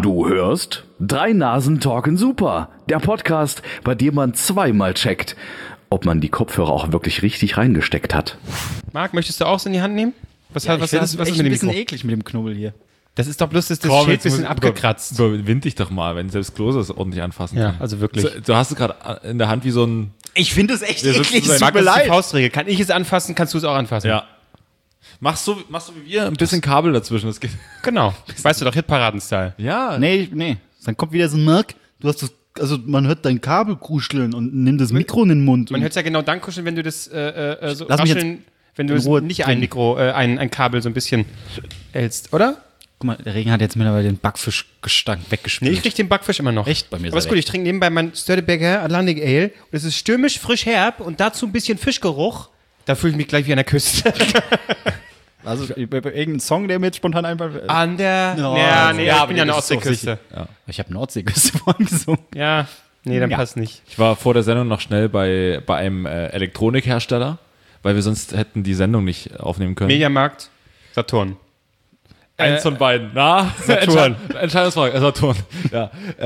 Du hörst 3 Nasen talken super. Der Podcast, bei dem man zweimal checkt, ob man die Kopfhörer auch wirklich richtig reingesteckt hat. Marc, möchtest du auch so in die Hand nehmen? Was ist mit dem ein bisschen Mikro? eklig mit dem Knubbel hier. Das ist doch bloß das Schild ein bisschen abgekratzt. Überwind dich doch mal, wenn selbst Klose es ordentlich anfassen kann. Ja, also wirklich. Du hast es gerade in der Hand wie so ein... Ich finde es echt eklig, es Marc, tut mir das ist die leid. Faustregel. Kann ich es anfassen, kannst du es auch anfassen. Ja. Machst du wie wir, ein bisschen Kabel dazwischen. Das geht. Genau. Weißt du doch, Hitparaden-Style. Ja. Nee. Dann kommt wieder so ein Mark. Du hast das, also man hört dein Kabel kuscheln und nimm das Mikro in den Mund. Man hört es ja genau dann kuscheln, wenn du das so Lass mich rascheln, wenn du in es Ruhe nicht drin. ein Kabel so ein bisschen hältst, oder? Guck mal, der Regen hat jetzt mittlerweile den Backfischgestank Nee, weggespült. ich krieg den Backfisch immer noch. Echt? Bei mir ist Aber ist er gut, weg. ich trinke nebenbei mein Störtebeker Atlantic Ale und es ist stürmisch, frisch herb und dazu ein bisschen Fischgeruch. Da fühle ich mich gleich wie an der Küste. Also irgendein Song, der mir jetzt spontan einfällt. An der... No, ja, nee, ich aber bin ja an der das ist doch Ostseeküste. Ich habe Nordseeküste vorhin gesungen. Ja, nee, dann Ja. passt nicht. Ich war vor der Sendung noch schnell bei einem Elektronikhersteller, weil wir sonst hätten die Sendung nicht aufnehmen können. Mediamarkt, Saturn. Eins von beiden. Na? Saturn. Entscheidungsfrage. Saturn. Ja.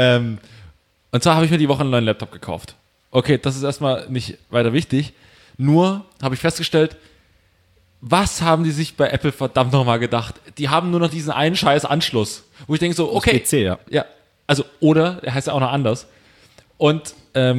Und zwar habe ich mir die Woche einen neuen Laptop gekauft. Okay, das ist erstmal nicht weiter wichtig. Nur habe ich festgestellt, was haben die sich bei Apple verdammt nochmal gedacht? Die haben nur noch diesen einen scheiß Anschluss. Wo ich denke so, okay. USB-C, ja. Ja, also, oder, der heißt ja auch noch anders. Und,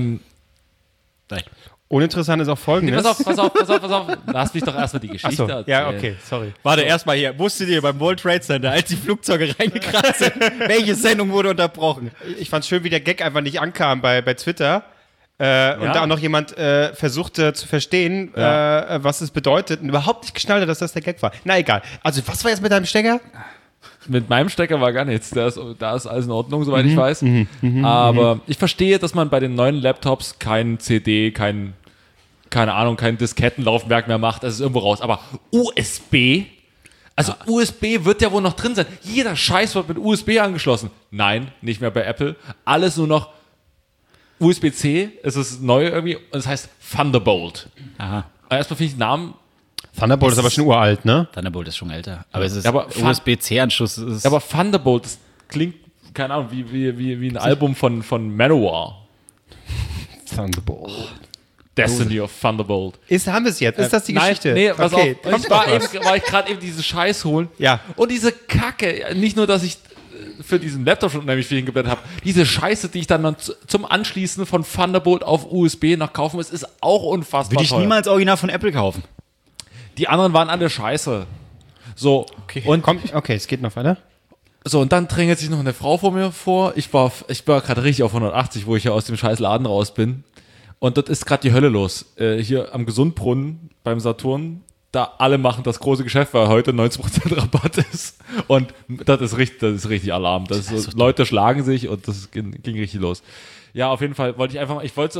Uninteressant ist auch Folgendes. pass auf. Lass mich doch erstmal die Geschichte Achso, ja, erzählen. okay, sorry. Warte, erstmal hier. Wusstet ihr beim World Trade Center, als die Flugzeuge reingekratzt sind, welche Sendung wurde unterbrochen? Ich fand's schön, wie der Gag einfach nicht ankam bei Twitter. Und da auch noch jemand versuchte zu verstehen, was es bedeutet und überhaupt nicht geschnallt hat, dass das der Gag war. Na egal. Also, was war jetzt mit deinem Stecker? Mit meinem Stecker war gar nichts. Da ist alles in Ordnung, soweit ich weiß. Aber ich verstehe, dass man bei den neuen Laptops kein CD, kein Diskettenlaufwerk mehr macht. Das ist irgendwo raus. Aber USB? Also USB wird ja wohl noch drin sein. Jeder Scheiß wird mit USB angeschlossen. Nein, nicht mehr bei Apple. Alles nur noch USB-C. Es ist neu irgendwie. Und es heißt Thunderbolt. Aha. Aber erstmal finde ich den Namen. Thunderbolt ist aber schon uralt, ne? Thunderbolt ist schon älter. Aber es ist Ja, aber USB-C-Anschluss. Ist Aber Thunderbolt, das klingt, keine Ahnung, wie ein Album von Manowar. Thunderbolt. Destiny of Thunderbolt. Haben wir es jetzt? Ist das die Geschichte? Nee, pass okay. auf. War ich gerade eben diesen Scheiß holen. Ja. Und diese Kacke, nicht nur, dass ich für diesen Laptop schon unheimlich viel hingeblättert habe, diese Scheiße, die ich dann noch zum Anschließen von Thunderbolt auf USB noch kaufen muss, ist auch unfassbar würde ich teuer. niemals original von Apple kaufen. Die anderen waren alle scheiße. So, Und okay, es geht noch weiter. So, und dann drängelt sich noch eine Frau vor mir vor. Ich war gerade richtig auf 180, wo ich ja aus dem scheiß Laden raus bin. Und dort ist gerade die Hölle los. Hier am Gesundbrunnen beim Saturn. Da alle machen das große Geschäft, weil heute 90% Rabatt ist. Und das ist richtig Alarm. Leute schlagen sich und das ging richtig los. Ja, auf jeden Fall wollte ich einfach mal,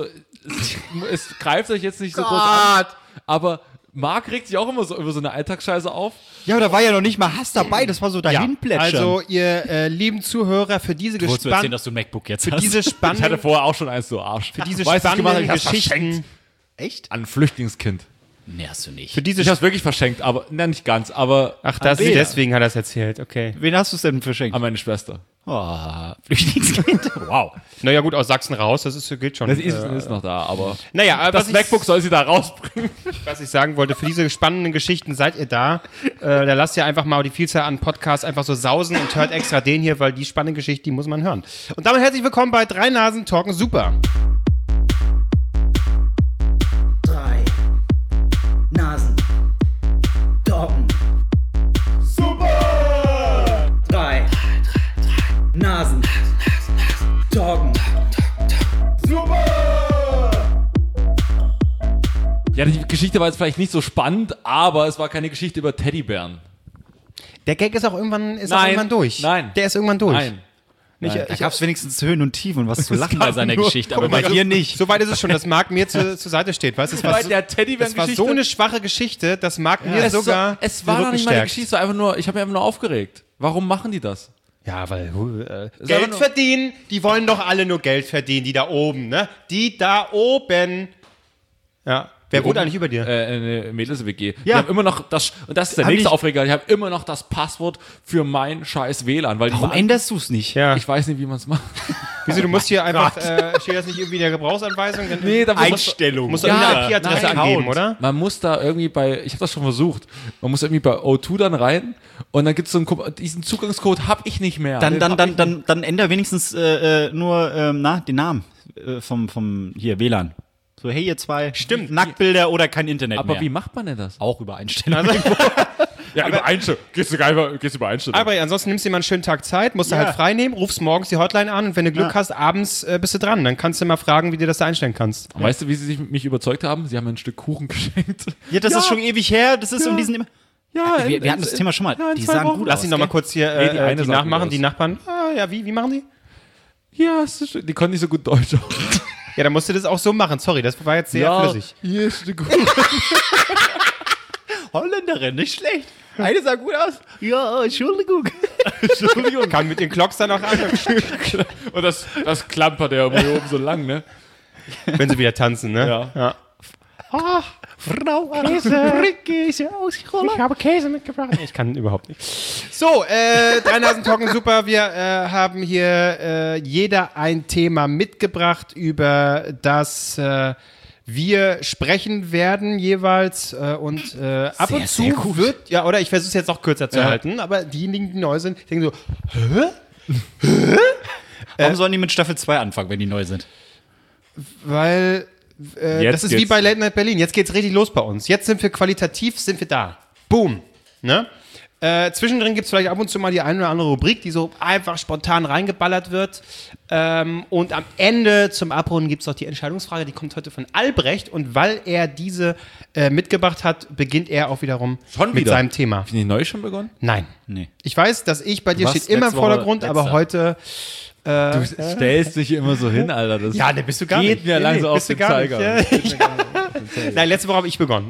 es greift euch jetzt nicht so groß an, aber Marc regt sich auch immer so über so eine Alltagsscheiße auf. Ja, aber da war ja noch nicht mal Hass dabei. Das war so dahinplätschern. Also, ihr lieben Zuhörer, für diese du wolltest erzählen, gespannt, dass du ein MacBook jetzt für hast. diese Ich hatte spannenden, vorher auch schon eins, so Arsch. für diese Weißt du, was ich gemacht habe? spannenden Ich hab's Geschichten, verschenkt. Echt? An ein Flüchtlingskind. Nee, hast du nicht. für diese Ich hab's wirklich verschenkt, aber nicht ganz, aber Ach, wen? deswegen hat er es erzählt, okay. Wen hast du es denn verschenkt? an meine Schwester. Oh, Flüchtlingskind. Wow. Naja, gut, aus Sachsen raus, gilt schon. Das ist noch da, aber Naja, aber das MacBook soll sie da rausbringen. was ich sagen wollte, für diese spannenden Geschichten seid ihr da. Da lasst ihr einfach mal die Vielzahl an Podcasts einfach so sausen und hört extra den hier, weil die spannende Geschichte, die muss man hören. Und damit herzlich willkommen bei 3 Nasen Talken Super. 3 Nasen Talken Super 3 Nasen Talken Ja, die Geschichte war jetzt vielleicht nicht so spannend, aber es war keine Geschichte über Teddybären. Der Gag ist auch irgendwann durch. Nein. Der ist irgendwann durch. Nein. Da gab es wenigstens Höhen und Tiefen und was zu lachen gab bei seiner nur- Geschichte, aber bei dir nicht. So weit ist es schon, dass Marc mir zur Seite steht, weißt du? Es war Bei so- der Es war Teddybären-Geschichte. so eine schwache Geschichte, dass Marc mir sogar es war den doch Rücken nicht meine stärkt. Geschichte, es war einfach nur, ich habe mich einfach nur aufgeregt. Warum machen die das? Ja, weil einfach Geld nur- verdienen, die wollen doch alle nur Geld verdienen, die da oben, ne? Die da oben. Ja. Wer wohnt eigentlich über dir? Eine Mädels-WG. Die Ja. haben immer noch das, und das ist der Hab nächste ich- Aufreger, die haben immer noch das Passwort für mein scheiß WLAN, weil Warum die änderst du es nicht? Ja. ich weiß nicht, wie man es macht. Wieso, du musst hier einfach, steht das nicht irgendwie in der Gebrauchsanweisung? Dann Nee, da muss Einstellung. musst du Ja, eine IP-Adresse nein. angeben, oder? Man muss da irgendwie ich habe das schon versucht, man muss irgendwie bei O2 dann rein und dann gibt es so einen, diesen Zugangscode habe ich nicht mehr. Dann änder wenigstens nur den Namen vom hier WLAN. So, hey, ihr zwei. Stimmt. Nacktbilder oder kein Internet Aber mehr. wie macht man denn das? Auch über Einstellungen. Ja, über Einstellung. Gehst du über Einstellung. Aber ansonsten nimmst du dir mal einen schönen Tag Zeit, musst du Ja. halt frei nehmen, rufst morgens die Hotline an und wenn du Glück hast, abends bist du dran. Dann kannst du mal fragen, wie du das da einstellen kannst. Und weißt du, wie sie mich überzeugt haben? Sie haben mir ein Stück Kuchen geschenkt. Ja, das ist schon ewig her. Das ist um diesen immer. Ja, Wir hatten das Thema schon mal. ja, in Die 2 sahen Wochen. gut Lass aus. ihn doch mal gell? kurz hier Nee, die eine die sah nachmachen, gut die aus. Nachbarn. Ja, wie machen die? Ja, die konnten nicht so gut Deutsch. Ja, dann musst du das auch so machen. Sorry, das war jetzt sehr flüssig. Hier ist ein Stück Kuchen. Holländerin, nicht schlecht. Eine sah gut aus. Ja, Entschuldigung. Kann mit den Glocks dann auch an, Und das klampert ja hier oben so lang, ne? wenn sie wieder tanzen, ne? Ja. Frau Käse aus Holland. Ich habe Käse mitgebracht. Ich kann überhaupt nicht. So, 3 Nasen Talken super. Wir haben hier jeder ein Thema mitgebracht, über das wir sprechen werden jeweils und ab und zu wird, ja, oder ich versuche es jetzt noch kürzer zu halten, aber diejenigen, die neu sind, denken so, Warum sollen die mit Staffel 2 anfangen, wenn die neu sind? weil das ist wie bei Late Night Berlin. Jetzt geht's richtig los bei uns. Jetzt sind wir qualitativ, sind wir da. Boom. Ne? Zwischendrin gibt es vielleicht ab und zu mal die eine oder andere Rubrik, die so einfach spontan reingeballert wird. Und am Ende zum Abrunden gibt es noch die Entscheidungsfrage, die kommt heute von Albrecht. Und weil er diese mitgebracht hat, beginnt er auch wiederum Schon mit wieder? seinem Thema. Haben die neu schon begonnen? Nein. Nee. Ich weiß, dass bei dir warst steht immer im letzte Woche Vordergrund, aber letzter. heute. Du stellst dich immer so hin, Alter. Das Ja, ne, bist du gar geht nicht. mir langsam auf bist du den gar nicht. Zeiger. Ja. Nein, letzte Woche habe ich begonnen.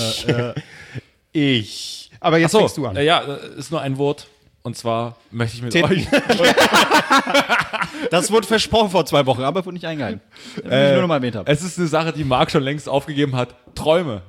Ich. Aber jetzt fängst du an. Ja, ist nur ein Wort. Und zwar möchte ich mit Titten. euch. Das wurde versprochen vor 2 Wochen, aber wurde nicht eingehalten. Wenn ich nur noch mal erwähnt habe. Es ist eine Sache, die Marc schon längst aufgegeben hat. Träume.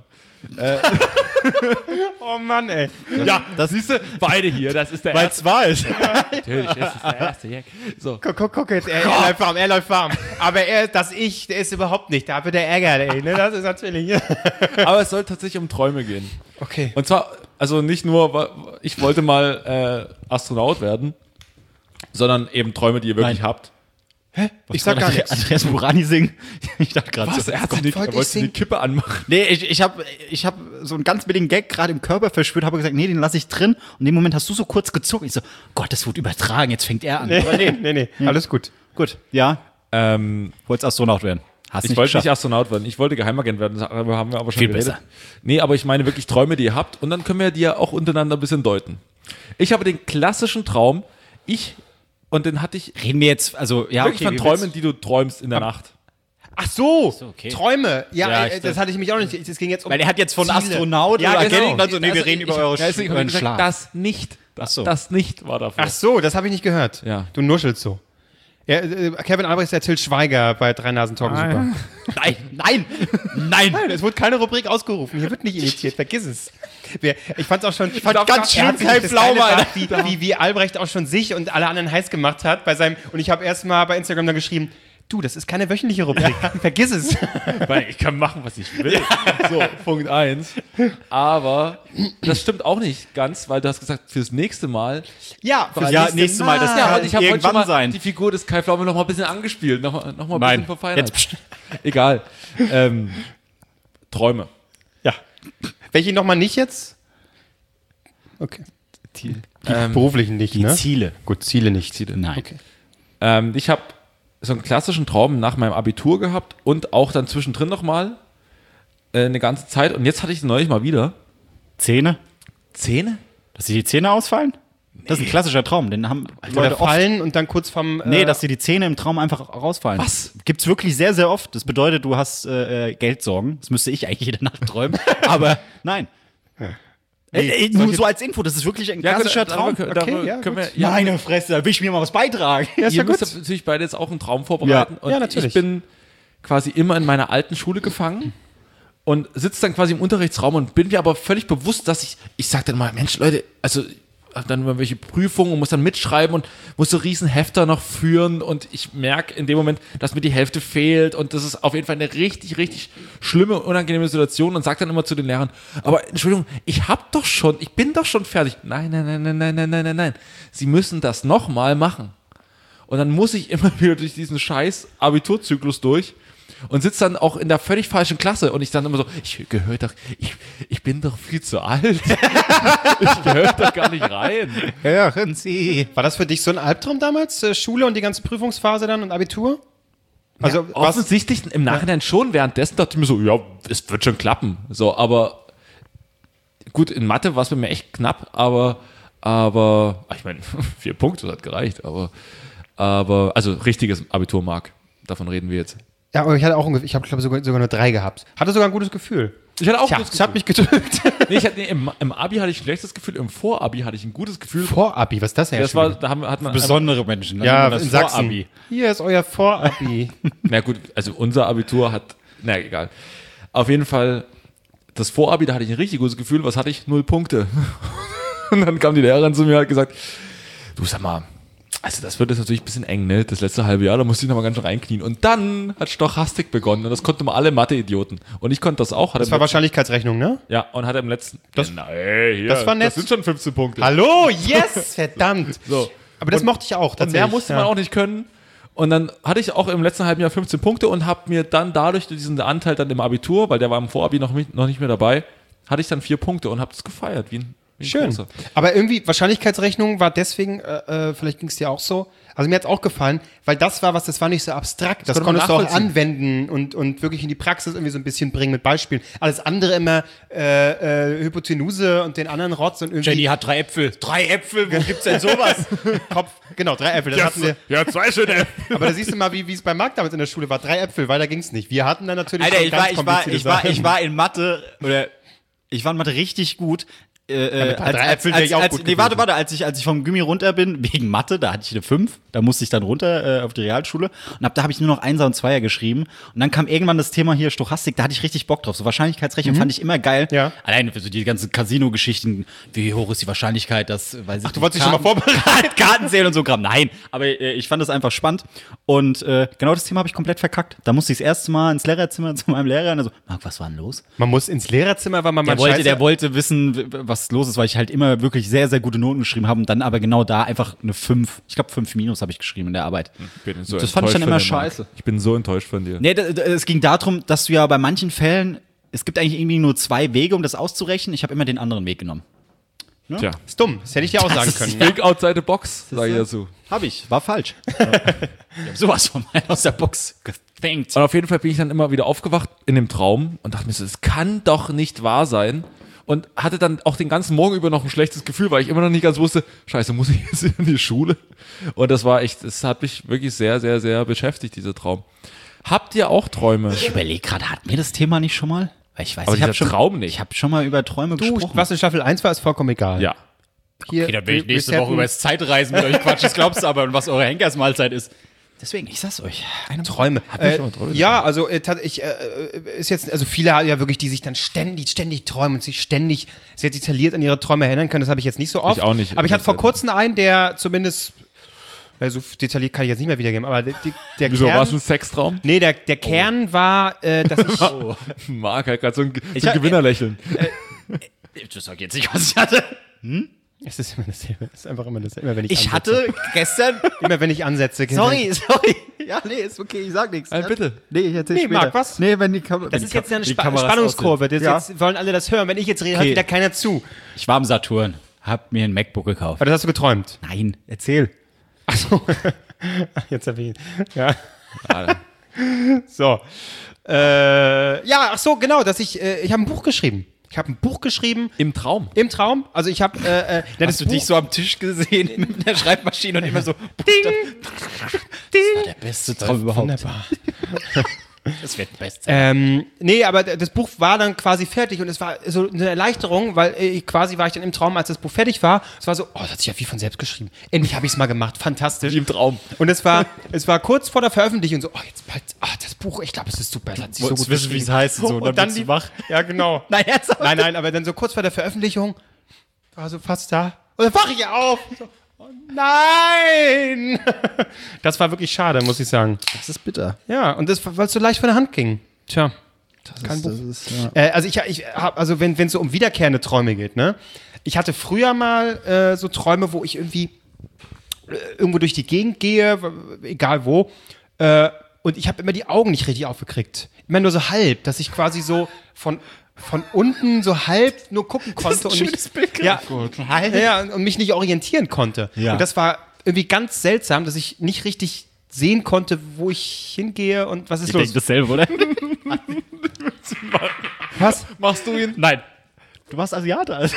Oh Mann, ey. Ja, das siehst du, beide hier. Das ist der Weil erste. es wahr ist. Natürlich, das ist der erste Jack. So. Guck jetzt, er läuft warm. Aber der ist überhaupt nicht. Da wird der Ärger, ey. Ne? Das ist natürlich. Aber es soll tatsächlich um Träume gehen. Okay. Und zwar, also nicht nur, ich wollte mal Astronaut werden, sondern eben Träume, die ihr wirklich Nein. habt. Ich sag gar nichts. Andreas Burani singen. Ich dachte gerade Was? so. Er wollte ich wollte die singen? Kippe anmachen. Nee, ich hab so einen ganz billigen Gag gerade im Körper verspürt, habe gesagt, nee, den lasse ich drin. Und in dem Moment hast du so kurz gezuckt. Ich so, Gott, das wird übertragen, jetzt fängt er an. Aber nee, Nee. Alles gut. gut. Ja, wolltest Astronaut werden. Hast Ich wollte nicht Astronaut werden, ich wollte Geheimagent werden, darüber haben wir aber schon Viel geredet. besser. Nee, aber ich meine wirklich Träume, die ihr habt und dann können wir die ja auch untereinander ein bisschen deuten. Ich habe den klassischen Traum, und den hatte ich Reden wir jetzt, also, ja, wirklich von wie Träumen, willst- die du träumst in der Nacht. Ach so, okay. Träume. Ja, Ja, das hatte ich mich auch nicht. Das ging jetzt um Weil er hat jetzt von Ziele. Astronaut Ja, oder genau. Agent, also nee, wir reden über deswegen habe euren ich gesagt, Schlaf. das nicht. Ach so. Das nicht war davor. Ach so, das habe ich nicht gehört. Ja. Du nuschelst so. Ja, Kevin Albrecht ist der Till Schweiger bei 3 Nasen Talken super. Nein. Nein, es wurde keine Rubrik ausgerufen. Hier wird nicht imitiert, vergiss es. Ich fand's auch schon ganz schlimm, Kai Kai Pflaume, Alter. wie Albrecht auch schon sich und alle anderen heiß gemacht hat bei seinem. Und ich habe erst mal bei Instagram dann geschrieben, du, das ist keine wöchentliche Rubrik. Vergiss es. Weil ich kann machen, was ich will. So, Punkt 1. Aber das stimmt auch nicht ganz, weil du hast gesagt, fürs nächste Mal. Ja, Ja, nächstes Mal, das Ja, kann und ich habe heute schon irgendwann mal sein. die Figur des Kai Pflaume noch mal ein bisschen angespielt, noch mal ein bisschen Nein, verfeinert. jetzt Egal. Träume. Ja. Welche nochmal nicht jetzt? Okay. Die beruflichen nicht, Die ne? Ziele. Gut, Ziele nicht. Nein. Okay. Ich habe so einen klassischen Traum nach meinem Abitur gehabt und auch dann zwischendrin noch mal eine ganze Zeit. Und jetzt hatte ich ihn neulich mal wieder. Zähne? Zähne? Dass dir die Zähne ausfallen? Das ist ein klassischer Traum, den haben Oder Leute oft. fallen und dann kurz vom. Nee, dass dir die Zähne im Traum einfach rausfallen. Was? Gibt's wirklich sehr, sehr oft. Das bedeutet, du hast Geldsorgen. Das müsste ich eigentlich jede Nacht träumen. Aber nein. Nur so als Info, das ist wirklich ein klassischer Traum. Okay, ja, können wir, gut. ja, Meine Fresse, da will ich mir mal was beitragen. Ja, ist ihr ja müsst gut. natürlich beide jetzt auch einen Traum vorbereiten. Ja. Und Ja, natürlich. ich bin quasi immer in meiner alten Schule gefangen und sitze dann quasi im Unterrichtsraum und bin mir aber völlig bewusst, dass ich sage dann mal, Mensch, Leute, also dann immer welche Prüfungen und muss dann mitschreiben und muss so riesen Hefter noch führen und ich merke in dem Moment, dass mir die Hälfte fehlt und das ist auf jeden Fall eine richtig, richtig schlimme, unangenehme Situation und sage dann immer zu den Lehrern, aber Entschuldigung, ich bin doch schon fertig. Nein. Sie müssen das nochmal machen. Und dann muss ich immer wieder durch diesen scheiß Abiturzyklus durch und sitze dann auch in der völlig falschen Klasse und ich dann immer so, ich bin doch viel zu alt. Ich gehöre doch gar nicht rein. Hören Sie. War das für dich so ein Albtraum damals, Schule und die ganze Prüfungsphase dann und Abitur? Also Ja, offensichtlich im Nachhinein schon. Währenddessen dachte ich mir so, ja, es wird schon klappen. So, aber gut, in Mathe war es bei mir echt knapp, aber ich meine, 4 Punkte, das hat gereicht, aber also richtiges Abiturmark, davon reden wir jetzt. Ja, aber ich habe glaube sogar nur 3 gehabt. Hatte sogar ein gutes Gefühl. Ich hatte auch Tja, das hat mich gedrückt. im Abi hatte ich ein schlechtes Gefühl, im Vorabi hatte ich ein gutes Gefühl. Vorabi, was ist das denn? Das war, da hat man Besondere Menschen. ne? ja, Das in Sachsen. Vorabi. Hier ist euer Vorabi. Na gut, also unser Abitur hat, na egal. Auf jeden Fall, das Vorabi, da hatte ich ein richtig gutes Gefühl. Was hatte ich? 0 Punkte. Und dann kam die Lehrerin zu mir und hat gesagt, du sag mal, also das wird jetzt natürlich ein bisschen eng, ne? Das letzte halbe Jahr, da musste ich noch mal ganz schön reinknien. Und dann hat Stochastik begonnen und das konnten mal alle Mathe-Idioten. Und ich konnte das auch. Das war Wahrscheinlichkeitsrechnung, ne? Ja, und hatte im letzten... Das das war nett. Das sind schon 15 Punkte. Hallo, yes, verdammt. So. Aber das mochte ich auch. Und mehr musste man auch nicht können. Und dann hatte ich auch im letzten halben Jahr 15 Punkte und habe mir dann dadurch diesen Anteil dann im Abitur, weil der war im Vorabi noch nicht mehr dabei, hatte ich dann 4 Punkte und habe das gefeiert, wie ein Schön. großer. Aber irgendwie, Wahrscheinlichkeitsrechnung war deswegen, vielleicht ging es dir auch so, also mir hat es auch gefallen, weil das war nicht so abstrakt. Das konnte man konntest du auch nachvollziehen. anwenden und wirklich in die Praxis irgendwie so ein bisschen bringen mit Beispielen. Alles andere immer Hypotenuse und den anderen Rotz und irgendwie Jenny hat 3 Äpfel. 3 Äpfel? Wo gibt's denn sowas? Kopf. Genau, 3 Äpfel. Das hatten wir. Ja, 2 schöne Äpfel. Aber da siehst du mal, wie es bei Marc damals in der Schule war. 3 Äpfel, weiter ging es nicht. Wir hatten dann natürlich Alter, schon ich ganz komplizierte Sachen. war in Mathe, oder ich war in Mathe richtig gut. mit 3 Äpfeln wäre ich auch gut nee, warte, als ich vom Gymi runter bin, wegen Mathe, da hatte ich eine 5, da musste ich dann runter auf die Realschule und da habe ich nur noch 1er und 2er geschrieben und dann kam irgendwann das Thema hier Stochastik, da hatte ich richtig Bock drauf, so Wahrscheinlichkeitsrechnung fand ich immer geil, Ja. allein für so die ganzen Casino-Geschichten, wie hoch ist die Wahrscheinlichkeit, dass, weiß ich du wolltest dich schon mal vorbereiten? Karten zählen und so Kram, nein, aber ich fand das einfach spannend und genau das Thema habe ich komplett verkackt, da musste ich das erste Mal ins Lehrerzimmer zu meinem Lehrer und er so, Marc, was war denn los? Man muss ins Lehrerzimmer, weil man mal Der wollte wissen, was los ist, weil ich halt immer wirklich sehr, sehr gute Noten geschrieben habe und dann aber genau da einfach eine 5, ich glaube 5 minus habe ich geschrieben in der Arbeit. Das fand ich dann immer scheiße. Ich bin so enttäuscht von dir. Nee, es ging darum, dass du ja bei manchen Fällen, es gibt eigentlich irgendwie nur 2 Wege, um das auszurechnen. Ich habe immer den anderen Weg genommen. Tja. Ist dumm, das hätte ich dir auch sagen können. Think outside the box, sage ich dazu. Habe ich, war falsch. Ich habe sowas von mal aus der Box gethinkt. Und auf jeden Fall bin ich dann immer wieder aufgewacht in dem Traum und dachte mir so, das kann doch nicht wahr sein. Und hatte dann auch den ganzen Morgen über noch ein schlechtes Gefühl, weil ich immer noch nicht ganz wusste, scheiße, muss ich jetzt in die Schule? Und das hat mich wirklich sehr, sehr, sehr beschäftigt, dieser Traum. Habt ihr auch Träume? Ich überlege gerade, hatten wir das Thema nicht schon mal? Weil ich weiß, Aber ich habe dieser Traum nicht. Ich habe schon mal über Träume gesprochen. Was in Staffel 1 war, ist vollkommen egal. Ja. Hier, Okay, dann will ich nächste resetten. Woche über das Zeitreisen mit euch quatschen. Das glaubst du aber, und was eure Henkersmahlzeit ist. Deswegen, ich sag's euch. Träume. Ja, also ist jetzt, also viele ja wirklich, die sich dann ständig träumen und sich ständig sehr detailliert an ihre Träume erinnern können. Das habe ich jetzt nicht so oft. Ich auch nicht. Aber ich hatte vor kurzem einen, der zumindest, so detailliert kann ich jetzt nicht mehr wiedergeben, aber der Wieso, Kern, war es ein Sextraum? Nee, der Kern war, dass ich Marc hat gerade so ein hab- Gewinnerlächeln. Ich sag jetzt nicht, was ich hatte. es ist immer dasselbe. Es ist einfach immer dasselbe. Immer wenn ich Ich ansetze. hatte gestern. Immer wenn ich ansetze. Sorry. Ja, nee, ist okay, ich sag nichts. Nein, bitte. Nee, ich erzähl Nee, später. Marc, was? Nee, wenn die Kamera. Das ist jetzt eine die Kameras Spannungskurve. aussehen. Jetzt wollen alle das hören. Wenn ich jetzt rede, hört Okay. wieder keiner zu. Ich war am Saturn, hab mir ein MacBook gekauft. Aber das hast du geträumt. Nein, erzähl. Achso. Jetzt habe ich. Ja. So. Ja, ach so, genau, dass ich habe ein Buch geschrieben. Ich habe ein Buch geschrieben Im Traum. im Traum. Also ich habe Hast du dich so am Tisch gesehen mit der Schreibmaschine und immer so. Ding, Der beste Traum überhaupt. Wunderbar. Das wird best. Nee, aber das Buch war dann quasi fertig und es war so eine Erleichterung, weil quasi war ich dann im Traum, als das Buch fertig war. Es war so, das hat sich ja wie von selbst geschrieben. Endlich habe ich es mal gemacht, fantastisch. Wie im Traum. Und es war kurz vor der Veröffentlichung so, jetzt bald, das Buch, ich glaube, es ist super, es hat sich so gut wissen, wie es heißt und so. Und dann die wach. Ja, genau. Nein, ernsthaft? Nein, aber dann so kurz vor der Veröffentlichung war so fast da. Und dann wache ich auf. So, oh nein! Das war wirklich schade, muss ich sagen. Das ist bitter. Ja, und das, weil es so leicht von der Hand ging. Tja. Kein Buch. Also ich habe, also wenn es so um wiederkehrende Träume geht, ne? Ich hatte früher mal so Träume, wo ich irgendwie irgendwo durch die Gegend gehe, egal wo, und ich habe immer die Augen nicht richtig aufgekriegt. Immer nur so halb, dass ich quasi so von unten so halb nur gucken konnte und mich nicht orientieren konnte. Ja. Und das war irgendwie ganz seltsam, dass ich nicht richtig sehen konnte, wo ich hingehe und was ist Ich los. denke dasselbe, oder? Was? Machst du ihn? Nein. Du warst Asiate, also.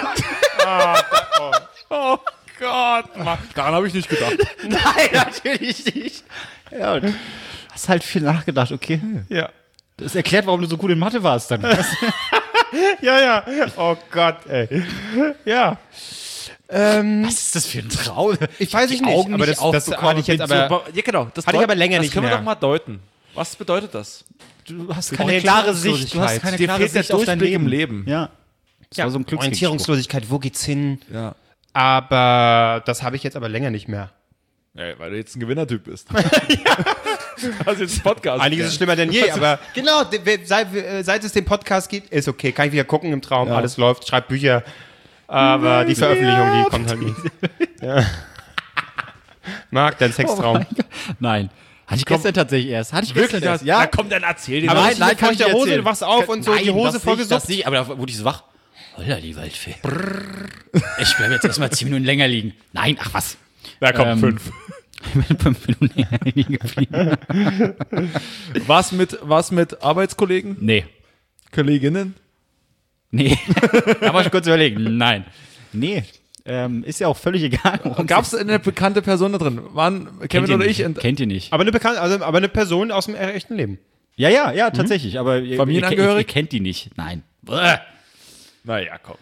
Oh Gott. Daran habe ich nicht gedacht. Nein, natürlich nicht. Ja, und hast halt viel nachgedacht, okay. Ja. Das erklärt, warum du so gut in Mathe warst dann. Ja. Oh Gott, ey. Ja. Was ist das für ein Traum? Ich weiß Die nicht, Augen aber nicht das hatte ich jetzt aber... Ja, genau. Das Hatte ich aber länger das nicht können wir mehr. doch mal deuten. Was bedeutet das? Du hast keine klare Sicht. Du hast keine Dir klare fehlt der Sicht auf dein Durchblick Leben. im Leben. Ja. Das war so ein Glücksgegenspruch. Orientierungslosigkeit, wo geht's hin? Ja. Aber das habe ich jetzt aber länger nicht mehr. Ja, weil du jetzt ein Gewinnertyp bist. Also jetzt einen Podcast. Einiges ist schlimmer denn je, aber genau, seit es den Podcast gibt, ist okay. Kann ich wieder gucken im Traum, alles läuft, schreibe Bücher. Aber die Veröffentlichung, die kommt halt nicht. Ja. Marc, dein Sextraum. Nein. Hatte ich gestern tatsächlich erst. Hatte ich gestern erst. Ja, komm, dann erzähl dir Aber das. nein, nein, kann ich der dir Hose, erzählen. du wachst auf und so die Hose vollgesuppt. Aber da wurde ich so wach. Holla, die Waldfee. Ich bleibe jetzt erstmal 10 Minuten länger liegen. Nein, ach was. Da kommen 5. Ich bin 5 Minuten länger liegen geblieben. Was mit Arbeitskollegen? Nee. Kolleginnen? Nee. Da muss ich kurz überlegen. Nein. Nee. Ist ja auch völlig egal. Gab es eine bekannte Person da drin? Waren Kevin oder ich? Kennt ihr nicht. Aber eine Person aus dem echten Leben. Ja, tatsächlich. Aber Familienangehörig? ihr kennt die nicht. Nein. Naja, komm.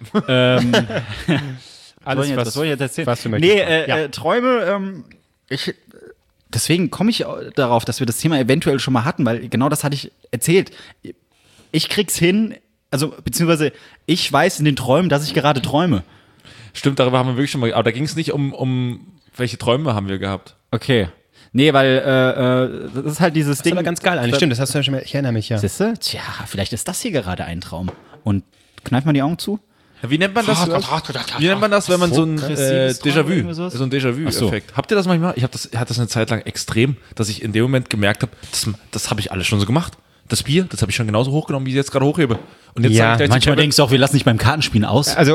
Was soll ich jetzt erzählen? was du möchtest. Nee, Träume, deswegen komme ich darauf, dass wir das Thema eventuell schon mal hatten, weil genau das hatte ich erzählt. Ich krieg's hin, also beziehungsweise ich weiß in den Träumen, dass ich gerade träume. Stimmt, darüber haben wir wirklich schon mal. Aber da ging es nicht um welche Träume haben wir gehabt. Okay. Nee, weil das ist halt dieses Das ist Ding. aber ganz geil eigentlich. Stimmt, das hast du ja schon mal, ich erinnere mich ja. Siehst du? Tja, vielleicht ist das hier gerade ein Traum. Und kneift man die Augen zu? Wie nennt man das? Wie nennt man das, wenn man so ein Progressives Traum oder irgendwie sowas? so ein Déjà-vu-Effekt. Habt ihr das manchmal? Ich hatte das eine Zeit lang extrem, dass ich in dem Moment gemerkt habe, das habe ich alles schon so gemacht. Das Bier, das habe ich schon genauso hochgenommen, wie ich jetzt gerade hochhebe. Und jetzt Ja, sage ich Manchmal denkst du auch, wir lassen nicht beim Kartenspielen aus. Also,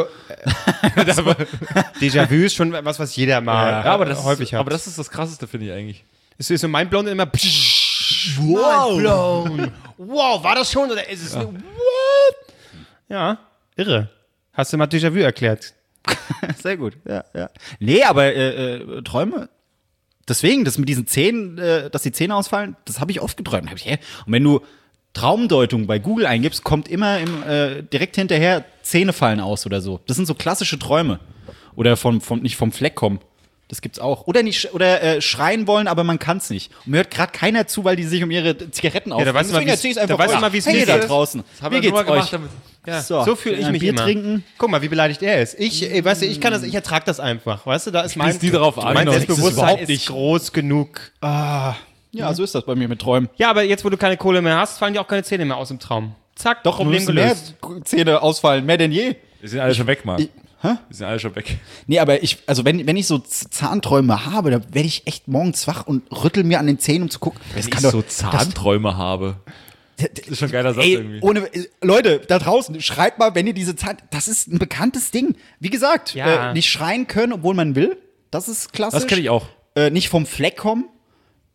Déjà-vu ist schon was jeder mal ja, aber das häufig hat. Aber das ist das Krasseste, finde ich eigentlich. Es ist so mindblown immer mindblown. Wow, war das schon oder ist es what? Ja, irre. Hast du mal Déjà-vu erklärt? Sehr gut, ja. Nee, aber Träume, deswegen, das mit diesen Zähnen, dass die Zähne ausfallen, das habe ich oft geträumt. Und wenn du Traumdeutung bei Google eingibst, kommt immer direkt hinterher Zähne fallen aus oder so. Das sind so klassische Träume. Oder nicht vom Fleck kommen. Das gibt's auch. Oder nicht, schreien wollen, aber man kann's nicht. Und mir hört gerade keiner zu, weil die sich um ihre Zigaretten aufregen. da weißt du mal, wie es hey, ist. da draußen. Hab Wie ich geht's nur mal euch? gemacht damit. Ja, So, so fühle ich ein mich Bier immer. trinken. Guck mal, wie beleidigt er ist. Weißt du, ich ertrage das einfach. Weißt du, da ist mein nie darauf an. mein Genau, Selbstbewusstsein das ist groß genug. Ja, so ist das bei mir mit Träumen. Ja, aber jetzt, wo du keine Kohle mehr hast, fallen dir auch keine Zähne mehr aus dem Traum. Zack, Doch, Problem müssen mehr gelöst. Zähne ausfallen, mehr denn je. Die sind alle schon weg, Mann. Hä? Die sind alle schon weg. Nee, aber wenn ich so Zahnträume habe, da werde ich echt morgens wach und rüttel mir an den Zähnen, um zu gucken. Wenn ich so Zahnträume habe. Das ist schon ein geiler Satz Ey, irgendwie. Leute, da draußen, schreibt mal, wenn ihr diese Zahn... Das ist ein bekanntes Ding. Wie gesagt, Ja. nicht schreien können, obwohl man will. Das ist klassisch. Das kenne ich auch. Nicht vom Fleck kommen.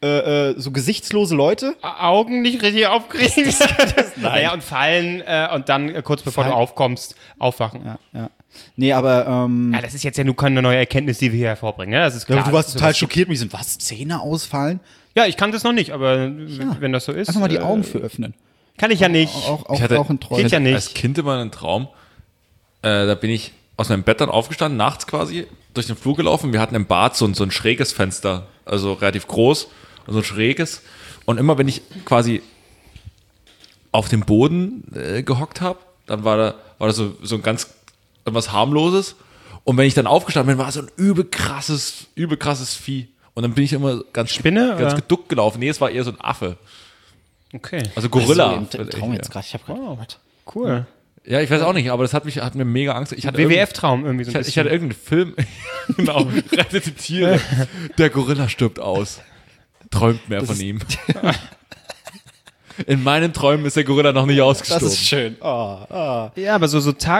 so gesichtslose Leute. Augen nicht richtig aufkriegen. Naja, und fallen und dann kurz bevor du aufkommst, aufwachen. Ja. Nee, aber Ja, das ist jetzt ja nur keine neue Erkenntnis, die wir hier hervorbringen. Ne? Das ist klar. du warst dass total sowas schockiert, mich sind was, Zähne ausfallen? gibt. Ja, ich kann das noch nicht, aber wenn das so ist. Einfach mal die Augen für öffnen. Kann ich ja nicht. Auch ein Träumen. Geht ja nicht. Als Kind immer einen Traum. Da bin ich aus meinem Bett dann aufgestanden, nachts quasi, durch den Flur gelaufen. Wir hatten im Bad so ein schräges Fenster, also relativ groß und so ein schräges. Und immer wenn ich quasi auf dem Boden gehockt habe, dann war da so ein ganz was harmloses. Und wenn ich dann aufgestanden bin, war so ein übel krasses Vieh. Und dann bin ich immer ganz Spinne, ganz oder? geduckt gelaufen. Nee, es war eher so ein Affe. Okay. Also Gorilla. Also, im Traum jetzt gerade. Ich hab grad, Cool. Ja, ich weiß auch nicht, aber das hat mir mega Angst. Ich hatte irgendein- WWF-Traum irgendwie so ein ich hatte bisschen. irgendeinen Film, genau, rettete Tiere. Der Gorilla stirbt aus. Träumt mehr von ihm. In meinen Träumen ist der Gorilla noch nicht Das ausgestorben. ist schön. Ja, aber so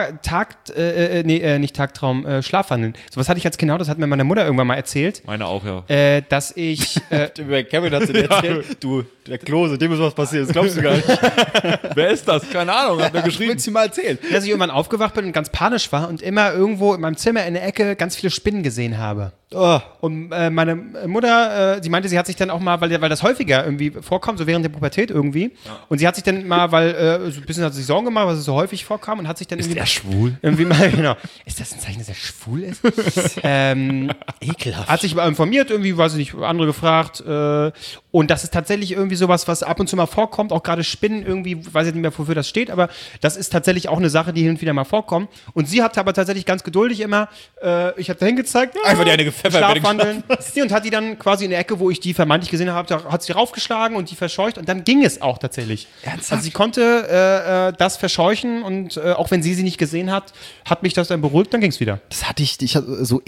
nicht Tagtraum, Schlafwandeln. Sowas hatte ich als genau, das hat mir meine Mutter irgendwann mal erzählt, Meine auch, ja. dass ich, Über Kevin hat sie dir erzählt, du, der Klose, dem ist was passiert, das glaubst du gar nicht. Wer ist das? Keine Ahnung, hat mir geschrieben. Willst du mal erzählen? dass ich irgendwann aufgewacht bin und ganz panisch war und immer irgendwo in meinem Zimmer in der Ecke ganz viele Spinnen gesehen habe. Oh, Und meine Mutter, sie meinte, sie hat sich dann auch mal, weil das häufiger irgendwie vorkommt, so während der Pubertät irgendwie, und sie hat sich dann mal, weil so ein bisschen hat sie sich Sorgen gemacht, weil es so häufig vorkam und hat sich dann Ist irgendwie, er schwul? irgendwie mal, genau, ist das ein Zeichen, dass er schwul ist? ekelhaft. Hat sich mal informiert, irgendwie, weiß ich nicht, andere gefragt, und das ist tatsächlich irgendwie sowas, was ab und zu mal vorkommt, auch gerade Spinnen irgendwie, weiß ich nicht mehr, wofür das steht, aber das ist tatsächlich auch eine Sache, die hin und wieder mal vorkommt. Und sie hat aber tatsächlich ganz geduldig immer, ich habe da hingezeigt, Einfach die eine gepfeffert, wenn du Schlafwandeln. Nee, und hat die dann quasi in der Ecke, wo ich die vermeintlich gesehen habe, da hat sie raufgeschlagen und die verscheucht und dann ging es auch tatsächlich. Ernsthaft? Also sie konnte das verscheuchen und auch wenn sie nicht gesehen hat, hat mich das dann beruhigt, dann ging es wieder. Das hatte ich hatte so,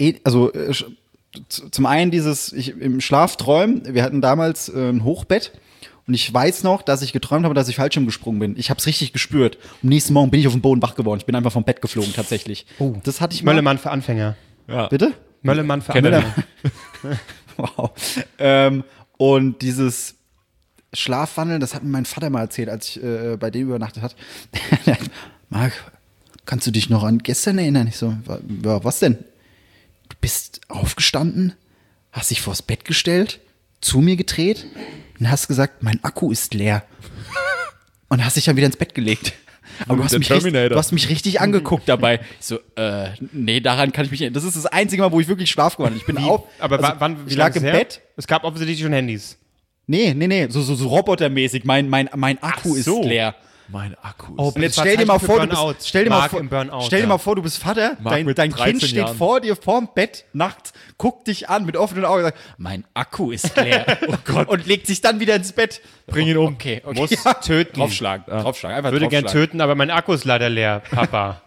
zum einen im Schlaf träumen, wir hatten damals ein Hochbett und ich weiß noch, dass ich geträumt habe, dass ich Fallschirm gesprungen bin. Ich habe es richtig gespürt. Am nächsten Morgen bin ich auf dem Boden wach geworden. Ich bin einfach vom Bett geflogen, tatsächlich. Das hatte ich mal. Möllemann für Anfänger. Bitte? Möllemann für Kennt er Anfänger. Wow. Und dieses Schlafwandeln, das hat mir mein Vater mal erzählt, als ich bei dem übernachtet hat. Marc, kannst du dich noch an gestern erinnern? Ich so, ja, was denn? Du bist aufgestanden, hast dich vors Bett gestellt, zu mir gedreht und hast gesagt, mein Akku ist leer. Und hast dich dann wieder ins Bett gelegt. Aber du hast mich richtig angeguckt dabei. Ich so, nee, daran kann ich mich nicht. Das ist das einzige Mal, wo ich wirklich Schlaf geworden bin. Ich bin auf. Aber also, wann, wie ich lange lag im ist her? Bett. Es gab offensichtlich schon Handys. Nee, so robotermäßig. Mein Akku so. ist leer. Mein Akku ist. Und jetzt Das war stell dir mal Zeichen für vor, Burnout. stell dir mal Marc vor, im Burnout, stell dir ja. mal vor, du bist Vater, Marc dein mit Kind 13 steht Jahren. vor dir vorm Bett nachts, guckt dich an mit offenen Augen und sagt, mein Akku ist leer. Oh Gott. Und legt sich dann wieder ins Bett. Bring ihn um. Okay. Muss töten. Draufschlagen, einfach Würde gern draufschlagen. töten, aber mein Akku ist leider leer, Papa.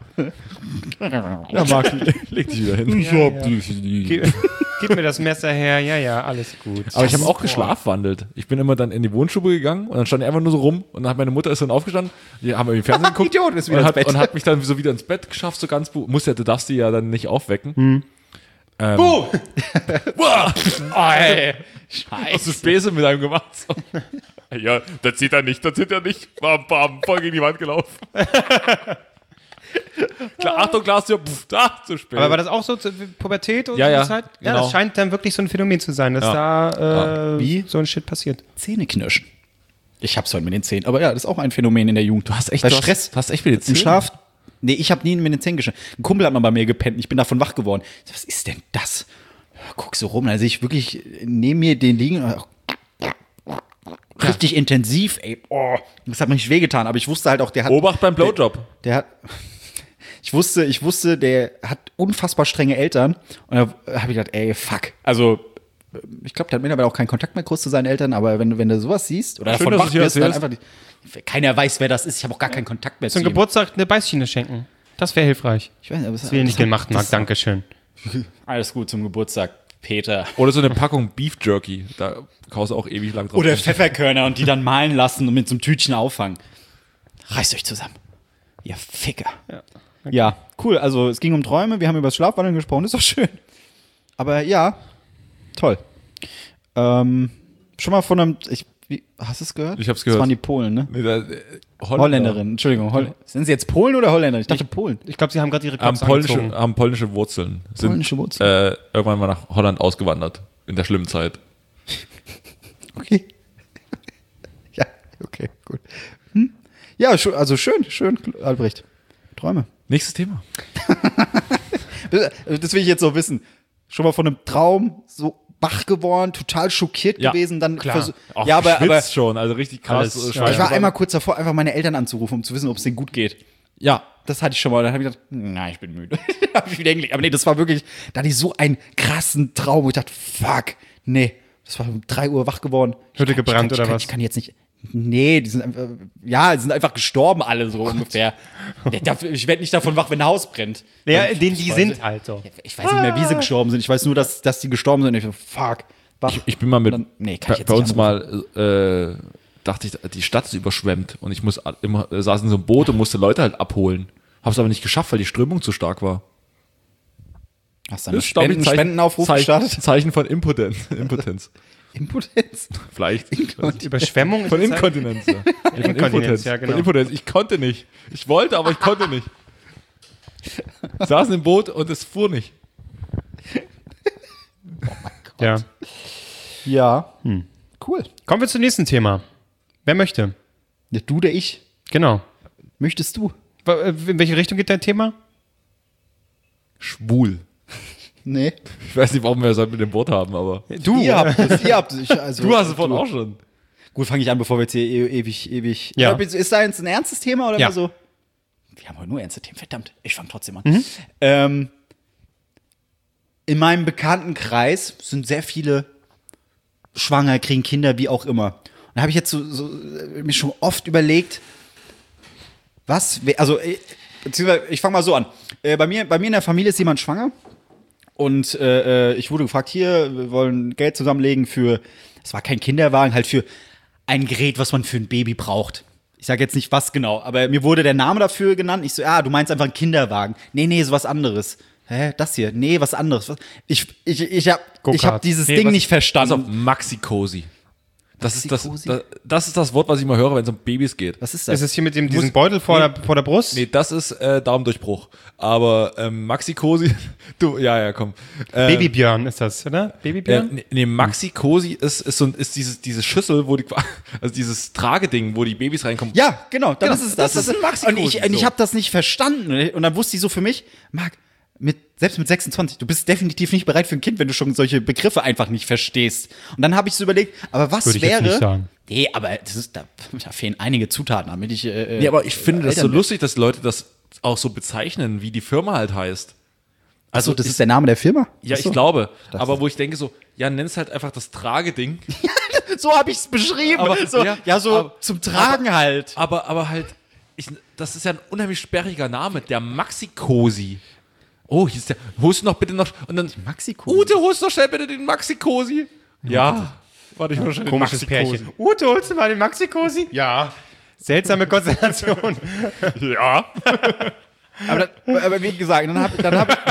Ja, Marc, leg dich wieder hin. Gib mir das Messer her. Ja, alles gut. Aber ich habe auch geschlafwandelt. Ich bin immer dann in die Wohnstube gegangen und dann stand er einfach nur so rum und dann hat meine Mutter ist dann aufgestanden, die haben irgendwie Fernsehen geguckt Idiot, ist wieder und, ins Bett. und hat mich dann so wieder ins Bett geschafft, so ganz, du darfst die ja dann nicht aufwecken. Buh! Hast du Späße mit einem gemacht? So. Ja, das sieht er nicht. Bam, bam, voll gegen die Wand gelaufen. Klar, Achtung, Glastür, zu spät. Aber war das auch so zur Pubertät und Ja, so ja, Zeit? Ja, genau. das scheint dann wirklich so ein Phänomen zu sein, dass da Wie? so ein Shit passiert. Zähne knirschen. Ich hab's heute mit den Zähnen. Aber ja, das ist auch ein Phänomen in der Jugend. Du hast echt- Bei du hast- Stress. du hast echt wieder Im Zähne? Schlaf. Nee, ich habe nie mit den Zähnen geschnitten. Ein Kumpel hat mal bei mir gepennt und ich bin davon wach geworden. Ich so, was ist denn das? Guck so rum, da sehe ich wirklich neben mir den liegen. Richtig intensiv, ey. Oh, das hat mir nicht wehgetan, aber ich wusste halt auch, der hat. Obacht beim Blowjob. Der hat. Ich wusste, der hat unfassbar strenge Eltern. Und da habe ich gedacht, ey, fuck. Also, ich glaube, der hat mittlerweile auch keinen Kontakt mehr groß zu seinen Eltern, aber wenn du sowas siehst oder Schön, davon dass wach du's hier wirst, dann erzählst. einfach. Keiner weiß, wer das ist. Ich habe auch gar keinen Kontakt mehr Zum zu ihm. Geburtstag eine Beißschiene schenken. Das wäre hilfreich. Ich weiß nicht, aber es Das will ich nicht gemacht, Marc. Dankeschön. Alles gut zum Geburtstag, Peter. Oder so eine Packung Beef Jerky. Da kaust du auch ewig lang drauf. Oder Pfefferkörner und die dann mahlen lassen und mit so einem Tütchen auffangen. Reißt euch zusammen. Ihr Ficker. Ja, cool. Also es ging um Träume, wir haben über das Schlafwandeln gesprochen, ist doch schön. Aber ja, toll. schon mal von einem, hast du es gehört? Ich hab's Das gehört. waren die Polen, ne? Nee, Holländerin, Entschuldigung. Sind sie jetzt Polen oder Holländer? Ich dachte Polen. Ich glaube, sie haben gerade ihre Haben Cops angezogen. polnische Wurzeln. Sind Polnische Wurzeln. irgendwann mal nach Holland ausgewandert. In der schlimmen Zeit. Okay. Ja, okay, gut. Ja, also schön, Albrecht. Träume. Nächstes Thema. Das will ich jetzt so wissen. Schon mal von einem Traum so wach geworden, total schockiert Ja, gewesen, dann klar. Auch ja, aber geschwitzt schon, also richtig krass. Alles, Schweiß- ich war einmal kurz davor, einfach meine Eltern anzurufen, um zu wissen, ob es denen gut geht. Ja, Das hatte ich schon mal. Dann habe ich gedacht, nein, ich bin müde. Hab ich wieder hingelegt. Aber nee, das war wirklich, da hatte ich so einen krassen Traum, wo ich dachte, fuck, nee. Das war um 3 Uhr wach geworden. Hütte gebrannt oder was? Ich kann jetzt nicht. Nee, die sind einfach, die sind einfach gestorben alle so ungefähr. Ich werde nicht davon wach, wenn ein Haus brennt. Ja, die sind halt so. Ich weiß nicht mehr, wie sie gestorben sind. Ich weiß nur, dass die gestorben sind. Und ich so, fuck. Wach. ich bin mal mit, Dann- nee, kann ich jetzt bei nicht uns mal, dachte ich, die Stadt ist überschwemmt und ich saß in so einem Boot und musste Leute halt abholen. Hab's aber nicht geschafft, weil die Strömung zu stark war. Hast du einen glaub ich, Spendenaufruf gestartet? Zeichen von Impotenz. Impotenz. Vielleicht. Überschwemmung ist Von das halt- Inkontinenz. Ja. Von Inkontinenz, ja, genau. Von Impotenz. Ich konnte nicht. Ich wollte, aber ich konnte nicht. Saßen im Boot und es fuhr nicht. Ja. Ja. Cool. Kommen wir zum nächsten Thema. Wer möchte? Ja, du oder ich? Genau. Möchtest du? In welche Richtung geht dein Thema? Schwul. Nee. Ich weiß nicht, warum wir das heute mit dem Boot haben, aber. Du. Ihr habt es. Also, Du hast es vorhin auch schon. Gut, fange ich an, bevor wir jetzt hier ewig. Ja. Ist da jetzt ein ernstes Thema oder Ja. mal so? Wir haben heute nur ernste Themen. Verdammt, ich fange trotzdem an. In meinem Bekanntenkreis sind sehr viele schwanger, kriegen Kinder, wie auch immer. Und da habe ich jetzt mir schon oft überlegt, beziehungsweise ich fange mal so an. Bei mir in der Familie ist jemand schwanger. Und ich wurde gefragt, hier, wir wollen Geld zusammenlegen für, es war kein Kinderwagen, halt für ein Gerät, was man für ein Baby braucht. Ich sage jetzt nicht, was genau, aber mir wurde der Name dafür genannt. Ich so, du meinst einfach einen Kinderwagen. Nee, so was anderes. Hä, das hier? Nee, was anderes. Ich hab dieses Ding nicht verstanden. Also Maxi-Cosi. Das ist Maxi-Cosi? das ist das Wort, was ich mal höre, wenn es um Babys geht. Was ist das? Ist es hier mit diesem Beutel vor der Brust? Nee, das ist Darmdurchbruch. Aber Maxi-Cosi, ja, komm. Babybjörn ist das, oder? Babybjörn? Maxi-Cosi ist diese Schüssel, wo also dieses Trageding, wo die Babys reinkommen. Ja, genau, dann ist es das. das ist ein Maxi-Cosi, Und ich so. habe das nicht verstanden. Und dann wusste ich so für mich, Marc, selbst mit 26, du bist definitiv nicht bereit für ein Kind, wenn du schon solche Begriffe einfach nicht verstehst. Und dann habe ich so überlegt, aber was Würde ich jetzt wäre. nicht sagen. Nee, aber da fehlen einige Zutaten, damit ich. Nee, aber ich finde das so Eltern- lustig, dass Leute das auch so bezeichnen, wie die Firma halt heißt. Also, das ist der Name der Firma? Ja, Ach so. ich glaube. Aber wo ich denke so, ja, nenn es halt einfach das Trageding. So habe ich es beschrieben. Aber- aber- zum Tragen halt. Aber halt, das ist ja ein unheimlich sperriger Name, der Maxi-Cosi. Oh, hier ist der. Holst du noch bitte noch. Und dann. Maxi-Cosi? Ute, holst du noch schnell bitte den Maxi-Cosi? Ja. Warte, ich hol schnell den Komisches Maxi-Cosi. Pärchen. Ute, holst du mal den Maxi-Cosi? Ja. Seltsame Konstellation. Ja. Aber wie gesagt, dann hab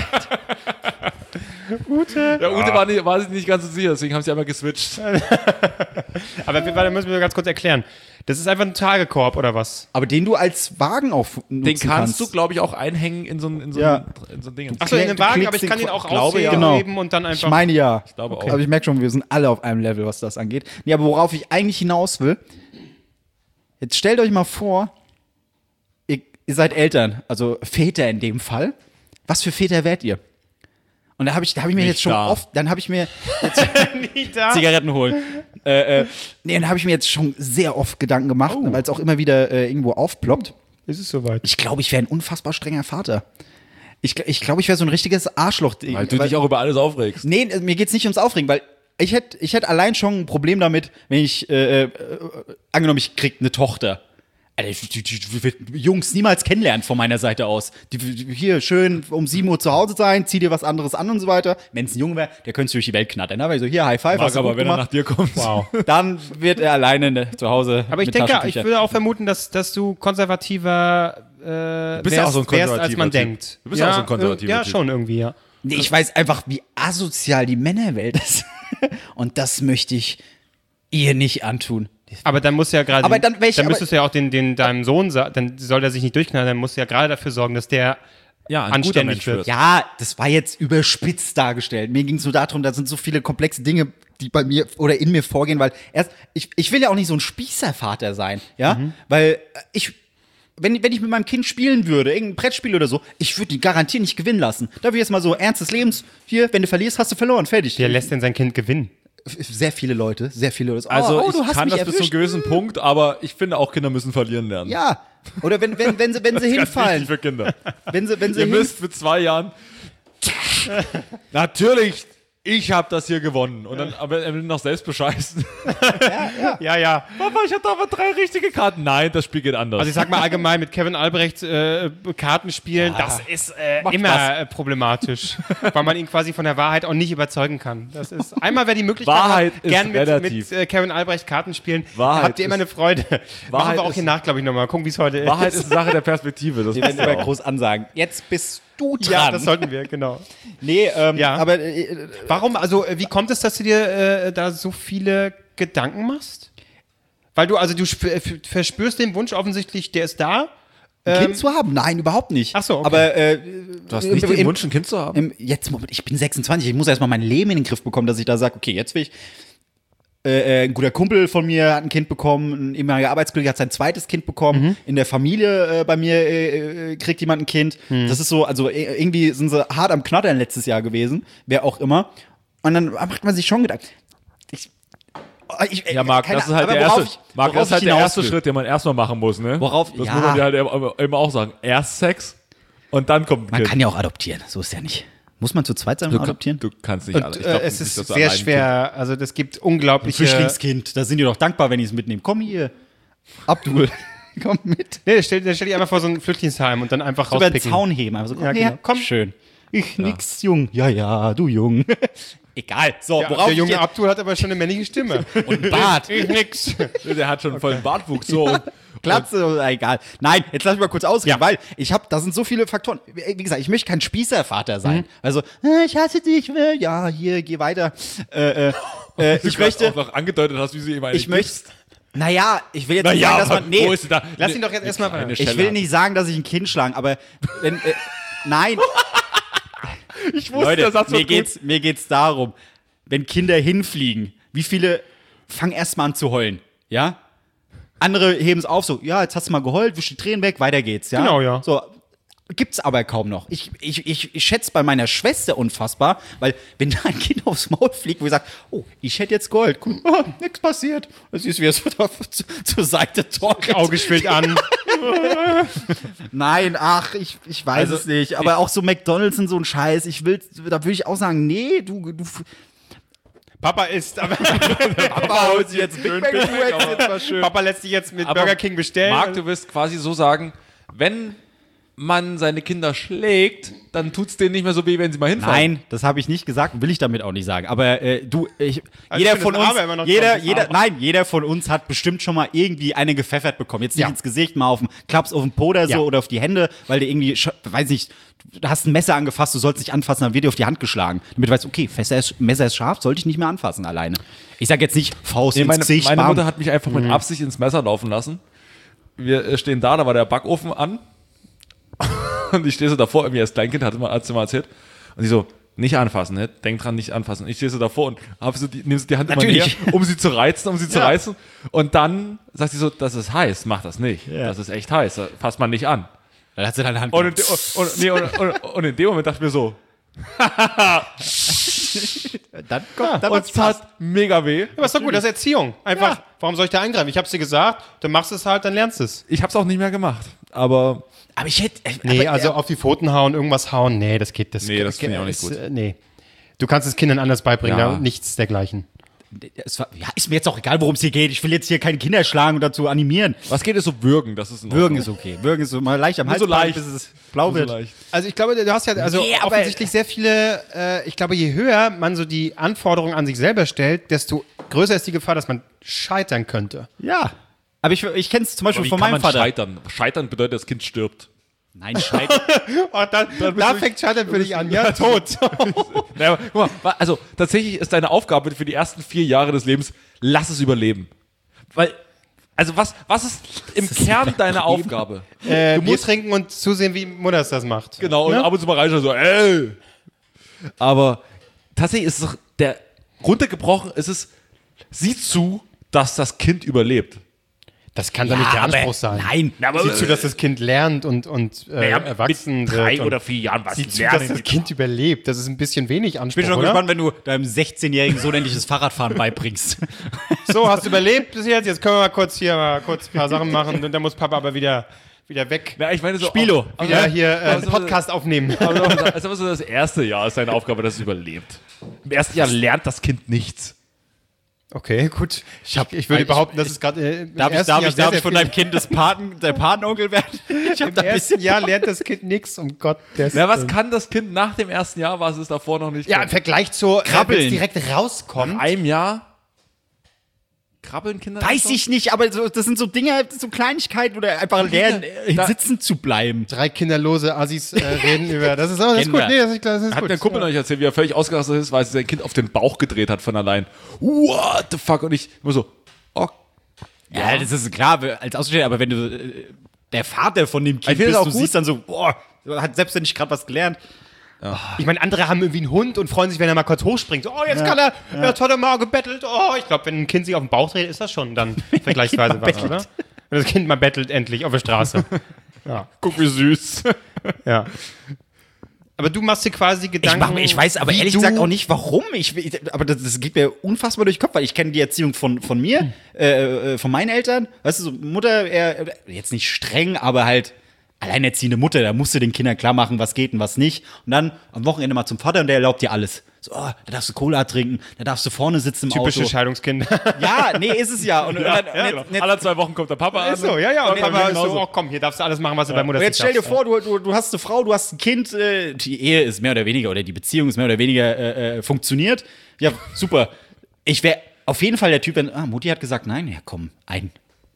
Ute. Ja, Ute war sich nicht ganz so sicher, deswegen haben sie einmal geswitcht. Aber warte, müssen wir ganz kurz erklären. Das ist einfach ein Tagekorb oder was? aber den du als Wagen auch nutzen Den kannst du, glaube ich, auch einhängen in so ein Ja. Ding. Achso, in einem Du Wagen, klickst aber ich den kann den Ko- auch glaube, ja. ausheben und dann einfach. Ich meine ja. Ich glaube auch. Aber ich merke schon, wir sind alle auf einem Level, was das angeht. Nee, aber worauf ich eigentlich hinaus will, jetzt stellt euch mal vor, ihr seid Eltern, also Väter in dem Fall. Was für Väter wärt ihr? Und da habe ich mir jetzt schon da. oft, dann habe ich mir nie da. Zigaretten holen. Nee, dann habe ich mir jetzt schon sehr oft Gedanken gemacht, weil es auch immer wieder irgendwo aufploppt. Ist es soweit? Ich glaube, ich wäre ein unfassbar strenger Vater. Ich glaube, ich wäre so ein richtiges Arschloch. Weil du dich auch über alles aufregst. Nee, mir geht's nicht ums Aufregen, weil ich hätte allein schon ein Problem damit, wenn ich, angenommen, ich krieg eine Tochter. Alter, die wird Jungs niemals kennenlernen von meiner Seite aus. Die hier schön um 7 Uhr zu Hause sein, zieh dir was anderes an und so weiter. Wenn es ein Junge wäre, der könnte durch die Welt knattern. Aber ich so, hier, High Five, hast du aber gut wenn er gemacht. nach dir kommt. Wow. Dann wird er alleine zu Hause. Aber ich mit denke, ich Taschentüchern. würde auch vermuten, dass du konservativer bist ja auch so ein wärst, als konservativer man Typ. denkt. Du bist ja auch so ein konservativer Ja, Typ. schon irgendwie, ja. Nee, ich weiß einfach, wie asozial die Männerwelt ist. Und das möchte ich ihr nicht antun. Aber dann musst du ja gerade, Aber dann müsstest du ja auch deinem Sohn sagen, dann soll der sich nicht durchknallen, dann musst du ja gerade dafür sorgen, dass der ein guter anständig Mensch wird. Ja, das war jetzt überspitzt dargestellt. Mir ging es nur darum, da sind so viele komplexe Dinge, die bei mir oder in mir vorgehen, weil ich will ja auch nicht so ein Spießervater sein, ja, weil wenn ich mit meinem Kind spielen würde, irgendein Brettspiel oder so, ich würde ihn garantiert nicht gewinnen lassen. Da wir jetzt mal so Ernst des Lebens, hier, wenn du verlierst, hast du verloren, fertig. Wer lässt denn sein Kind gewinnen? Sehr viele Leute. Also du ich hast kann mich das bis zu einem erwischt. gewissen Punkt, aber ich finde auch, Kinder müssen verlieren lernen. Ja. Oder wenn sie hinfallen. Wichtig für Kinder. Wenn sie Ihr müsst mit 2 Jahren natürlich, ich habe das hier gewonnen. Und dann aber er will noch selbst bescheißen. Ja. Papa, ich hatte aber 3 richtige Karten. Nein, das Spiel geht anders. Also ich sag mal allgemein, mit Kevin Albrecht Karten spielen, das ist immer problematisch, weil man ihn quasi von der Wahrheit auch nicht überzeugen kann. Das ist einmal, wer die Möglichkeit Wahrheit hat, ist gern relativ. mit Kevin Albrecht Karten spielen, Wahrheit habt ihr immer ist- eine Freude. Machen Wahrheit wir auch ist- hier nach, glaube ich, nochmal. Gucken, wie es heute Wahrheit ist. ist Sache der Perspektive. Das Wir werden wisst ihr immer auch. groß ansagen. Jetzt bist du dran. Ja, das sollten wir, genau. Nee, Ja. aber Warum, also wie kommt es, dass du dir da so viele Gedanken machst? Weil du verspürst den Wunsch offensichtlich, der ist da. ein Kind zu haben? Nein, überhaupt nicht. Ach so, okay. Aber Du hast nicht den Wunsch, ein Kind zu haben? Jetzt, Moment, ich bin 26, ich muss erstmal mein Leben in den Griff bekommen, dass ich da sage, okay, jetzt will ich. Ein guter Kumpel von mir hat ein Kind bekommen, ein ehemaliger Arbeitskollege hat sein zweites Kind bekommen. In der Familie bei mir kriegt jemand ein Kind. Das ist so, also irgendwie sind sie hart am Knattern letztes Jahr gewesen, wer auch immer. Und dann macht man sich schon Gedanken. Ja, Marc, keine das ist halt Ahnung, der aber erste, Marc, das ist halt der hinaus erste will. Schritt, den man erstmal machen muss, ne? Worauf- das ja. muss man dir halt immer auch sagen. Erst Sex und dann kommt ein Man Kind. kann ja auch adoptieren, so ist ja nicht. Muss man zu zweit sein und adoptieren? Du kannst nicht Und alle. Ich glaub es nicht, ist dass du sehr allein ein schwer, also das gibt unglaubliche... Flüchtlingskind, da sind die doch dankbar, wenn die es mitnehmen. Komm hier, Abdul, komm mit. Nee, stell dich einfach vor so ein Flüchtlingsheim und dann einfach Über den rauspicken. Zaun heben, einfach so, komm Ja, her, genau. Komm. schön. Ich nix, Jung. Ja, du Jung. Egal, so, Ja, worauf der ich junge jetzt... Abdul hat aber schon eine männliche Stimme. Und Bart, Ich nix. Kind. Der hat schon vollen Bartwuchs. So. Glatze, egal. Nein, jetzt lass mich mal kurz ausreden, weil da sind so viele Faktoren. Wie gesagt, ich möchte kein Spießervater sein. Also, ich hasse dich, ja, hier, geh weiter. Ich möchte, auch noch angedeutet hast, wie sie immer ich möchte, naja, ich will jetzt nicht sagen, dass man, wo ist sie da? Lass ihn doch jetzt erstmal Eine weiter. ich Schelle will hat. nicht sagen, dass ich ein Kind schlage, aber wenn, nein, Ich wusste, Leute, der Satz wird gut. mir geht's darum, wenn Kinder hinfliegen, wie viele fangen erstmal an zu heulen, ja? Andere heben es auf, so, ja, jetzt hast du mal geheult, wisch die Tränen weg, weiter geht's, ja? Genau, ja. So, gibt's aber kaum noch. Ich schätze bei meiner Schwester unfassbar, weil wenn da ein Kind aufs Maul fliegt, wo ich sage, oh, ich hätte jetzt geheult, guck, nichts passiert. Das ist wie es zur Seite torkelt. Auge schwillt an. Nein, ach, ich weiß es nicht. Aber auch so McDonalds und so ein Scheiß. Da würde ich auch sagen, nee, du Papa isst, aber Papa holt sich jetzt Big Mac, du hättest jetzt mal schön. Papa lässt sich jetzt mit Aber Burger King bestellen. Marc, du wirst quasi so sagen, wenn man seine Kinder schlägt, dann tut's denen nicht mehr so weh, wenn sie mal hinfallen. Nein, das habe ich nicht gesagt und will ich damit auch nicht sagen. Aber Also jeder ich von finde das uns, aber immer noch krass, jeder von uns hat bestimmt schon mal irgendwie eine gepfeffert bekommen. Jetzt nicht Ja. ins Gesicht, mal auf den Klaps auf den Po oder so Ja. oder auf die Hände, weil du irgendwie, weiß nicht, du hast ein Messer angefasst, du sollst nicht anfassen, dann wird dir auf die Hand geschlagen. Damit du weißt, okay, Messer ist scharf, sollte ich nicht mehr anfassen alleine. Ich sag jetzt nicht Faust Nee, ins Gesicht, meine bam. Mutter hat mich einfach mit Absicht ins Messer laufen lassen. Wir stehen da war der Backofen an. Und ich stehe so davor, irgendwie als Kleinkind, hat sie mal erzählt. Und sie so, nicht anfassen, ne? Denk dran, nicht anfassen. Ich stehe so davor und nehme so die Hand Natürlich. immer näher, um sie zu reizen, Und dann sagt sie so, das ist heiß, mach das nicht. Das ist echt heiß, das fasst man nicht an. Dann hat sie deine Hand Und in dem Moment dachte ich mir so, dann kommt, dann und es tat mega weh. Aber ist doch gut, das ist Erziehung. Einfach, warum soll ich da eingreifen? Ich hab's dir gesagt, dann machst du es halt, dann lernst du es. Ich hab's auch nicht mehr gemacht. Aber Aber ich hätte. Nee, also auf die Pfoten hauen, irgendwas hauen, nee, das geht. Nee, das finde ich auch nicht ist, gut. Nee. Du kannst es Kindern anders beibringen, Ja. ja. Nichts dergleichen. Ist mir jetzt auch egal, worum es hier geht. Ich will jetzt hier keine Kinder schlagen und dazu animieren. was geht es so würgen? Das ist in Würgen Ordnung. ist okay. Würgen ist so mal leicht am Nur Hals, so leicht. bis es blau So wird. leicht. Also ich glaube, du hast ja also Nee, aber- offensichtlich sehr viele, ich glaube, je höher man so die Anforderungen an sich selber stellt, desto größer ist die Gefahr, dass man scheitern könnte. Ja. Aber ich kenne es zum Aber Beispiel wie von kann meinem man Vater. scheitern? Scheitern bedeutet, das Kind stirbt. Nein, Scheitern. Da fängt Scheitern für dich an. Ja, tot. Naja, aber, guck mal, also tatsächlich ist deine Aufgabe für die ersten 4 Jahre des Lebens, lass es überleben. Weil, also was ist im Kern deine Aufgabe? Du musst trinken und zusehen, wie Mutters das macht. Genau, und Ja? ab und zu mal reinschauen so, ey. Aber tatsächlich ist es doch, runtergebrochen ist es, sieh zu, dass das Kind überlebt. Das kann doch nicht der Anspruch sein. Nein, Siehst du, dass das Kind lernt und erwachsen wird? Und 4 Jahren was siehst du, dass das Kind überlebt? Das ist ein bisschen wenig Anspruch, ich bin schon oder? gespannt, wenn du deinem 16-jährigen Sohn endlich das Fahrradfahren beibringst. So, hast du überlebt bis jetzt? Jetzt können wir mal kurz ein paar Sachen machen und dann muss Papa aber wieder weg. Ja, ich meine so, Spilo. Wieder hier einen Podcast aufnehmen. Also so das erste Jahr ist deine Aufgabe, dass es überlebt. Im ersten Jahr lernt das Kind nichts. Okay, gut. Ich würde behaupten, dass es gerade Darf ich von deinem Kind der Patenonkel werden? Ich habe da ein bisschen. Jahr lernt das Kind nichts, um Gottes Na, was kann das Kind nach dem ersten Jahr, was es davor noch nicht Ja, im kann? Vergleich zu Krabbeln. wenn es direkt rauskommt. Nach einem Jahr krabbeln Kinder? Weiß ich nicht, aber das sind so Dinge, so Kleinigkeiten, wo der einfach lernen, sitzen zu bleiben. 3 kinderlose Assis reden über. Das ist gut. Kinder. Nee, das ist klar. Das ist Hat gut. mir ein Kumpel neulich erzählt, wie er völlig ausgerastet ist, weil sich sein Kind auf den Bauch gedreht hat von allein. What the fuck? Und ich immer so, oh. Ja, das ist klar, als Außenstehender, aber wenn du der Vater von dem Kind Ich finde bist, es auch du gut. siehst dann so, boah, hat selbst wenn nicht gerade was gelernt. Ich meine, andere haben irgendwie einen Hund und freuen sich, wenn er mal kurz hochspringt. So, oh, jetzt kann er, jetzt hat er mal gebettelt. Oh, ich glaube, wenn ein Kind sich auf den Bauch dreht, ist das schon dann vergleichsweise was, oder? Wenn das Kind mal bettelt, endlich auf der Straße. Guck, wie süß. Ja. Aber du machst dir quasi Gedanken. Ich weiß aber wie ehrlich du- gesagt auch nicht, warum. Aber das geht mir unfassbar durch den Kopf, weil ich kenne die Erziehung von mir, von meinen Eltern. Weißt du, so Mutter, jetzt nicht streng, aber halt alleinerziehende Mutter, da musst du den Kindern klar machen, was geht und was nicht. Und dann am Wochenende mal zum Vater und der erlaubt dir alles. So, da darfst du Cola trinken, da darfst du vorne sitzen im Typische Auto. Scheidungskinder. Ja, nee, ist es ja. Und dann, Alle 2 Wochen kommt der Papa an. Ist so, ja. Und Nee, Papa ist genauso. so, oh komm, hier darfst du alles machen, was du bei Mutter Und jetzt stell dir vor, du hast eine Frau, du hast ein Kind, die Ehe ist mehr oder weniger, oder die Beziehung ist mehr oder weniger funktioniert. Ja, super. Ich wäre auf jeden Fall der Typ, wenn, Mutti hat gesagt, nein, ja komm, ein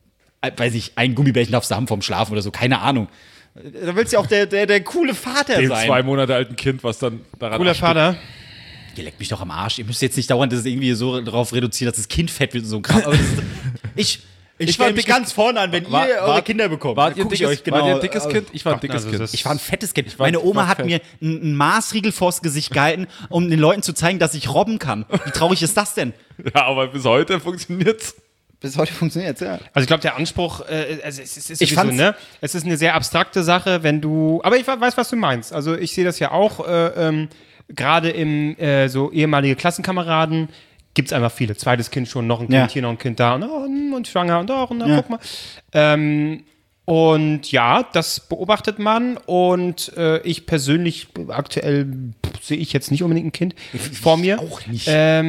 Gummibärchen darfst du haben vom Schlafen oder so, keine Ahnung. Da willst du ja auch der coole Vater Dem sein. 2 Monate alten Kind, was dann daran Cooler erstickt. Vater. Ihr leckt mich doch am Arsch. Ihr müsst jetzt nicht dauernd das irgendwie so darauf reduzieren, dass das Kind fett wird und so ein Kram. Aber ich stelle mich ganz vorne an, wenn ihr eure Kinder bekommt. Wart ihr Dann guck ich dickes, euch genau, wart ihr ein dickes Kind? Ich war ein dickes also Kind. das- Ich war ein fettes Kind. war- Meine Oma war hat fett. mir einen Maßriegel vors Gesicht gehalten, um den Leuten zu zeigen, dass ich robben kann. Wie traurig ist das denn? Ja, aber bis heute funktioniert's. Bis heute funktioniert es, ja. Also ich glaube, der Anspruch, es ist Ich sowieso, fand's- ne? Es ist eine sehr abstrakte Sache, wenn du, aber ich weiß, was du meinst. Also ich sehe das ja auch, gerade im so ehemalige Klassenkameraden gibt es einfach viele. Zweites Kind schon, noch ein Kind Ja. hier, noch ein Kind da und schwanger und guck mal. Und ja, das beobachtet man und ich persönlich aktuell sehe ich jetzt nicht unbedingt ein Kind vor mir. Auch nicht.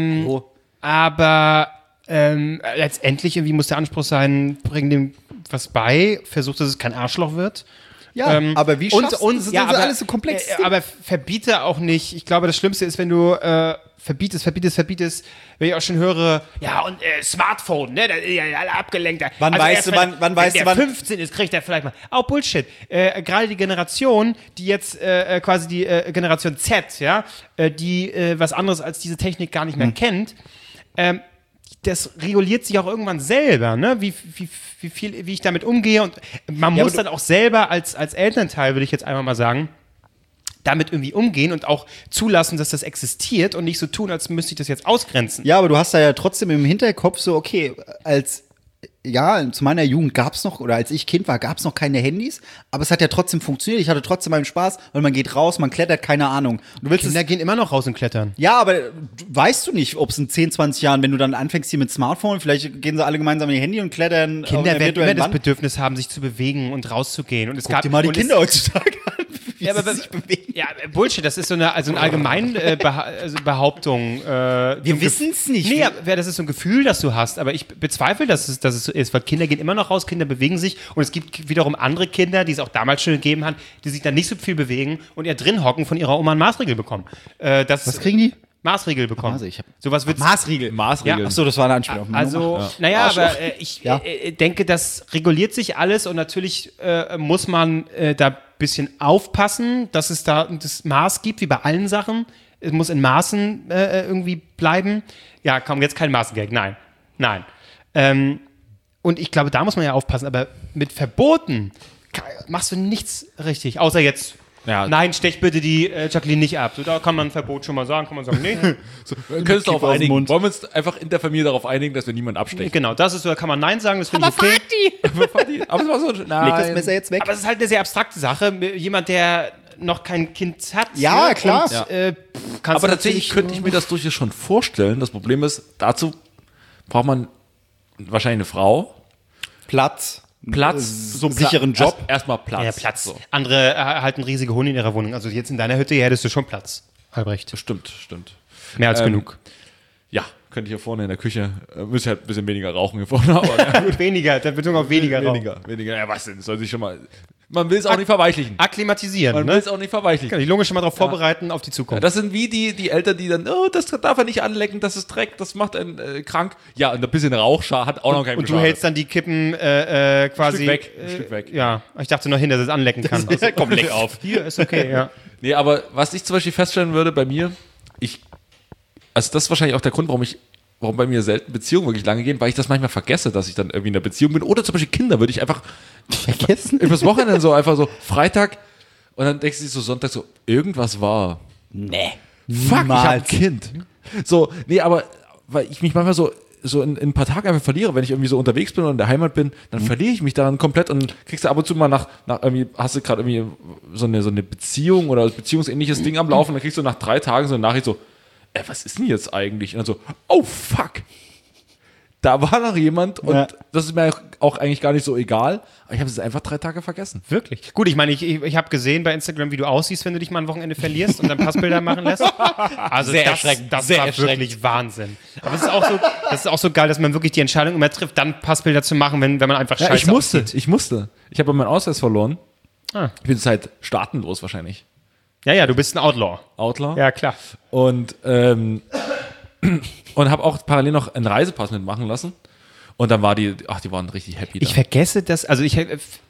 Aber letztendlich irgendwie muss der Anspruch sein, bring dem was bei, versuch, dass es kein Arschloch wird. Ja, aber wie schaffst du das? Das ist alles so komplex. aber verbiete auch nicht. Ich glaube, das Schlimmste ist, wenn du verbietest. Wenn ich auch schon höre, ja, und Smartphone, ne, da ja, alle abgelenkt. Wann weißt erst du, wann weißt wenn du, der wann- 15 ist, kriegt er vielleicht mal. Auch Bullshit. Gerade die Generation, die jetzt quasi die Generation Z, ja, die was anderes als diese Technik gar nicht mehr kennt, das reguliert sich auch irgendwann selber, ne? Wie ich damit umgehe. Und man muss dann auch selber als Elternteil, würde ich jetzt einmal mal sagen, damit irgendwie umgehen und auch zulassen, dass das existiert und nicht so tun, als müsste ich das jetzt ausgrenzen. Ja, aber du hast da ja trotzdem im Hinterkopf so, okay, zu meiner Jugend gab es noch, oder als ich Kind war, gab es noch keine Handys, aber es hat ja trotzdem funktioniert. Ich hatte trotzdem meinen Spaß, weil man geht raus, man klettert, keine Ahnung. Und du willst Kinder gehen immer noch raus und klettern. ja, aber weißt du nicht, ob es in 10, 20 Jahren, wenn du dann anfängst hier mit Smartphone, vielleicht gehen sie alle gemeinsam in ihr Handy und klettern. Kinder auf einer werden immer virtuellen das Wand. Bedürfnis haben, sich zu bewegen und rauszugehen. Und es Guck dir mal die und Kinder heutzutage an, wie Ja, sie aber sich bewegen. ja, Bullshit, das ist so eine allgemeine Behauptung. Wir wissen es nicht. Nee, das ist so ein Gefühl, das du hast, aber ich bezweifle, dass es so ist, weil Kinder gehen immer noch raus, Kinder bewegen sich und es gibt wiederum andere Kinder, die es auch damals schon gegeben hat, die sich dann nicht so viel bewegen und eher drin hocken, von ihrer Oma einen Maßriegel bekommen. Was kriegen die? Maßriegel bekommen. Also ich hab Sowas wird's. Maßriegel. Maßregeln. Ja, Achso, das war eine Anspielung auf meine Also, Nummer. naja, Arschloch. aber ich Ja. denke, das reguliert sich alles und natürlich muss man da bisschen aufpassen, dass es da das Maß gibt, wie bei allen Sachen. Es muss in Maßen irgendwie bleiben. Ja, komm, jetzt kein Maßengag. Nein. Und ich glaube, da muss man ja aufpassen. Aber mit Verboten machst du nichts richtig. Außer jetzt, nein, stech bitte die Jacqueline nicht ab. So, da kann man ein Verbot schon mal sagen. Kann man sagen, nee. So, wir können uns darauf einigen. Wollen wir uns einfach in der Familie darauf einigen, dass wir niemanden abstechen? Genau, das ist so, da kann man Nein sagen, das finde ich okay. Aber es war so, nein. Leg das Messer jetzt weg. Aber es ist halt eine sehr abstrakte Sache. Jemand, der noch kein Kind hat. Ja, klar. Und, Aber tatsächlich könnte ich mir das durchaus schon vorstellen. Das Problem ist, dazu braucht man wahrscheinlich eine Frau. Platz. So einen sicheren Job. Erstmal Platz. Ja, Platz. So. Andere halten riesige Hunde in ihrer Wohnung. Also jetzt in deiner Hütte hier hättest du schon Platz, Albrecht. Stimmt. Mehr als genug. Ja, könnte ich hier vorne in der Küche. Müsste halt ein bisschen weniger rauchen hier vorne. Aber ja, gut. Weniger, der Betonung auf weniger Raum. Weniger. Ja, was denn? Soll sich schon mal. Man will es auch nicht verweichlichen. Akklimatisieren, Man will es auch nicht verweichlichen. Kann die Lunge schon mal darauf vorbereiten auf die Zukunft. Ja, das sind wie die Eltern, die dann, das darf er nicht anlecken, das ist Dreck, das macht einen krank. Ja, und ein bisschen Rauchschar hat auch noch keinen Und du hältst dann die Kippen quasi... Ein Stück weg. Ja, ich dachte noch hin, dass es anlecken kann. Komm, leck auf. Hier ist okay, ja. Nee, aber was ich zum Beispiel feststellen würde bei mir, also das ist wahrscheinlich auch der Grund, warum bei mir selten Beziehungen wirklich lange gehen, weil ich das manchmal vergesse, dass ich dann irgendwie in einer Beziehung bin. Oder zum Beispiel Kinder würde ich einfach Vergessen? übers Wochenende so einfach so Freitag und dann denkst du dich so Sonntag so, irgendwas war. Nee. Fuck, ich hab ein Kind. So, nee, aber weil ich mich manchmal so in ein paar Tagen einfach verliere, wenn ich irgendwie so unterwegs bin und in der Heimat bin, dann verliere ich mich daran komplett und kriegst du ab und zu mal nach irgendwie, hast du gerade irgendwie so eine Beziehung oder beziehungsähnliches Ding am Laufen, dann kriegst du nach 3 Tagen so eine Nachricht so, was ist denn jetzt eigentlich? Und dann so, oh fuck, da war noch jemand und das ist mir auch eigentlich gar nicht so egal, aber ich habe es einfach 3 Tage vergessen. Wirklich? Gut, ich meine, ich habe gesehen bei Instagram, wie du aussiehst, wenn du dich mal ein Wochenende verlierst und dann Passbilder machen lässt. Also Sehr das erschreckend, war sehr wirklich Wahnsinn. Aber es ist auch so geil, dass man wirklich die Entscheidung immer trifft, dann Passbilder zu machen, wenn man einfach scheiße ich musste. aussieht. Ich habe meinen Ausweis verloren. Ah. Ich bin halt staatenlos wahrscheinlich. Ja, du bist ein Outlaw. Ja, klar. Und habe auch parallel noch einen Reisepass mitmachen lassen. Und dann die waren richtig happy da. Ich vergesse das, also ich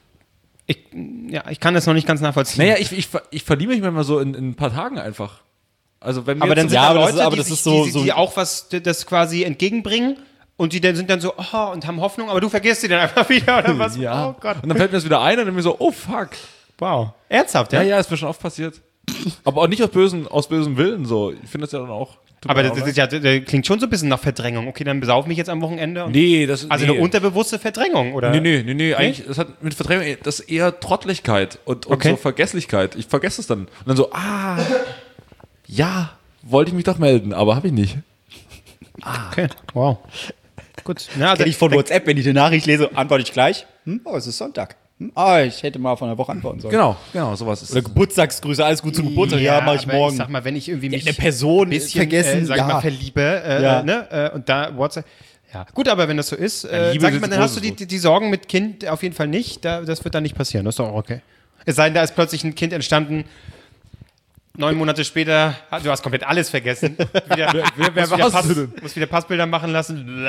kann das noch nicht ganz nachvollziehen. Naja, ich verliebe mich manchmal so in ein paar Tagen einfach. Also wenn wir aber dann jetzt sind da Leute, aber das ist so- die auch was das quasi entgegenbringen und die dann sind dann so, und haben Hoffnung, aber du vergisst sie dann einfach wieder oder was? ja. Oh Gott. Und dann fällt mir das wieder ein und dann bin ich so, oh fuck. Wow. Ernsthaft, ja? Ja, ist mir schon oft passiert. Aber auch nicht aus bösem Willen so. Ich finde das ja dann auch. Aber das klingt schon so ein bisschen nach Verdrängung. Okay, dann besauf mich jetzt am Wochenende. Nee, das ist. Also eine unterbewusste Verdrängung, oder? Nee. Eigentlich, das hat mit Verdrängung, das ist eher Trottlichkeit und so Vergesslichkeit. Ich vergesse es dann. Und dann so, ja, wollte ich mich doch melden, aber habe ich nicht. Okay, wow. Gut. Ja, also, Kenn ich von WhatsApp, wenn ich eine Nachricht lese, antworte ich gleich. Es ist Sonntag. Ich hätte mal von der Woche antworten sollen. Genau, sowas ist Oder Geburtstagsgrüße, alles gut zum Geburtstag. Ja, mach ich aber morgen. Ich sag mal, wenn ich irgendwie mich eine Person ein bisschen, vergessen, sag ich mal, verliebe, und da WhatsApp. Ja, gut, aber wenn das so ist, Liebe sag ich ist mal, dann hast du die Sorgen mit Kind auf jeden Fall nicht. Das wird dann nicht passieren. Das ist doch auch okay. Es sei denn, da ist plötzlich ein Kind entstanden. 9 Monate später, du hast komplett alles vergessen. Wer warst du denn? Musst wieder Passbilder machen lassen.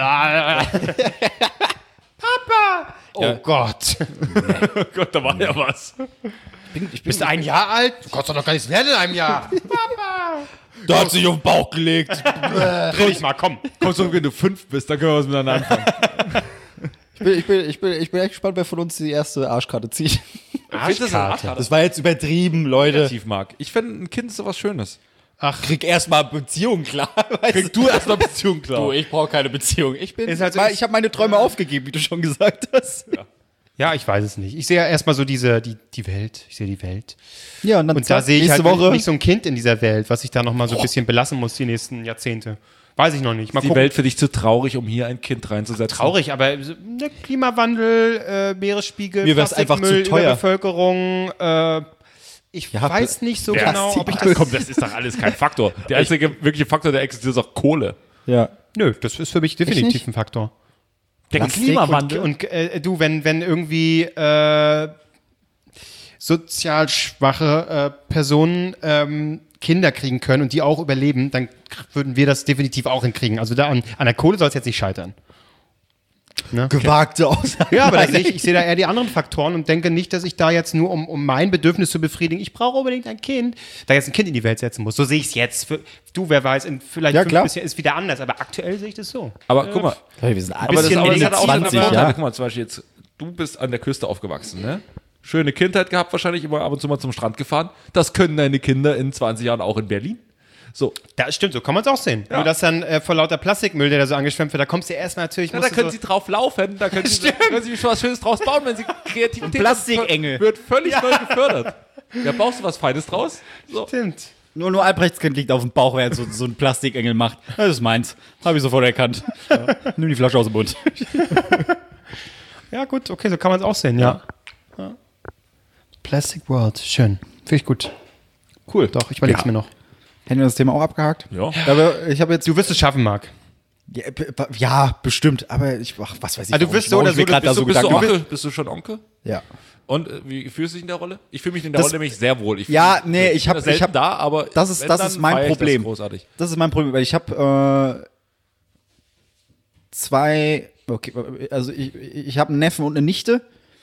Papa! Oh Gott. Oh Gott, da war ja was. Bist du 1 Jahr alt? Du kannst doch noch gar nichts werden in einem Jahr. Papa! Da hat sich auf den Bauch gelegt. Dreh dich mal, komm. Komm zurück, wenn du 5 bist, dann können wir was miteinander anfangen. Ich bin echt gespannt, wer von uns die erste Arschkarte zieht. Arschkarte. Das war jetzt übertrieben, Leute. Marc. Ich finde, ein Kind ist sowas Schönes. Krieg erstmal Beziehung klar. Krieg du erstmal Beziehung klar. Du, ich brauche keine Beziehung. Ich Ist halt ich habe meine Träume aufgegeben, wie du schon gesagt hast. Ja, ich weiß es nicht. Ich sehe ja erstmal so die Welt. Ich sehe die Welt. Ja, und dann Und da sehe ich nächste halt Woche nicht so ein Kind in dieser Welt, was ich da nochmal so ein bisschen belassen muss die nächsten Jahrzehnte. Weiß ich noch nicht. Mal Die gucken. Welt für dich zu traurig, um hier ein Kind reinzusetzen. Traurig, aber der Klimawandel, Meeresspiegel, Mir wär's einfach zu teuer. Überbevölkerung, ich weiß nicht so genau, ob ich das... Komm, das ist doch alles kein Faktor. Der einzige wirkliche Faktor, der existiert, ist auch Kohle. Ja. Nö, das ist für mich definitiv ein Faktor. Der Plastik Klimawandel. Und du, wenn irgendwie sozial schwache Personen Kinder kriegen können und die auch überleben, dann würden wir das definitiv auch hinkriegen. Also da an der Kohle soll es jetzt nicht scheitern. Ne? Gewagte Aussage. Ja, aber ich sehe da eher die anderen Faktoren und denke nicht, dass ich da jetzt nur, um mein Bedürfnis zu befriedigen, ich brauche unbedingt ein Kind, da jetzt ein Kind in die Welt setzen muss. So sehe ich es jetzt. Wer weiß, in vielleicht 5 bis Jahren ist wieder anders, aber aktuell sehe ich das so. Aber guck mal, Wir sind aber das Ende hat auch seine 20, Vorteile. ja. Guck mal, zum Beispiel jetzt, du bist an der Küste aufgewachsen, ne? Schöne Kindheit gehabt, wahrscheinlich immer ab und zu mal zum Strand gefahren. Das können deine Kinder in 20 Jahren auch in Berlin. So. Das stimmt, so kann man es auch sehen. Ja. Nur das dann vor lauter Plastikmüll, der da so angeschwemmt wird, da kommst du erstmal natürlich. Ja, da können sie drauf laufen, da können sie schon was Schönes draus bauen, wenn sie Kreativität Plastikengel. wird völlig neu gefördert. Ja, baust du was Feines draus? So. Stimmt. Nur Albrechts Kind liegt auf dem Bauch, während so ein Plastikengel macht. Das ist meins. Habe ich sofort erkannt. Ja. Nimm die Flasche aus dem Mund. Ja, gut, okay, so kann man es auch sehen, ja. Plastic World, schön. Finde ich gut. Cool. Doch, ich überlege es mir noch. Hätten wir das Thema auch abgehakt? Ja. Aber ich habe jetzt. Du wirst es schaffen, Marc. Ja, bestimmt. Aber was weiß ich. Also du wirst so oder so, Bist du schon Onkel? Ja. Und wie fühlst du dich in der Rolle? Ich fühle mich in der Rolle nämlich sehr wohl. Ich bin selten da, aber das ist mein feiere ich Problem. Das großartig. Das ist mein Problem, weil ich habe zwei. Okay, also ich habe einen Neffen und eine Nichte.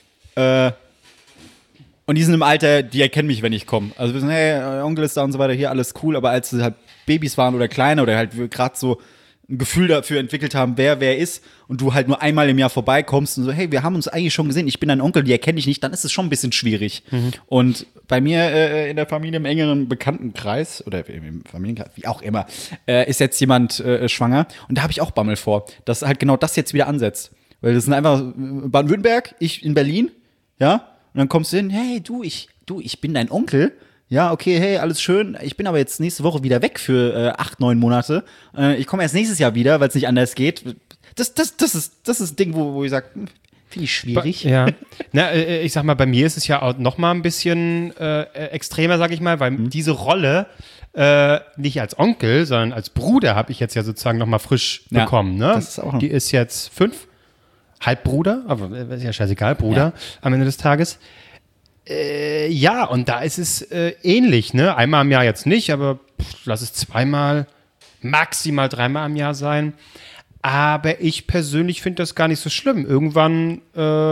Und die sind im Alter, die erkennen mich, wenn ich komme. Also wir sind, hey, euer Onkel ist da und so weiter, hier alles cool. Aber als sie halt Babys waren oder kleine oder halt gerade so ein Gefühl dafür entwickelt haben, wer ist, und du halt nur einmal im Jahr vorbeikommst und so, hey, wir haben uns eigentlich schon gesehen, ich bin dein Onkel, die erkenne ich nicht, dann ist es schon ein bisschen schwierig. Und bei mir in der Familie, im engeren Bekanntenkreis oder im Familienkreis, wie auch immer, ist jetzt jemand schwanger. Und da habe ich auch Bammel vor, dass halt genau das jetzt wieder ansetzt. Weil das sind einfach Baden-Württemberg, ich in Berlin, ja. Und dann kommst du hin, hey, ich bin dein Onkel. Ja, okay, hey, alles schön. Ich bin aber jetzt nächste Woche wieder weg für 8-9 Monate. Ich komme erst nächstes Jahr wieder, weil es nicht anders geht. Das ist ein Ding, wo ich sage, finde ich schwierig. Ja. Na, ich sag mal, bei mir ist es ja auch noch mal ein bisschen extremer, sag ich mal, weil diese Rolle nicht als Onkel, sondern als Bruder habe ich jetzt ja sozusagen noch mal frisch bekommen. Ne? das ist auch noch. Die ist jetzt 5. Halbbruder, aber ist ja scheißegal, Bruder am Ende des Tages. Ja, und da ist es ähnlich, ne? Einmal im Jahr jetzt nicht, aber lass es 2-mal, maximal 3-mal im Jahr sein. Aber ich persönlich finde das gar nicht so schlimm. Irgendwann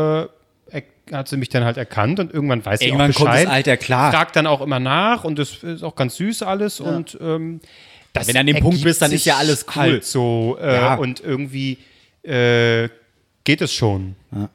hat sie mich dann halt erkannt und irgendwann weiß sie auch Bescheid. Kommt das Alter, klar. Fragt dann auch immer nach und das ist auch ganz süß alles. Ja. Und das wenn du an dem Punkt bist, dann ist ja alles cool. Halt so, und irgendwie geht es schon. Ja.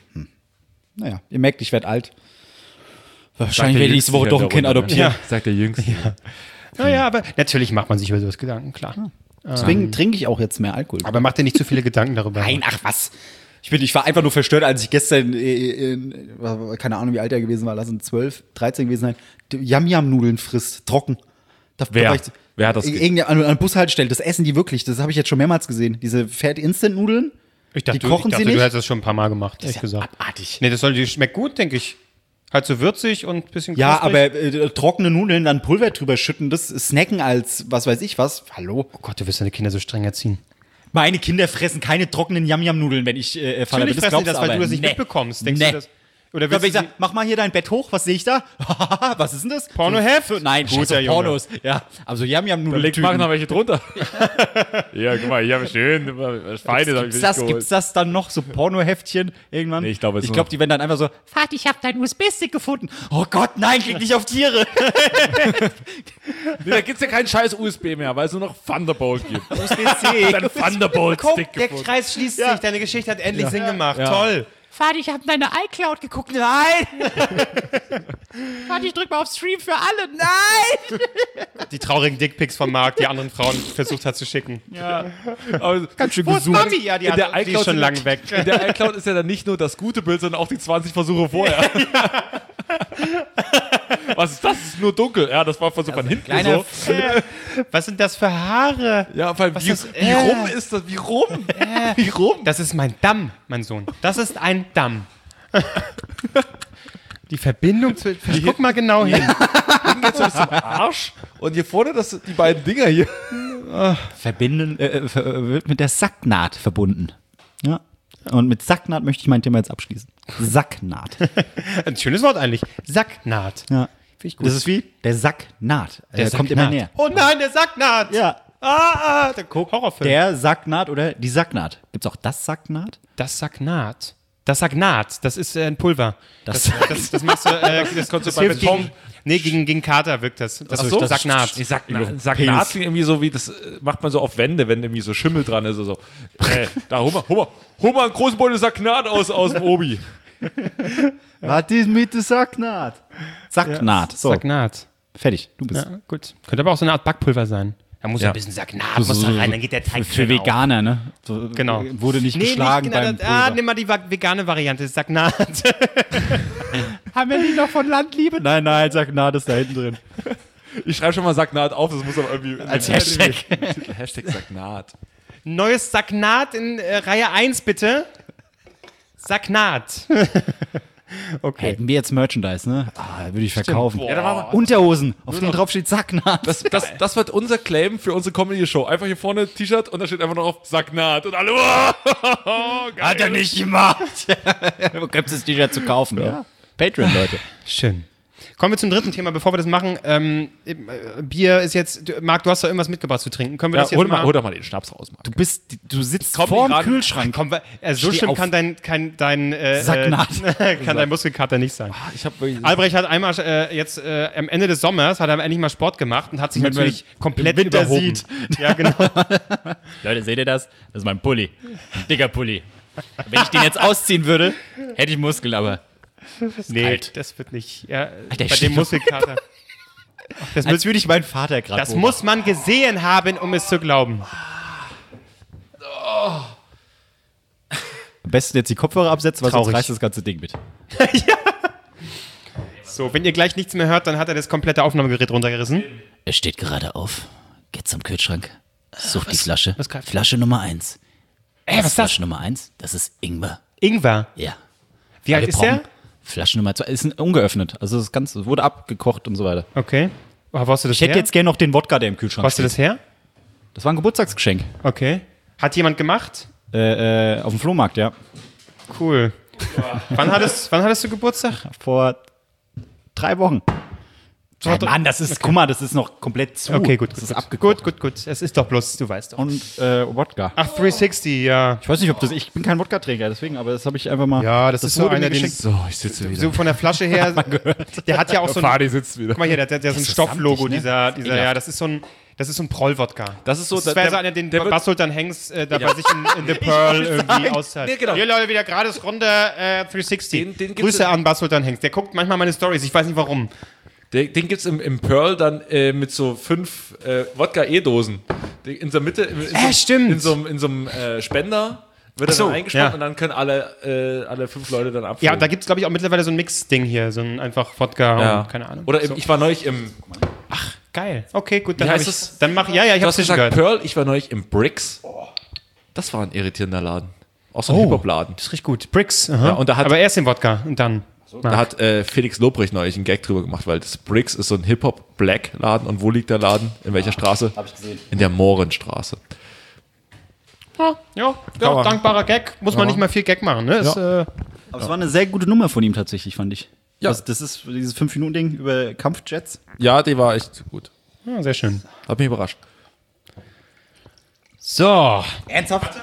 Naja, ihr merkt, ich werde alt. Wahrscheinlich werde ich nächste Woche doch ein Kind adoptieren. Ja. Sagt der Jüngste. Ja. Naja, aber natürlich macht man sich über sowas Gedanken, klar. Deswegen trinke ich auch jetzt mehr Alkohol. Aber mach dir nicht zu viele Gedanken darüber. Nein, ach was. Ich war einfach nur verstört, als ich gestern, keine Ahnung, wie alt er gewesen war, lass ihn 12, 13 gewesen sein, Yam-Yam-Nudeln frisst, trocken. Wer hat das an der Bushaltestelle, das essen die wirklich, das habe ich jetzt schon mehrmals gesehen. Diese Instant-Nudeln. Ich dachte, die kochen sie du nicht? hättest das schon ein paar Mal gemacht, ehrlich gesagt. Abartig. Nee, die schmeckt gut, denke ich. Halt so würzig und ein bisschen Ja, knusprig. aber trockene Nudeln, dann Pulver drüber schütten, das snacken als was weiß ich was. Hallo? Oh Gott, du wirst deine Kinder so streng erziehen. Meine Kinder fressen keine trockenen Yam-Yam-Nudeln, wenn ich Vater bin. Natürlich fressen die das, weil du das nicht mitbekommst. Denkst du das? Oder Wenn ich sage, mach mal hier dein Bett hoch, was sehe ich da? Was ist denn das? Pornoheft? Nein, Guter scheiß auf Junge. Pornos. Ja, also Yam-Yam-Nudeln. Leg mal noch welche drunter. Ja, guck mal, ich habe schön, was Feines. Gibt's das dann noch, so Pornoheftchen irgendwann? Nee, ich glaube, die werden dann einfach so, Vater, ich habe deinen USB-Stick gefunden. Oh Gott, nein, klick nicht auf Tiere. Nee, da gibt's ja keinen scheiß USB mehr, weil es nur noch Thunderbolt gibt. USB-C. Ein Thunderbolt-Stick Der gefunden. Kreis schließt sich. Deine Geschichte hat endlich Sinn gemacht. Ja. Toll. Vater, ich habe deine iCloud geguckt. Nein. Vater, ich drück mal auf Stream für alle. Nein. Die traurigen Dickpics von Marc, die anderen Frauen versucht hat zu schicken. Ja. Aber Ganz schön Wo ist gesucht. Mami? Ja, die In der ist iCloud schon sind- lang weg. In der iCloud ist ja dann nicht nur das gute Bild, sondern auch die 20 Versuche vorher. Was ist das? Das ist nur dunkel. Ja, das war von hinten kleiner so. Was sind das für Haare? Ja, weil wie rum ist das? Wie rum? Wie rum? Das ist mein Damm, mein Sohn. Das ist ein Damm. Die Verbindung zu. Guck mal genau hin. Jetzt so zum Arsch. Und hier vorne, die beiden Dinger hier. Wird mit der Sacknaht verbunden. Ja. Und mit Sacknaht möchte ich mein Thema jetzt abschließen. Sacknaht. Ein schönes Wort eigentlich. Sacknaht. Ja. Finde ich gut. Das ist wie der Sack naht. Der Sack kommt immer naht. näher. Oh nein, der Sacknaht. Ja. Der Horrorfilm. Der Sacknaht oder die Sacknaht. Gibt's auch das Sacknaht? Das Sagnat. Das Sagnat, das ist ein Pulver. Das machst du, das hilft gegen Kater wirkt das. Das ist Sagnat. Sagnat klingt irgendwie so wie, das macht man so auf Wände, wenn irgendwie so Schimmel dran ist. So. Da hol mal einen großen Beutel Sagnat aus dem Obi. Was ist mit der Sacknaht? Sacknaht. So, Sagnat. fertig. Du bist Ja, gut. Könnte aber auch so eine Art Backpulver sein. Da muss ein bisschen Sagnat muss da rein, dann geht der Teig für schön auf. Veganer, ne? So, Genau. Wurde nicht geschlagen nicht genau, beim Pulver. nimm mal die vegane Variante, Sagnat. Haben wir die noch von Landliebe? Nein, Sacknaht ist da hinten drin. Ich schreibe schon mal Sagnat auf, das muss aber irgendwie Als Hashtag. Hashtag Sagnat. Neues Sagnat in Reihe 1, bitte. Sagnat. Okay. Hätten wir jetzt Merchandise, ne? Würde ich verkaufen. Ja, da machen wir- Unterhosen, auf denen drauf steht Sacknaht. Das wird unser Claim für unsere Comedy-Show. Einfach hier vorne T-Shirt und da steht einfach noch auf Sagnat. Und alle, geil. Hat er nicht gemacht. Wo gibt es das T-Shirt zu kaufen? Ja. Patreon, Leute. Schön. Kommen wir zum dritten Thema, bevor wir das machen. Bier ist jetzt, Marc, du hast da irgendwas mitgebracht zu trinken. Können wir Ja, das jetzt hol mal... doch mal den Schnaps raus, Marc. Du sitzt Komm, vor ich dem ran. Kühlschrank. Komm, so Steh schlimm auf. kann dein Sagnat. kann dein Muskelkater nicht sein. Ich hab wirklich- Albrecht hat einmal jetzt am Ende des Sommers hat er endlich mal Sport gemacht und hat sich natürlich komplett im Winter überhoben. sieht. Ja, genau. Leute, seht ihr das? Das ist mein Pulli. Ein dicker Pulli. Wenn ich den jetzt ausziehen würde, hätte ich Muskeln, aber Nee, kalt. das wird nicht. Ja, der bei steht dem Muskelkater. als würde ich meinen Vater gerade Das muss man gesehen haben, um es zu glauben. Am besten jetzt die Kopfhörer absetzen, weil sonst Traurig. reißt das ganze Ding mit. So, wenn ihr gleich nichts mehr hört, dann hat er das komplette Aufnahmegerät runtergerissen. Er steht gerade auf, geht zum Kühlschrank, sucht die Flasche. was greift er? Flasche Nummer 1. Was ist das? Flasche Nummer 1? Das ist Ingwer. Ingwer. Ja. Wie alt Wir ist brauchen der? Flasche Nummer 2 ist ungeöffnet. Also das Ganze wurde abgekocht und so weiter. Okay. Wo hast du das Ich hätte her? jetzt gerne noch den Wodka, der im Kühlschrank Wo hast du steht. das her? Das war ein Geburtstagsgeschenk. Okay. Hat jemand gemacht? Auf dem Flohmarkt, ja. Cool. Wann hattest du Geburtstag? Vor 3 Wochen. Ja, Mann, das ist, guck mal, das ist noch komplett zu. Okay, gut. Das ist abgekocht. Gut. Es ist doch bloß, du weißt doch. Und Wodka. Ach, 360, ja. Ich weiß nicht, ob das, ich bin kein Wodka-Träger, deswegen, aber das habe ich einfach mal. Ja, das ist so wurde einer, mir den geschenkt. So, ich sitze wieder. so von der Flasche her, der hat ja auch so ein, Fadi sitzt wieder. guck mal hier, der hat so ein ist so Stofflogo, samtig, ne? dieser, Ekelhaft. ja, das ist so ein Proll-Wodka. Das ist so, Das wäre so einer, den Bas Sultan Hengst da bei sich in The Pearl irgendwie austeilt. Nee, genau. Hier, Leute, wieder gerade runter 360. Den gibt's Grüße in- an Bas Sultan Hengst. Der guckt manchmal meine Stories, ich weiß nicht warum. Den gibt's im Pearl dann mit so 5 Wodka-E-Dosen. In der Mitte, stimmt. in so einem Spender wird er Ach so, dann eingespannt ja. und dann können alle 5 Leute dann Ja, abfüllen. da gibt es, glaube ich, auch mittlerweile so ein Mix-Ding hier, so ein einfach Wodka Ja. und keine Ahnung. Oder so. ich war neulich im, Geil. Okay, gut, dann Wie hab heißt ich, es? dann mach, ja, ich du hab's hast schon gesagt gehört. Pearl, ich war neulich im Bricks. Das war ein irritierender Laden. Auch so ein Oh. Hip-Hop-Laden. Das ist richtig gut. Bricks, aha. Ja, und da hat- aber erst den Wodka und dann. Da hat Felix Lobrecht neulich einen Gag drüber gemacht, weil das Bricks ist so ein Hip-Hop-Black-Laden. Und wo liegt der Laden? In welcher Straße? Hab ich gesehen. In der Mohrenstraße. Ja, dankbarer Gag. Muss man nicht mal viel Gag machen, ne? Ist, Aber es war eine sehr gute Nummer von ihm tatsächlich, fand ich. Ja. Das ist dieses 5-Minuten-Ding über Kampfjets. Ja, die war echt gut. ja, sehr schön. Hat mich überrascht. So. Ernsthaft?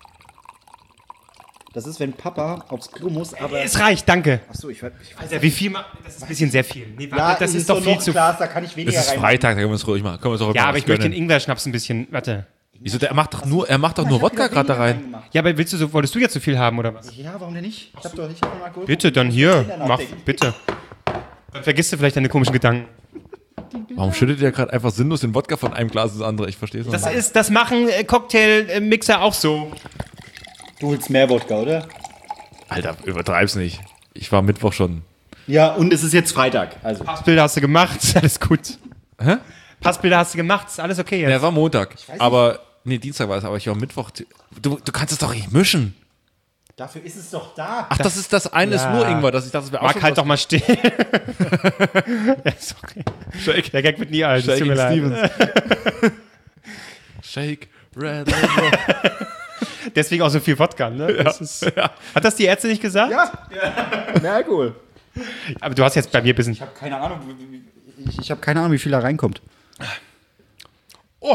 Das ist, wenn Papa aufs Klo muss, aber. Es reicht, danke. Achso, ich weiß. Alter, wie viel das ist ein bisschen sehr viel. Nee, warte, das ist doch viel zu. Glas, da kann ich weniger Es ist Freitag, da können wir es ruhig machen. Können wir es auch Ja, mal aber ich was möchte den gönnen. Ingwer-Schnaps ein bisschen. Warte. Wieso, er macht doch nur Wodka gerade da rein. Ja, aber wolltest du jetzt so viel haben oder was? Ja, warum denn nicht? Ich hab doch nicht mal Alkohol. Bitte, dann hier. Mach, nachdenken. bitte. Dann vergisst du vielleicht deine komischen Gedanken. Warum schüttet ihr gerade einfach sinnlos den Wodka von einem Glas ins andere? Ich verstehe es noch nicht. Das machen Cocktail-Mixer auch so. Du holst mehr Wodka, oder? Alter, übertreib's nicht. Ich war Mittwoch schon. Ja, und es ist jetzt Freitag. Also. Passbilder hast du gemacht, ist alles gut. Hä? Passbilder hast du gemacht, ist alles okay jetzt. Ja, war Montag. Aber, nee, Dienstag war es, aber ich war Mittwoch. Du kannst es doch nicht mischen. Dafür ist es doch da. Ach, das eine ist nur Ingwer. Ich dachte, das wäre auch Marc, schon halt was- doch mal still. Ja, sorry. Der Gag wird nie alt, es tut mir Shaking leid. Stevens. Shake, red, Deswegen auch so viel Wodka, ne? Das ist, Hat das die Ärzte nicht gesagt? Ja. Mehr Alkohol. Aber du hast jetzt bei mir ein bisschen. Ich habe keine Ahnung, wie viel da reinkommt. Oh,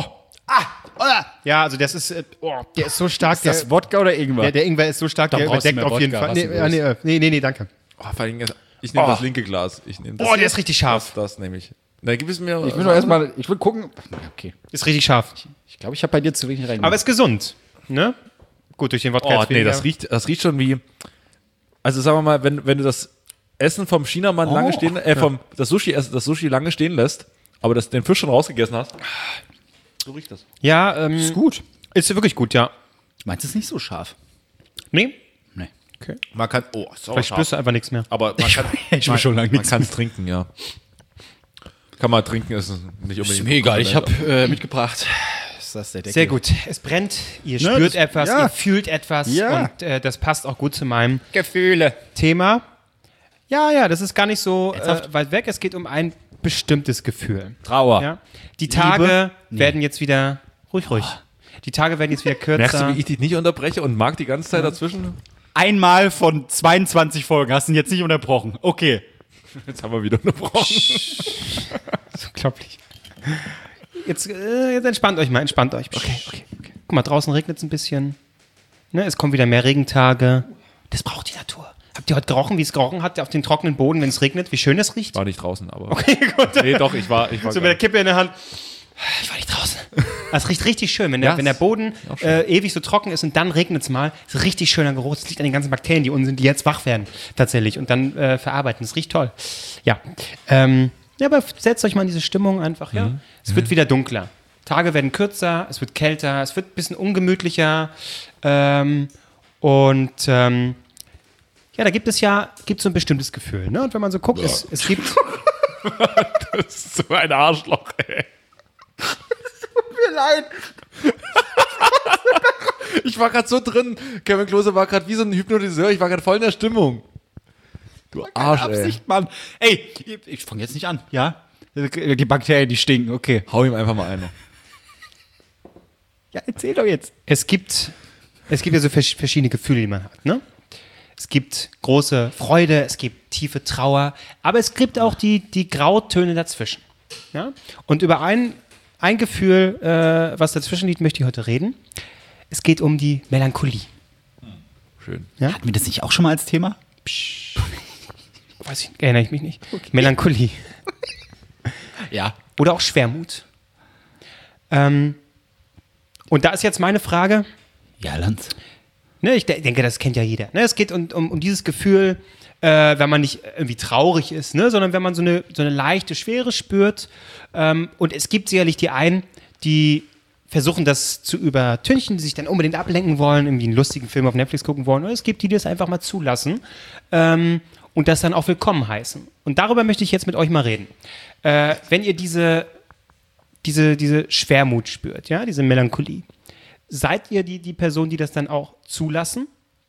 Ja, also das ist, der ist so stark. Ist das Wodka oder Ingwer? Der Ingwer ist so stark, der brauchst du überdeckt mehr auf jeden Wodka, Fall. was ist los? Nee, danke. Oh, vor allem, ich nehme das linke Glas. Ich nehme das. Oh, der ist richtig scharf. Das nehme ich. Na, gib es mir. Ich will nur erstmal, ich will gucken. Okay. Ist richtig scharf. Ich glaube, ich habe bei dir zu wenig reingemacht. Aber ist gesund, ne? Gut, durch den Wodka Oh, jetzt nee, weniger. das riecht schon wie. Also sagen wir mal, wenn du das Essen vom Chinamann lange stehen, das Sushi lange stehen lässt, aber den Fisch schon rausgegessen hast, so riecht das. Ja, ist gut. ist wirklich gut, ja. Meinst du es nicht so scharf? Nee? Nee. Okay. Man kann, Vielleicht spürst du einfach nichts mehr. aber man kann, Ich will schon lange man nichts. kann es trinken, ja. Kann man trinken, ist nicht unbedingt. Ist mir egal, ich habe mitgebracht. Ist das der Deckel? Sehr gut. Es brennt, ihr Ne, spürt das- etwas, ja. ihr fühlt etwas Ja. und das passt auch gut zu meinem Gefühle. Thema. Ja, das ist gar nicht so weit weg. Es geht um ein bestimmtes Gefühl. Trauer. Ja? Die Tage werden jetzt wieder ruhig. Die Tage werden jetzt wieder kürzer. Merkst du, wie ich dich nicht unterbreche und mag die ganze Zeit dazwischen? Einmal von 22 Folgen hast du ihn jetzt nicht unterbrochen. Okay. Jetzt haben wir wieder unterbrochen. Unglaublich. Jetzt entspannt euch mal, entspannt euch. Okay. Guck mal, draußen regnet es ein bisschen. Ne, es kommen wieder mehr Regentage. Das braucht die Natur. Habt ihr heute gerochen, wie es gerochen hat, auf den trockenen Boden, wenn es regnet? Wie schön das riecht? War nicht draußen, aber. Okay, gut. Nee, doch, ich war So gar mit der Kippe in der Hand. Ich war nicht draußen. Das riecht richtig schön, wenn Ja, der Boden ewig so trocken ist und dann regnet es mal. Das ist ein richtig schöner Geruch. Das liegt an den ganzen Bakterien, die unten sind, die jetzt wach werden tatsächlich und dann verarbeiten. Das riecht toll. Ja. Ja, aber setzt euch mal in diese Stimmung einfach. Ja. Es wird wieder dunkler. Tage werden kürzer, es wird kälter, es wird ein bisschen ungemütlicher. Ja, da gibt so ein bestimmtes Gefühl. Ne? Und wenn man so guckt, es gibt... so ein Arschloch, ey. Mir leid. Ich war gerade so drin. Kevin Klose war gerade wie so ein Hypnotiseur. Ich war gerade voll in der Stimmung. Du Arsch, ey. Absicht, Mann. Ey, ich fange jetzt nicht an, ja? Die Bakterien, die stinken, okay. Hau ihm einfach mal eine. Ja, erzähl doch jetzt. Es gibt ja so verschiedene Gefühle, die man hat, ne? Es gibt große Freude, es gibt tiefe Trauer, aber es gibt auch die Grautöne dazwischen. Ja? Und über ein Gefühl, was dazwischen liegt, möchte ich heute reden. Es geht um die Melancholie. Schön. Hatten wir das nicht auch schon mal als Thema? Erinnere ich mich nicht. Okay. Melancholie. Ja. Oder auch Schwermut. Und da ist jetzt meine Frage, Ja, Lanz. ne, ich denke, das kennt ja jeder. Ne, es geht um dieses Gefühl, wenn man nicht irgendwie traurig ist, ne, sondern wenn man so eine leichte Schwere spürt. Und es gibt sicherlich die einen, die versuchen, das zu übertünchen, die sich dann unbedingt ablenken wollen, irgendwie einen lustigen Film auf Netflix gucken wollen. Und es gibt die, die das einfach mal zulassen und das dann auch willkommen heißen. Und darüber möchte ich jetzt mit euch mal reden. Wenn ihr diese Schwermut spürt, ja, diese Melancholie, seid ihr die Person, die das dann auch zulassen?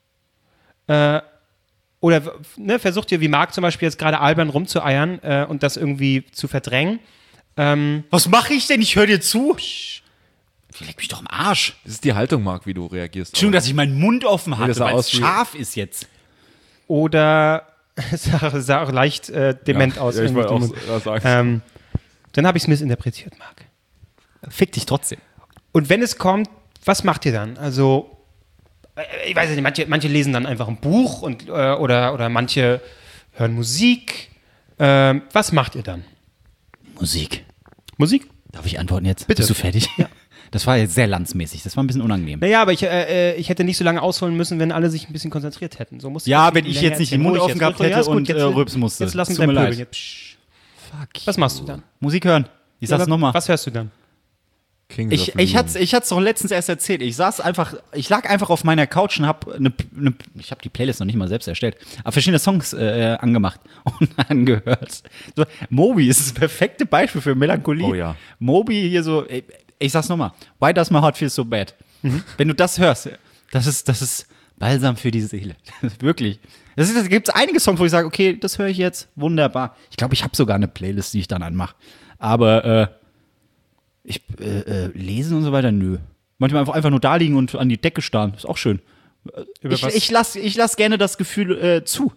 Oder ne, versucht ihr, wie Marc zum Beispiel jetzt gerade albern rumzueiern und das irgendwie zu verdrängen? Was mache ich denn? Ich höre dir zu. Leck mich doch im Arsch. Das ist die Haltung, Marc, wie du reagierst. Entschuldigung, dass ich meinen Mund offen hatte, das sah weil es aus wie- scharf ist jetzt. Oder es sah auch leicht dement aus. Ja, ich wollte irgendwie auch sagen. dann habe ich es missinterpretiert, Marc. Fick dich trotzdem. Und wenn es kommt, was macht ihr dann? Also, ich weiß nicht, manche lesen dann einfach ein Buch und, oder manche hören Musik. Was macht ihr dann? Musik. Musik? Darf ich antworten jetzt? Bitte. Bist du fertig? Ja. Das war jetzt sehr landsmäßig. Das war ein bisschen unangenehm. Naja, aber ich hätte nicht so lange ausholen müssen, wenn alle sich ein bisschen konzentriert hätten. So muss Ja, das wenn ich länger jetzt nicht den erzählen. Mund Ruhig offen jetzt, gehabt ruhig, ja, hätte ist gut, und jetzt, rülpsen musste. Jetzt lass uns Tut mir dein leid. Pöbeln. Jetzt, psch. Was machst du dann? Musik hören. Ich sag's Ja, nochmal. Was hörst du dann? Kings of Ich Leon. hat's doch letztens erst erzählt. Ich lag einfach auf meiner Couch und ich habe die Playlist noch nicht mal selbst erstellt, aber verschiedene Songs angemacht und angehört. So, Moby ist das perfekte Beispiel für Melancholie. Oh ja. Moby hier so, ich sag's nochmal, Why Does My Heart Feel So Bad? Wenn du das hörst, das ist Balsam für die Seele. Wirklich. Da gibt's einige Songs, wo ich sage, okay, das höre ich jetzt, wunderbar. Ich glaube, ich habe sogar eine Playlist, die ich dann anmache. Aber lesen und so weiter, nö. Manchmal einfach nur da liegen und an die Decke starren. Ist auch schön. Ich lass gerne das Gefühl zu.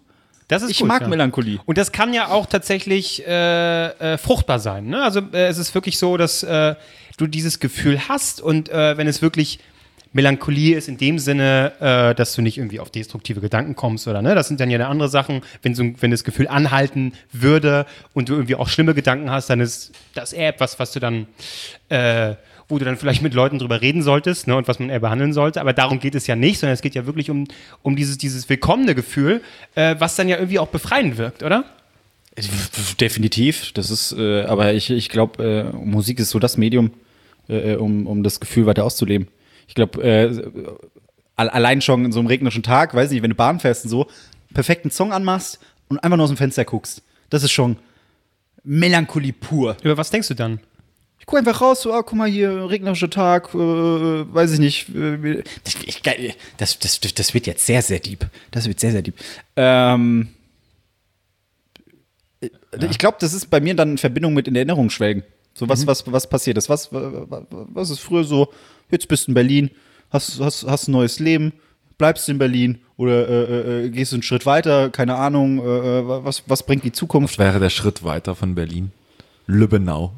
Das ist Ich gut, mag ja. Melancholie. Und das kann ja auch tatsächlich fruchtbar sein. Ne? Also es ist wirklich so, dass du dieses Gefühl hast und wenn es wirklich Melancholie ist in dem Sinne, dass du nicht irgendwie auf destruktive Gedanken kommst oder ne, das sind dann ja andere Sachen. Wenn das Gefühl anhalten würde und du irgendwie auch schlimme Gedanken hast, dann ist das eher etwas, was du dann, wo du dann vielleicht mit Leuten drüber reden solltest, ne, und was man eher behandeln sollte. Aber darum geht es ja nicht, sondern es geht ja wirklich um dieses willkommene Gefühl, was dann ja irgendwie auch befreiend wirkt, oder? Definitiv. Das ist, aber ich glaube, Musik ist so das Medium, um das Gefühl weiter auszuleben. Ich glaube, allein schon in so einem regnerischen Tag, weiß nicht, wenn du Bahn fährst und so, perfekten Song anmachst und einfach nur aus dem Fenster guckst. Das ist schon Melancholie pur. Über was denkst du dann? Ich guck einfach raus, so, guck mal hier, regnerischer Tag, weiß ich nicht. Das wird jetzt sehr, sehr deep. Das wird sehr, sehr deep. Ich glaube, das ist bei mir dann in Verbindung mit in Erinnerung schwelgen. So was passiert ist. Was ist früher so, jetzt bist du in Berlin, hast ein neues Leben, bleibst du in Berlin oder gehst du einen Schritt weiter, keine Ahnung, was bringt die Zukunft? Was wäre der Schritt weiter von Berlin? Lübbenau.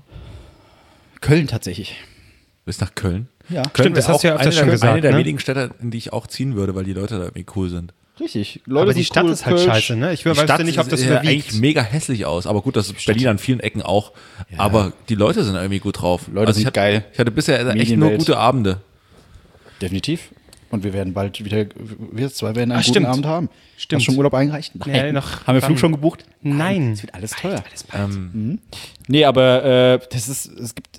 Köln tatsächlich. Bis nach Köln? Ja. Stimmt, das hast du ja öfter schon gesagt. Eine der ne? wenigen Städte, in die ich auch ziehen würde, weil die Leute da irgendwie cool sind. Richtig. Leute Aber die sind Stadt cool, ist halt Kölsch. scheiße, ne? Ich weiß ja nicht, ob das sieht überwiegt. eigentlich mega hässlich aus, aber gut, das ist Berlin an vielen Ecken auch. Aber die Leute sind irgendwie gut drauf. Leute sind geil. Ich hatte bisher echt nur Medienwelt. gute Abende. Definitiv. Und wir werden bald wieder, wir zwei werden einen guten stimmt. Abend haben. Stimmt. Hast du schon Urlaub eingereicht? Nein. Ja, noch Haben wir wann? Flug schon gebucht? Nein. Es wird alles teuer. Alles Nee, aber es gibt,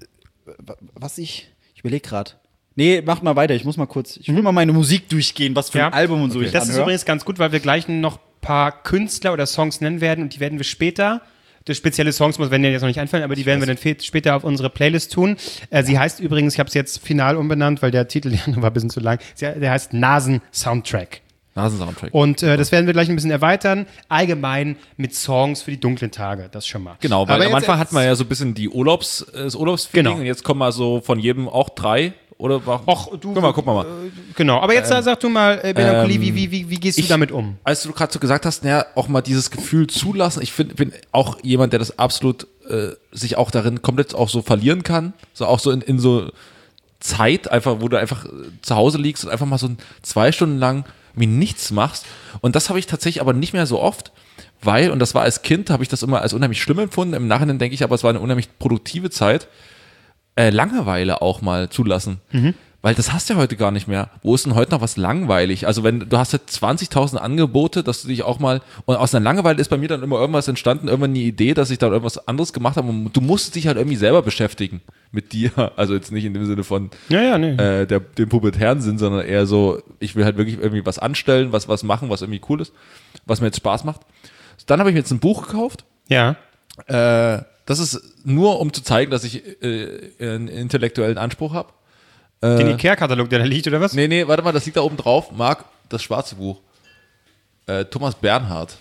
ich überlege gerade. Nee, mach mal weiter, ich will mal meine Musik durchgehen, was für ein Album und so ich Das ist anhöre. übrigens ganz gut, weil wir gleich noch ein paar Künstler oder Songs nennen werden und die werden wir später, das spezielle Songs werden dir jetzt noch nicht einfallen, aber die werden wir dann später auf unsere Playlist tun. Sie heißt übrigens, ich habe es jetzt final umbenannt, weil der Titel war ein bisschen zu lang, der heißt Nasen-Soundtrack. Nasen-Soundtrack. Und das werden wir gleich ein bisschen erweitern, allgemein mit Songs für die dunklen Tage, das schon mal. Genau, weil Aber am jetzt- Anfang hat man ja so ein bisschen das Urlaubsfeeling Genau. und jetzt kommen mal so von jedem auch 3 oder gucken wir mal. Genau, aber jetzt sag du mal, Melancholie, wie gehst du damit um? Als du gerade so gesagt hast, naja, auch mal dieses Gefühl zulassen. Ich bin auch jemand, der das absolut sich auch darin komplett auch so verlieren kann. So auch so in so Zeit, einfach, wo du einfach zu Hause liegst und einfach mal so 2 Stunden lang irgendwie nichts machst. Und das habe ich tatsächlich aber nicht mehr so oft, weil, und das war als Kind, habe ich das immer als unheimlich schlimm empfunden. Im Nachhinein denke ich aber, es war eine unheimlich produktive Zeit. Langeweile auch mal zulassen. Weil das hast du ja heute gar nicht mehr. Wo ist denn heute noch was langweilig? Also wenn du hast ja 20.000 Angebote, dass du dich auch mal, und aus einer Langeweile ist bei mir dann immer irgendwas entstanden, irgendwann eine Idee, dass ich da irgendwas anderes gemacht habe und du musst dich halt irgendwie selber beschäftigen mit dir. Also jetzt nicht in dem Sinne von dem pubertären Sinn, sondern eher so, ich will halt wirklich irgendwie was anstellen, was machen, was irgendwie cool ist, was mir jetzt Spaß macht. Dann habe ich mir jetzt ein Buch gekauft. Ja. Das ist nur, um zu zeigen, dass ich einen intellektuellen Anspruch habe. Den Ikea-Katalog, der da liegt, oder was? Nee, warte mal, das liegt da oben drauf. Marc, das schwarze Buch. Thomas Bernhard.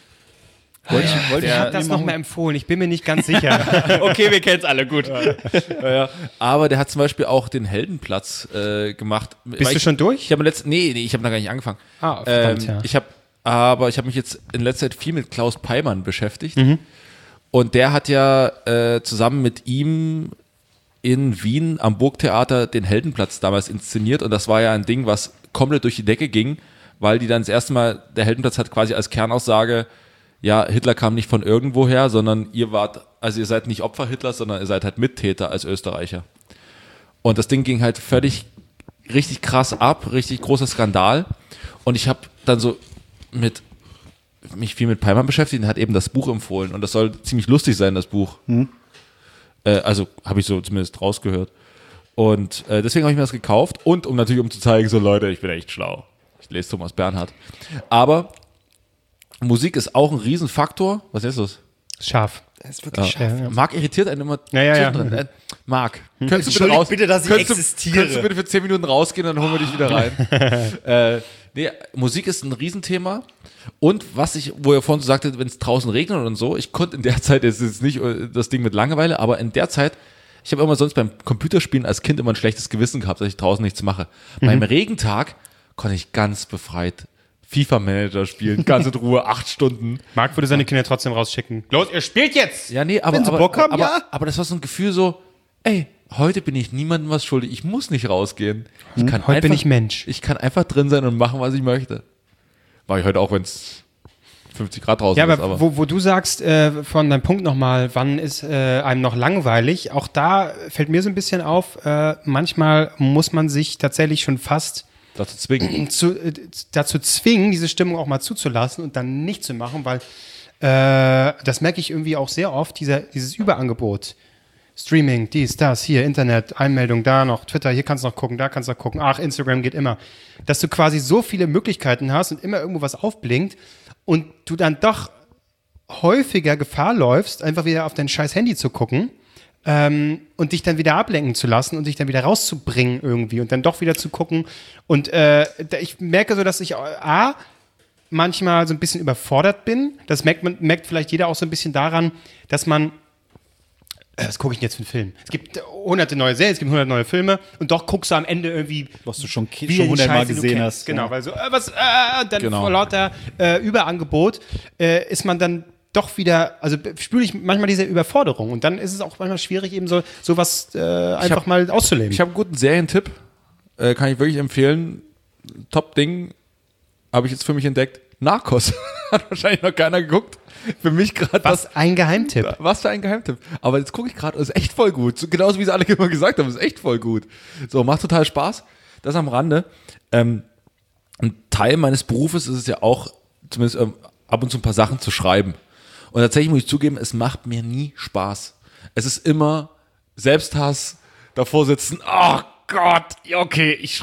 Der hat das nochmal empfohlen, ich bin mir nicht ganz sicher. Okay, wir kennen es alle, gut. Aber der hat zum Beispiel auch den Heldenplatz gemacht. Bist du schon durch? Ich habe ich habe noch gar nicht angefangen. Verdammt, ja. Ich habe mich jetzt in letzter Zeit viel mit Klaus Peimann beschäftigt. Und der hat ja zusammen mit ihm in Wien am Burgtheater den Heldenplatz damals inszeniert. Und das war ja ein Ding, was komplett durch die Decke ging, weil die dann das erste Mal, der Heldenplatz hat quasi als Kernaussage, ja, Hitler kam nicht von irgendwoher, sondern ihr seid nicht Opfer Hitlers, sondern ihr seid halt Mittäter als Österreicher. Und das Ding ging halt richtig krass ab, richtig großer Skandal. Und ich habe dann so mich viel mit Peimann beschäftigt und hat eben das Buch empfohlen. Und das soll ziemlich lustig sein, das Buch. Also habe ich so zumindest rausgehört. Und deswegen habe ich mir das gekauft. Und um zu zeigen, so Leute, ich bin echt schlau. Ich lese Thomas Bernhard. Aber Musik ist auch ein Riesenfaktor. Was ist das? Scharf. Das ist wirklich scharf. Ja. Marc irritiert einen immer Ja. zwischendrin. Marc, könntest du Entschuldigt bitte, dass ich existiere. Könntest du bitte für 10 Minuten rausgehen, dann holen wir dich wieder rein. Musik ist ein Riesenthema. Und wo ihr vorhin so sagtet, wenn es draußen regnet und so, ich konnte in der Zeit, es ist nicht das Ding mit Langeweile, aber in der Zeit, ich habe immer sonst beim Computerspielen als Kind immer ein schlechtes Gewissen gehabt, dass ich draußen nichts mache. Beim Regentag konnte ich ganz befreit FIFA-Manager spielen, ganz in Ruhe, 8 Stunden. Marc würde seine Kinder trotzdem rausschicken. Los, ihr spielt jetzt! Ja, nee, aber, Wenn sie Bock haben, aber, ja. aber das war so ein Gefühl so, ey, heute bin ich niemandem was schuldig, ich muss nicht rausgehen. Ich kann Heute bin ich Mensch. Ich kann einfach drin sein und machen, was ich möchte. War ich heute auch, wenn es 50 Grad draußen Ja, ist. aber wo du sagst, von deinem Punkt nochmal, wann ist einem noch langweilig, auch da fällt mir so ein bisschen auf, manchmal muss man sich tatsächlich schon fast dazu zwingen. dazu zwingen, diese Stimmung auch mal zuzulassen und dann nicht zu machen, weil das merke ich irgendwie auch sehr oft, dieses Überangebot. Streaming, dies, das, hier, Internet, Einmeldung, da noch, Twitter, hier kannst du noch gucken, da kannst du noch gucken, ach, Instagram geht immer. Dass du quasi so viele Möglichkeiten hast und immer irgendwo was aufblinkt und du dann doch häufiger Gefahr läufst, einfach wieder auf dein scheiß Handy zu gucken und dich dann wieder ablenken zu lassen und dich dann wieder rauszubringen irgendwie und dann doch wieder zu gucken. Und ich merke so, dass ich manchmal so ein bisschen überfordert bin. Das merkt vielleicht jeder auch so ein bisschen daran, dass man was gucke ich denn jetzt für einen Film? Es gibt hunderte neue Serien, es gibt hunderte neue Filme und doch guckst du am Ende irgendwie, Was du schon wieder die 100 Mal Scheiße, die du gesehen kennst. hast. Genau, ja. weil so, dann Genau. vor lauter Überangebot ist man dann doch wieder, also spüre ich manchmal diese Überforderung und dann ist es auch manchmal schwierig, eben sowas einfach mal auszuleben. Ich habe einen guten Serientipp, kann ich wirklich empfehlen. Top-Ding, habe ich jetzt für mich entdeckt. Narcos. Hat wahrscheinlich noch keiner geguckt. Für mich gerade Was ein Geheimtipp. Was für ein Geheimtipp. Aber jetzt gucke ich gerade, ist echt voll gut. So, genauso wie es alle immer gesagt haben, ist echt voll gut. So, macht total Spaß. Das am Rande. Ein Teil meines Berufes ist es ja auch, zumindest ab und zu ein paar Sachen zu schreiben. Und tatsächlich muss ich zugeben, es macht mir nie Spaß. Es ist immer Selbsthass, davor sitzen, oh Gott, okay, ich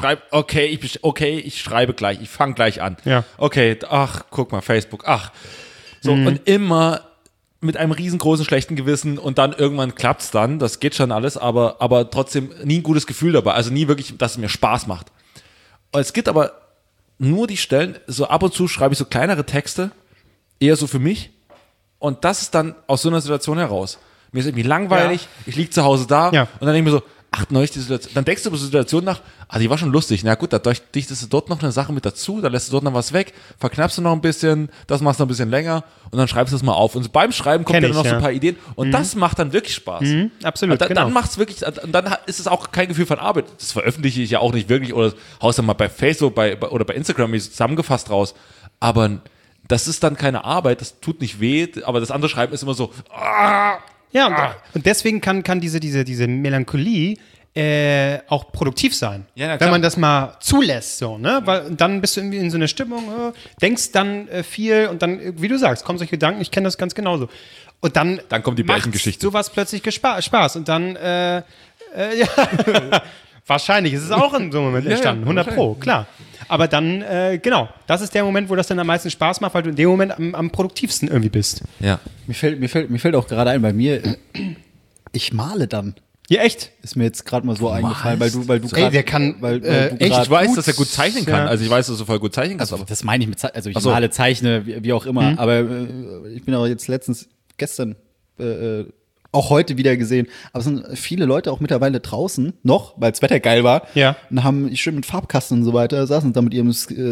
schreibe gleich, ich fange gleich an. Ja. Okay, ach, guck mal, Facebook, ach. So, und immer mit einem riesengroßen schlechten Gewissen und dann irgendwann klappt's dann, das geht schon alles, aber trotzdem nie ein gutes Gefühl dabei, also nie wirklich, dass es mir Spaß macht. Und es gibt aber nur die Stellen, so ab und zu schreibe ich so kleinere Texte, eher so für mich und das ist dann aus so einer Situation heraus. Mir ist irgendwie langweilig, ich liege zu Hause da Ja. und dann denke ich mir so, ach, neulich die Situation. Dann denkst du über die Situation nach, die war schon lustig. Na gut, da dichtest du dort noch eine Sache mit dazu, dann lässt du dort noch was weg, verknappst du noch ein bisschen, das machst du noch ein bisschen länger und dann schreibst du es mal auf. Und beim Schreiben kommt Kenn dir dann ich, noch so ja. ein paar Ideen und das macht dann wirklich Spaß. Absolut, Und genau. Dann macht's wirklich, und dann ist es auch kein Gefühl von Arbeit. Das veröffentliche ich ja auch nicht wirklich oder haust dann mal bei Facebook oder bei Instagram zusammengefasst raus. Aber das ist dann keine Arbeit, das tut nicht weh, aber das andere Schreiben ist immer so, Ja, und deswegen kann diese Melancholie auch produktiv sein. Ja, na klar. wenn man das mal zulässt, so, ne? Weil dann bist du irgendwie in so einer Stimmung, denkst dann viel und dann, wie du sagst, kommen solche Gedanken, ich kenne das ganz genauso. Und dann kommt die macht's Bärchengeschichte. sowas plötzlich Spaß. Und dann, ja, wahrscheinlich ist es auch in so einem Moment entstanden, 100%, klar. Aber dann, genau, das ist der Moment, wo das dann am meisten Spaß macht, weil du in dem Moment am produktivsten irgendwie bist. ja. Mir fällt auch gerade ein, bei mir, ich male dann. Ja, echt? Ist mir jetzt gerade mal so eingefallen, weil du Ey, grad- der kann, weil du echt, grad- Ich weiß, gut, dass er gut zeichnen kann. ja. Also ich weiß, dass er voll gut zeichnen kann. Also, das meine ich mit also ich Ach so. male, zeichne, wie auch immer. Aber ich bin aber jetzt gestern, auch heute wieder gesehen. Aber es sind viele Leute auch mittlerweile draußen noch, weil das Wetter geil war. Ja. Und haben schön mit Farbkasten und so weiter, saßen da mit ihrem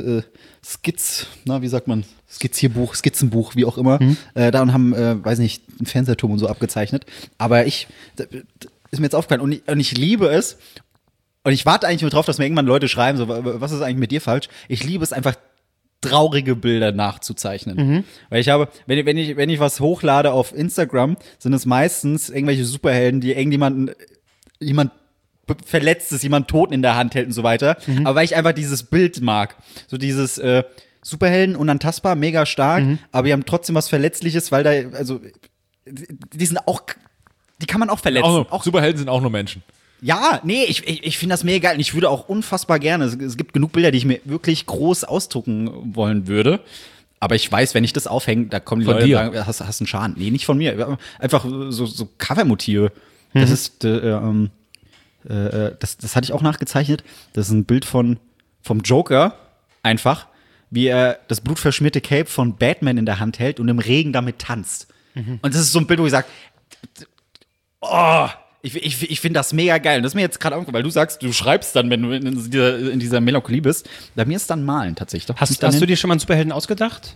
Skizzenbuch, wie auch immer, da und haben, weiß nicht, einen Fernsehturm und so abgezeichnet. Aber ist mir jetzt aufgefallen und ich liebe es. Und ich warte eigentlich nur drauf, dass mir irgendwann Leute schreiben, so, was ist eigentlich mit dir falsch? Ich liebe es einfach, traurige Bilder nachzuzeichnen. Weil ich habe, wenn ich was hochlade auf Instagram, sind es meistens irgendwelche Superhelden, die jemand Verletztes, jemand Toten in der Hand hält und so weiter. Aber weil ich einfach dieses Bild mag. So dieses Superhelden, unantastbar, mega stark, aber die haben trotzdem was Verletzliches, weil da, also, die sind auch, die kann man auch verletzen. Auch Superhelden sind auch nur Menschen. Ja, nee, ich finde das mega geil und ich würde auch unfassbar gerne, es gibt genug Bilder, die ich mir wirklich groß ausdrucken wollen würde, aber ich weiß, wenn ich das aufhänge, da kommen die Von Leute dir? und sagen, hast einen Schaden. Nee, nicht von mir, einfach so Covermotive. Das ist, das hatte ich auch nachgezeichnet, das ist ein Bild vom Joker, einfach, wie er das blutverschmierte Cape von Batman in der Hand hält und im Regen damit tanzt. Und das ist so ein Bild, wo ich sage, oh, Ich finde das mega geil. Und das ist mir jetzt gerade aufgefallen, weil du sagst, du schreibst dann, wenn du in dieser Melancholie bist. Bei mir ist dann Malen tatsächlich. Hast du dir schon mal einen Superhelden ausgedacht?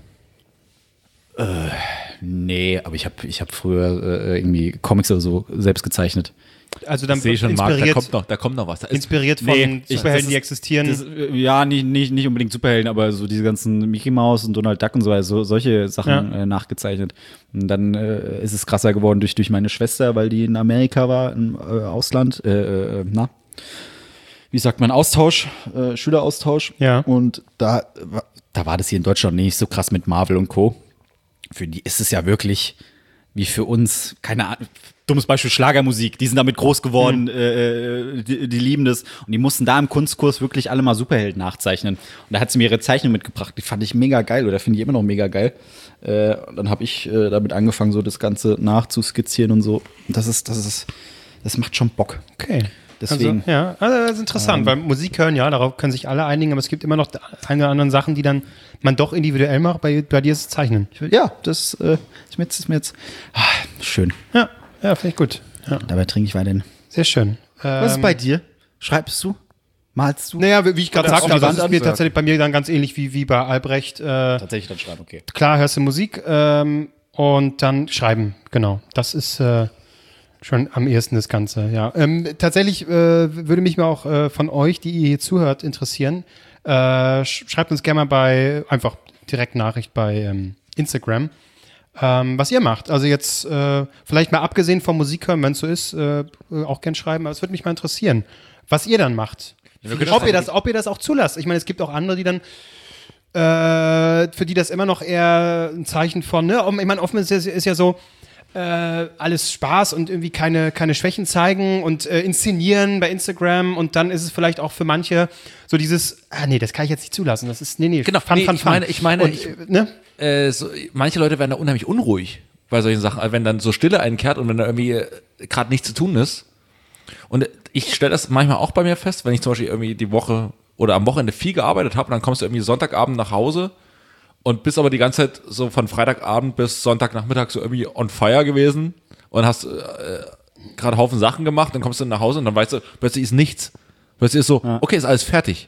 Nee, aber ich hab früher irgendwie Comics oder so selbst gezeichnet. Also dann Ich sehe schon, Marc, inspiriert, da kommt noch was. Da ist, inspiriert von Superhelden, die existieren. Nicht unbedingt Superhelden, aber so diese ganzen Mickey Mouse und Donald Duck und so, also solche Sachen nachgezeichnet. Und dann ist es krasser geworden durch meine Schwester, weil die in Amerika war, im Ausland. Wie sagt man, Austausch, Schüleraustausch. Ja. Und da war das hier in Deutschland nicht so krass mit Marvel und Co. Für die ist es ja wirklich wie für uns, keine Ahnung, dummes Beispiel, Schlagermusik, die sind damit groß geworden, die lieben das und die mussten da im Kunstkurs wirklich alle mal Superhelden nachzeichnen. Und da hat sie mir ihre Zeichnung mitgebracht, die fand ich mega geil oder finde ich immer noch mega geil. Und dann habe ich damit angefangen, so das Ganze nachzuskizzieren und so. Und das macht schon Bock. Okay. Deswegen. Also das ist interessant, weil Musik hören, ja, darauf können sich alle einigen, aber es gibt immer noch eine oder andere Sachen, die dann man doch individuell macht. Bei dir ist es Zeichnen. Ja, das ist mir jetzt schön. Ja, finde ich gut. Ja. Dabei trinke ich weiterhin. Sehr schön. Was ist bei dir? Schreibst du? Malst du? Naja, wie ich gerade Oder sagte, auf die also Wand das ist mir an? tatsächlich bei mir dann ganz ähnlich wie bei Albrecht. Tatsächlich dann schreiben, okay. Klar hörst du Musik und dann schreiben, genau. Das ist schon am ehesten das Ganze, ja. Tatsächlich würde mich mal auch von euch, die ihr hier zuhört, interessieren. Schreibt uns gerne mal einfach direkt Nachricht bei Instagram, was ihr macht. Also jetzt vielleicht mal abgesehen vom Musik hören, wenn es so ist, auch gern schreiben, aber es würde mich mal interessieren, was ihr dann macht. Ob ihr das auch zulasst. Ich meine, es gibt auch andere, die dann für die das immer noch eher ein Zeichen von, ne? Ich meine, offen ist ja so, alles Spaß und irgendwie keine Schwächen zeigen und inszenieren bei Instagram und dann ist es vielleicht auch für manche so dieses, nee, das kann ich jetzt nicht zulassen, das ist, genau, fun. Ich meine, so, manche Leute werden da unheimlich unruhig bei solchen Sachen, also wenn dann so Stille einkehrt und wenn da irgendwie gerade nichts zu tun ist. Und ich stelle das manchmal auch bei mir fest, wenn ich zum Beispiel irgendwie die Woche oder am Wochenende viel gearbeitet habe und dann kommst du irgendwie Sonntagabend nach Hause und bist aber die ganze Zeit so von Freitagabend bis Sonntagnachmittag so irgendwie on fire gewesen und hast gerade Haufen Sachen gemacht, dann kommst du nach Hause und dann weißt du, plötzlich ist nichts. Plötzlich ist so, okay, ist alles fertig.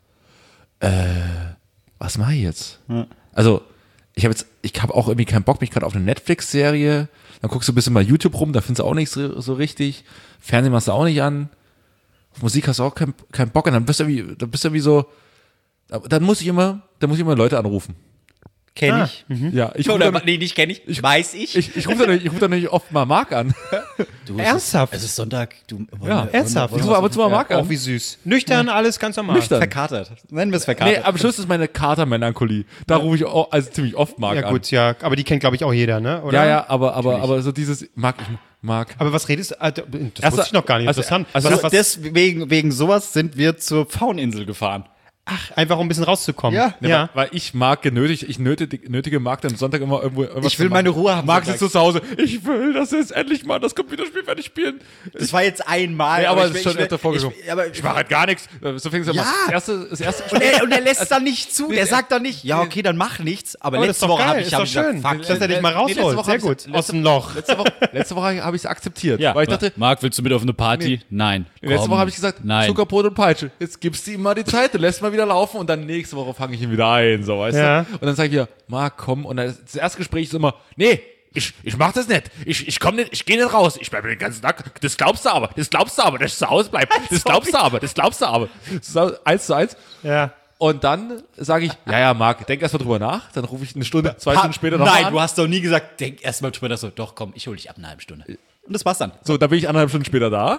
Was mache ich jetzt? Ja. Also, ich habe auch irgendwie keinen Bock, mich gerade auf eine Netflix-Serie, dann guckst du ein bisschen mal YouTube rum, da findest du auch nichts so richtig, Fernsehen machst du auch nicht an, auf Musik hast du auch keinen Bock und dann bist du irgendwie so, dann muss ich immer Leute anrufen. Kenn ich. Ja, nicht kenn ich. Weiß ich. Ich rufe dann nicht oft mal Marc an. Ernsthaft? Es ist Sonntag. Ernsthaft? Ich rufe ab und zu mal Marc an. Auch wie süß. Nüchtern, alles ganz normal. Nüchtern. Verkatert. Nennen wir es verkatert. Nee, am Schluss ist meine Katermelancholie. Da rufe ich auch, also ziemlich oft Marc an. Ja gut, ja, aber die kennt glaube ich auch jeder, ne? Oder? Ja, aber so dieses Marc. Aber was redest du? Das wusste ich noch gar nicht. Interessant. Deswegen, wegen sowas sind wir zur Fauninsel gefahren. Ach, einfach um ein bisschen rauszukommen. Ja. Weil ich Marc nötige Marc dann Sonntag immer irgendwas. Ich will meine Ruhe haben. Marc sitzt zu Hause. Ich will, dass er jetzt endlich mal das Computerspiel fertig spielen. Das war jetzt einmal. Nee, aber es ist schon öfter vorgekommen. Ich mache halt gar nichts. So fing es an. Das erste Gespräch. Und er lässt dann nicht zu. Der sagt dann nicht, ja, okay, dann mach nichts. Aber letzte Woche habe ich schön, dass er dich mal rausholt. Sehr gut. Aus dem Loch. Letzte Woche habe ich es akzeptiert. Ja. Weil ich dachte, Marc, willst du mit auf eine Party? Nein. Letzte Woche habe ich gesagt, nein. Zuckerbrot und Peitsche. Jetzt gibst du ihm mal die Zeit, du lässt mal wieder laufen und dann nächste Woche fange ich ihn wieder ein, so, weißt du? Und dann sage ich ihr, Marc, komm. Und dann das erste Gespräch ist immer, nee, ich mach das nicht. Ich komm nicht, ich gehe nicht raus. Ich bleibe den ganzen Tag. Das glaubst du aber, dass ich zu Hause bleibe. Das glaubst du aber. So, 1:1. Ja. Und dann sage ich, ja, Marc, denk erst mal drüber nach. Dann rufe ich eine Stunde, 2 Stunden später noch Nein, an. du hast doch nie gesagt, denk erst mal drüber nach. So, doch, komm, ich hole dich ab eine halbe Stunde. Und das war's dann. So, da bin ich 1,5 Stunden später da.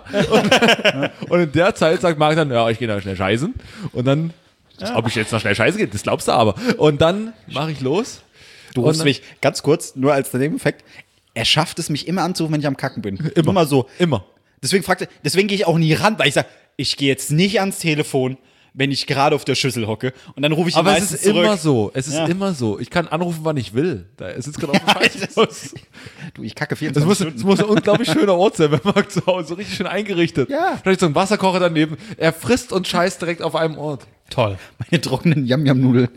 Und in der Zeit sagt Marc dann, ja, ich gehe da schnell scheißen. Und dann, ob ich jetzt noch schnell scheißen gehe, das glaubst du aber. Und dann mache ich los. Du rufst mich, ganz kurz, nur als Nebeneffekt, er schafft es, mich immer anzurufen, wenn ich am Kacken bin. Immer so. Immer. Deswegen gehe ich auch nie ran, weil ich sage, ich gehe jetzt nicht ans Telefon, wenn ich gerade auf der Schüssel hocke. Und dann rufe ich ihn Aber meistens es ist zurück. immer so. Es ist immer so. Ich kann anrufen, wann ich will. Da sitzt gerade auf dem Scheiß. Du, ich kacke 24 Stunden. Das muss ein unglaublich schöner Ort sein, wenn man zu Hause so richtig schön eingerichtet. Ja. Vielleicht so ein Wasserkocher daneben. Er frisst und scheißt direkt auf einem Ort. Toll. Meine trockenen Yam-Yam-Nudeln.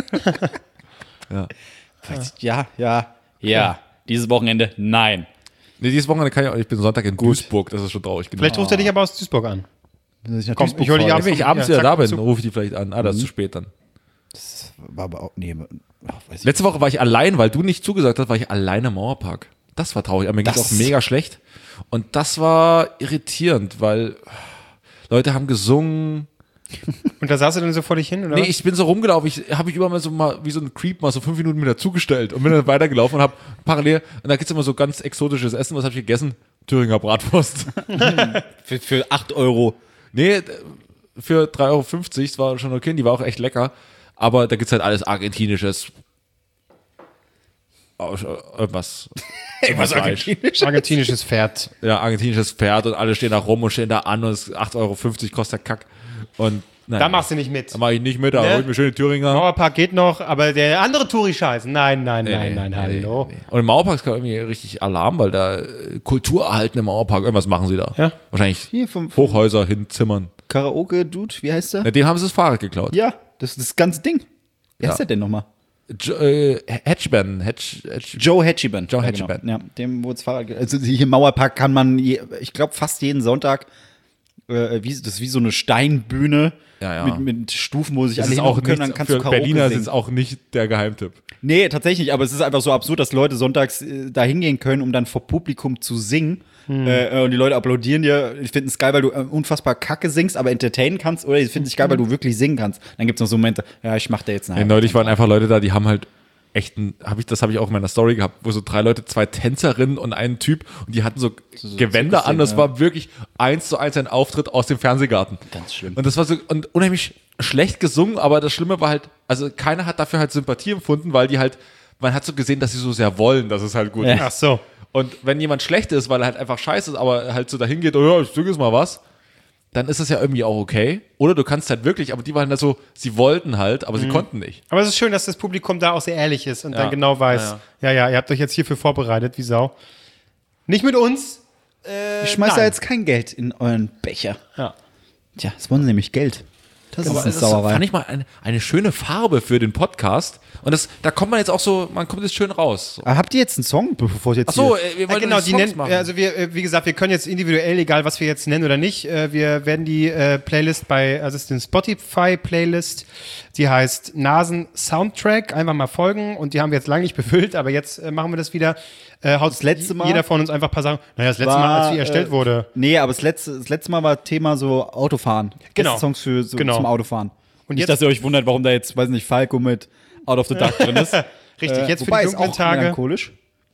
Ja. Ja. Dieses Wochenende, nein. Nee, dieses Wochenende kann ich auch nicht. Ich bin Sonntag in Duisburg, das ist schon traurig genug. Vielleicht ruft er dich aber aus Duisburg an. Komm, Duisburg ich hol dich fahren. ab. Wenn ich abends Ja, wieder da zack, bin, zu- rufe ich die vielleicht an. Das ist zu spät dann. War aber auch, nee, weiß ich Letzte Woche war ich allein, weil du nicht zugesagt hast, war ich alleine im Mauerpark. Das war traurig, aber mir ging es auch Das- mega schlecht. Und das war irritierend, weil Leute haben gesungen. Und da saß du dann so vor dich hin, oder? Nee, ich bin so rumgelaufen, ich habe mich überall mal wie so ein Creep mal so 5 Minuten wieder zugestellt und bin dann weitergelaufen und habe parallel, und da gibt's immer so ganz exotisches Essen, was habe ich gegessen? Thüringer Bratwurst. Für 8 Euro. Nee, für 3,50 Euro, das war schon okay, die war auch echt lecker, aber da gibt's halt alles argentinisches. Irgendwas Argentinisches Pferd. Ja, argentinisches Pferd und alle stehen da rum und stehen da an und es ist 8,50 Euro kostet der Kack. Und naja, Da machst du nicht mit. da mache ich nicht mit, da Ne? hol ich mir schöne Thüringer. Mauerpark geht noch, aber der andere Touri-Scheiß. Nein, Nee, hallo. nee. Und im Mauerpark ist gerade irgendwie richtig Alarm, weil da Kultur erhalten im Mauerpark, irgendwas machen sie da. Ja. Wahrscheinlich Hier vom Hochhäuser hinzimmern. Karaoke-Dude, wie heißt der? Ja, dem haben sie das Fahrrad geklaut. Ja, das ist das ganze Ding. Wie heißt Ja. der denn nochmal? Hatchban. Joe Hatchiban. Joe Ja, Hatchiban. Genau. Ja, dem wurde das Fahrrad. Also hier im Mauerpark kann man, ich glaube, fast jeden Sonntag, das ist wie so eine Steinbühne Ja, ja. mit Stufen, wo sich Das alle ist auch hinhocken können, nicht, dann kannst für du Karaoke Berliner ist singen. es auch nicht der Geheimtipp. Nee, tatsächlich nicht, aber es ist einfach so absurd, dass Leute sonntags da hingehen können, um dann vor Publikum zu singen. Und die Leute applaudieren dir. Ich finde es geil, weil du unfassbar Kacke singst, aber entertainen kannst. Oder ich finde es geil, weil du wirklich singen kannst. Dann gibt es noch so Momente, ja, ich mach da jetzt eine Neulich waren einfach Leute da, die haben halt das habe ich auch in meiner Story gehabt, wo so 3 Leute, 2 Tänzerinnen und einen Typ und die hatten so Gewänder an. Das ja. war wirklich 1:1 ein Auftritt aus dem Fernsehgarten. Ganz schlimm. Und das war so und unheimlich schlecht gesungen, aber das Schlimme war halt, also keiner hat dafür halt Sympathie empfunden, weil die halt, man hat so gesehen, dass sie so sehr wollen, dass es halt gut ist. Ach so. Und wenn jemand schlecht ist, weil er halt einfach scheiße ist, aber halt so dahin geht, oh ja, ich singe jetzt mal was, dann ist das ja irgendwie auch okay. Oder du kannst halt wirklich, aber die waren halt so, sie wollten halt, aber sie konnten nicht. Aber es ist schön, dass das Publikum da auch sehr ehrlich ist und Ja. dann genau weiß, ja, ihr habt euch jetzt hierfür vorbereitet, wie Sau. Nicht mit uns. Ich schmeiß da nein. jetzt kein Geld in euren Becher. Ja. Tja, das wollen sie nämlich Geld. Das ist eine Das Sauerei. fand ich mal eine schöne Farbe für den Podcast. Und da kommt man jetzt auch so, man kommt jetzt schön raus. So. Aber habt ihr jetzt einen Song, bevor ich jetzt Achso, hier- wir wollen Genau, die die Songs nennen, machen. also wir, wie gesagt, wir können jetzt individuell, egal was wir jetzt nennen oder nicht, wir werden die Playlist also es ist eine Spotify-Playlist, die heißt Nasen Soundtrack, einfach mal folgen und die haben wir jetzt lange nicht befüllt, aber jetzt machen wir das wieder. Haut das letzte Mal jeder von uns einfach ein paar Sachen, naja, das letzte Mal, als sie erstellt wurde. Nee, aber das letzte Mal war Thema so Autofahren. Genau. Beste Songs für Genau. zum Autofahren. Und Nicht, jetzt- dass ihr euch wundert, warum da jetzt, weiß nicht, Falco mit Out of the Dark drin ist. Richtig, jetzt für wobei die ist dunklen auch Tage. melancholisch.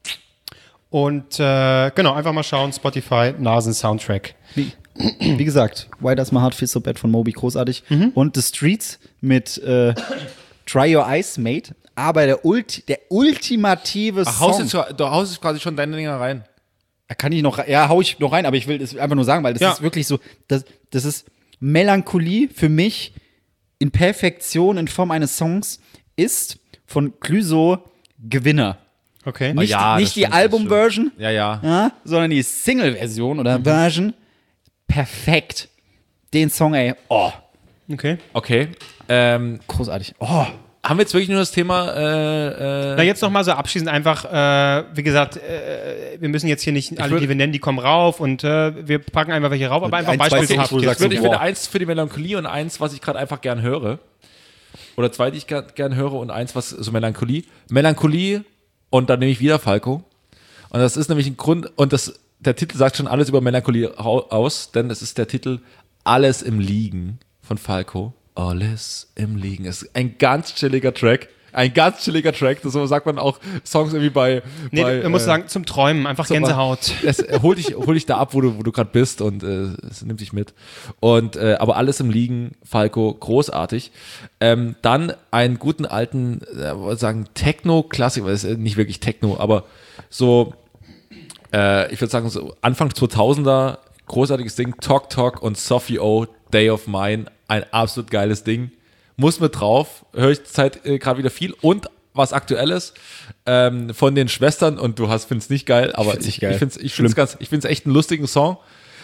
Und genau, einfach mal schauen, Spotify, Nasen Soundtrack. Wie gesagt, Why Does My Heart Feel So Bad von Moby, großartig. Und The Streets mit Try Your Eyes, Mate. Aber der ultimative Ach, Song. du haust jetzt quasi schon deine Dinger rein. Da kann ich noch, ja, hau ich noch rein, aber ich will es einfach nur sagen, weil das Ja. ist wirklich so, das ist Melancholie für mich in Perfektion in Form eines Songs ist von Clüso Gewinner. Okay. Nicht, ja, das nicht die stimmt, das Album-Version, Ja, ja. ja, sondern die Single-Version oder Version. Perfekt. Den Song, ey, oh, Okay. Okay. großartig. Oh, Haben wir jetzt wirklich nur das Thema Na, jetzt noch mal so abschließend einfach, wie gesagt, wir müssen jetzt hier nicht alle, die wir nennen, die kommen rauf und wir packen einfach welche rauf, aber einfach ein, zwei beispielhaft. Songs, wo du sagst, jetzt. Ich so, finde boah. eins für die Melancholie und eins, was ich gerade einfach gern höre. Oder 2, die ich gern höre und eins, was so Melancholie. Melancholie und dann nehme ich wieder Falco. Und das ist nämlich ein Grund, und der Titel sagt schon alles über Melancholie aus, denn es ist der Titel Alles im Liegen von Falco. Alles im Liegen. Es ist ein ganz chilliger Track. Ein ganz chilliger Track. Das so sagt man auch Songs irgendwie bei. Nee, bei, man muss sagen, zum Träumen, einfach Gänsehaut. Es hol dich da ab, wo du gerade bist und es nimmt dich mit. Und aber alles im Liegen, Falco, großartig. Dann einen guten alten, sagen Techno-Klassik, weil es ist nicht wirklich Techno, aber so, ich würde sagen so Anfang 2000er, großartiges Ding, Talk Talk und Sophie O, Day of Mine, ein absolut geiles Ding. Muss mit drauf, höre ich zurzeit gerade wieder viel. Und was Aktuelles von den Schwestern, und du findest es nicht geil, aber find's nicht geil. ich finde es echt einen lustigen Song.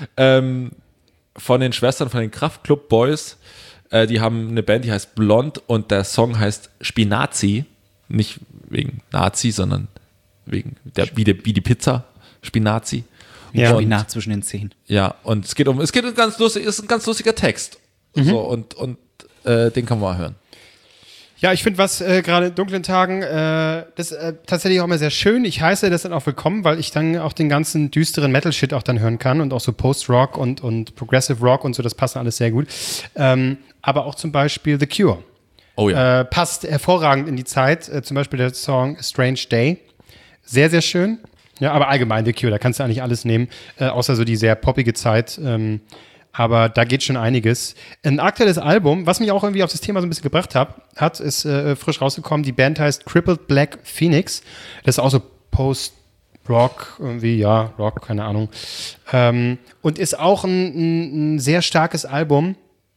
Von den Schwestern, von den Kraftklub Boys, die haben eine Band, die heißt Blond und der Song heißt Spinazi. Nicht wegen Nazi, sondern wegen wie die Pizza. Spinazi. Ja. Und, Spinat zwischen den Zehen. ja, und es geht um ganz lustig, ist ein ganz lustiger Text. So, und den kann man mal hören. Ja, ich finde, was gerade in dunklen Tagen, das tatsächlich auch immer sehr schön. Ich heiße das dann auch willkommen, weil ich dann auch den ganzen düsteren Metal-Shit auch dann hören kann und auch so Post-Rock und Progressive Rock und so, das passt alles sehr gut. Aber auch zum Beispiel The Cure. Oh ja. Passt hervorragend in die Zeit. Zum Beispiel der Song A Strange Day. Sehr, sehr schön. Ja, aber allgemein The Cure, da kannst du eigentlich alles nehmen, außer so die sehr poppige Zeit. Aber da geht schon einiges. Ein aktuelles Album, was mich auch irgendwie auf das Thema so ein bisschen gebracht hat, ist frisch rausgekommen. Die Band heißt Crippled Black Phoenix. Das ist auch so Post-Rock, irgendwie, ja, Rock, keine Ahnung. Und ist auch ein sehr starkes Album.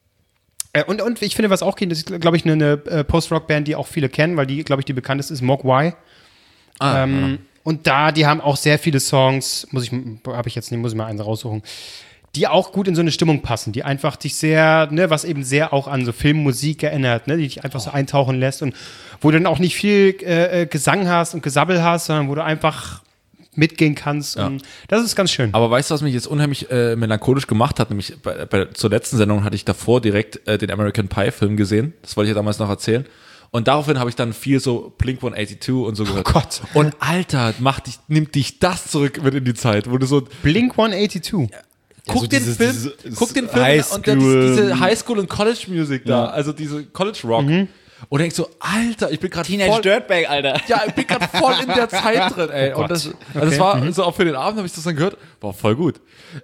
Und ich finde, was auch geht, das ist, glaube ich, eine Post-Rock-Band, die auch viele kennen, weil die, glaube ich, die bekannteste ist Mogwai. Und die haben auch sehr viele Songs, muss ich mal einen raussuchen, die auch gut in so eine Stimmung passen, die einfach dich sehr, ne, was eben sehr auch an so Filmmusik erinnert, ne, die dich einfach so eintauchen lässt und wo du dann auch nicht viel Gesang hast und Gesabbel hast, sondern wo du einfach mitgehen kannst. Und das ist ganz schön. Aber weißt du, was mich jetzt unheimlich melancholisch gemacht hat? Nämlich zur letzten Sendung hatte ich davor direkt den American Pie Film gesehen. Das wollte ich ja damals noch erzählen. Und daraufhin habe ich dann viel so Blink-182 und so gehört. Oh Gott. Und Alter, nimmt dich das zurück mit in die Zeit, wo du so Blink-182. guck so den dieses- Film dieses und dann Highschool- diese Highschool und College Music da, also diese College Rock. Und denkst so, Alter, ich bin gerade voll, Dirtbag, Alter. ja, ich bin gerade voll in der Zeit drin, ey. Und das war so auch für den Abend, habe ich das dann gehört, war voll gut.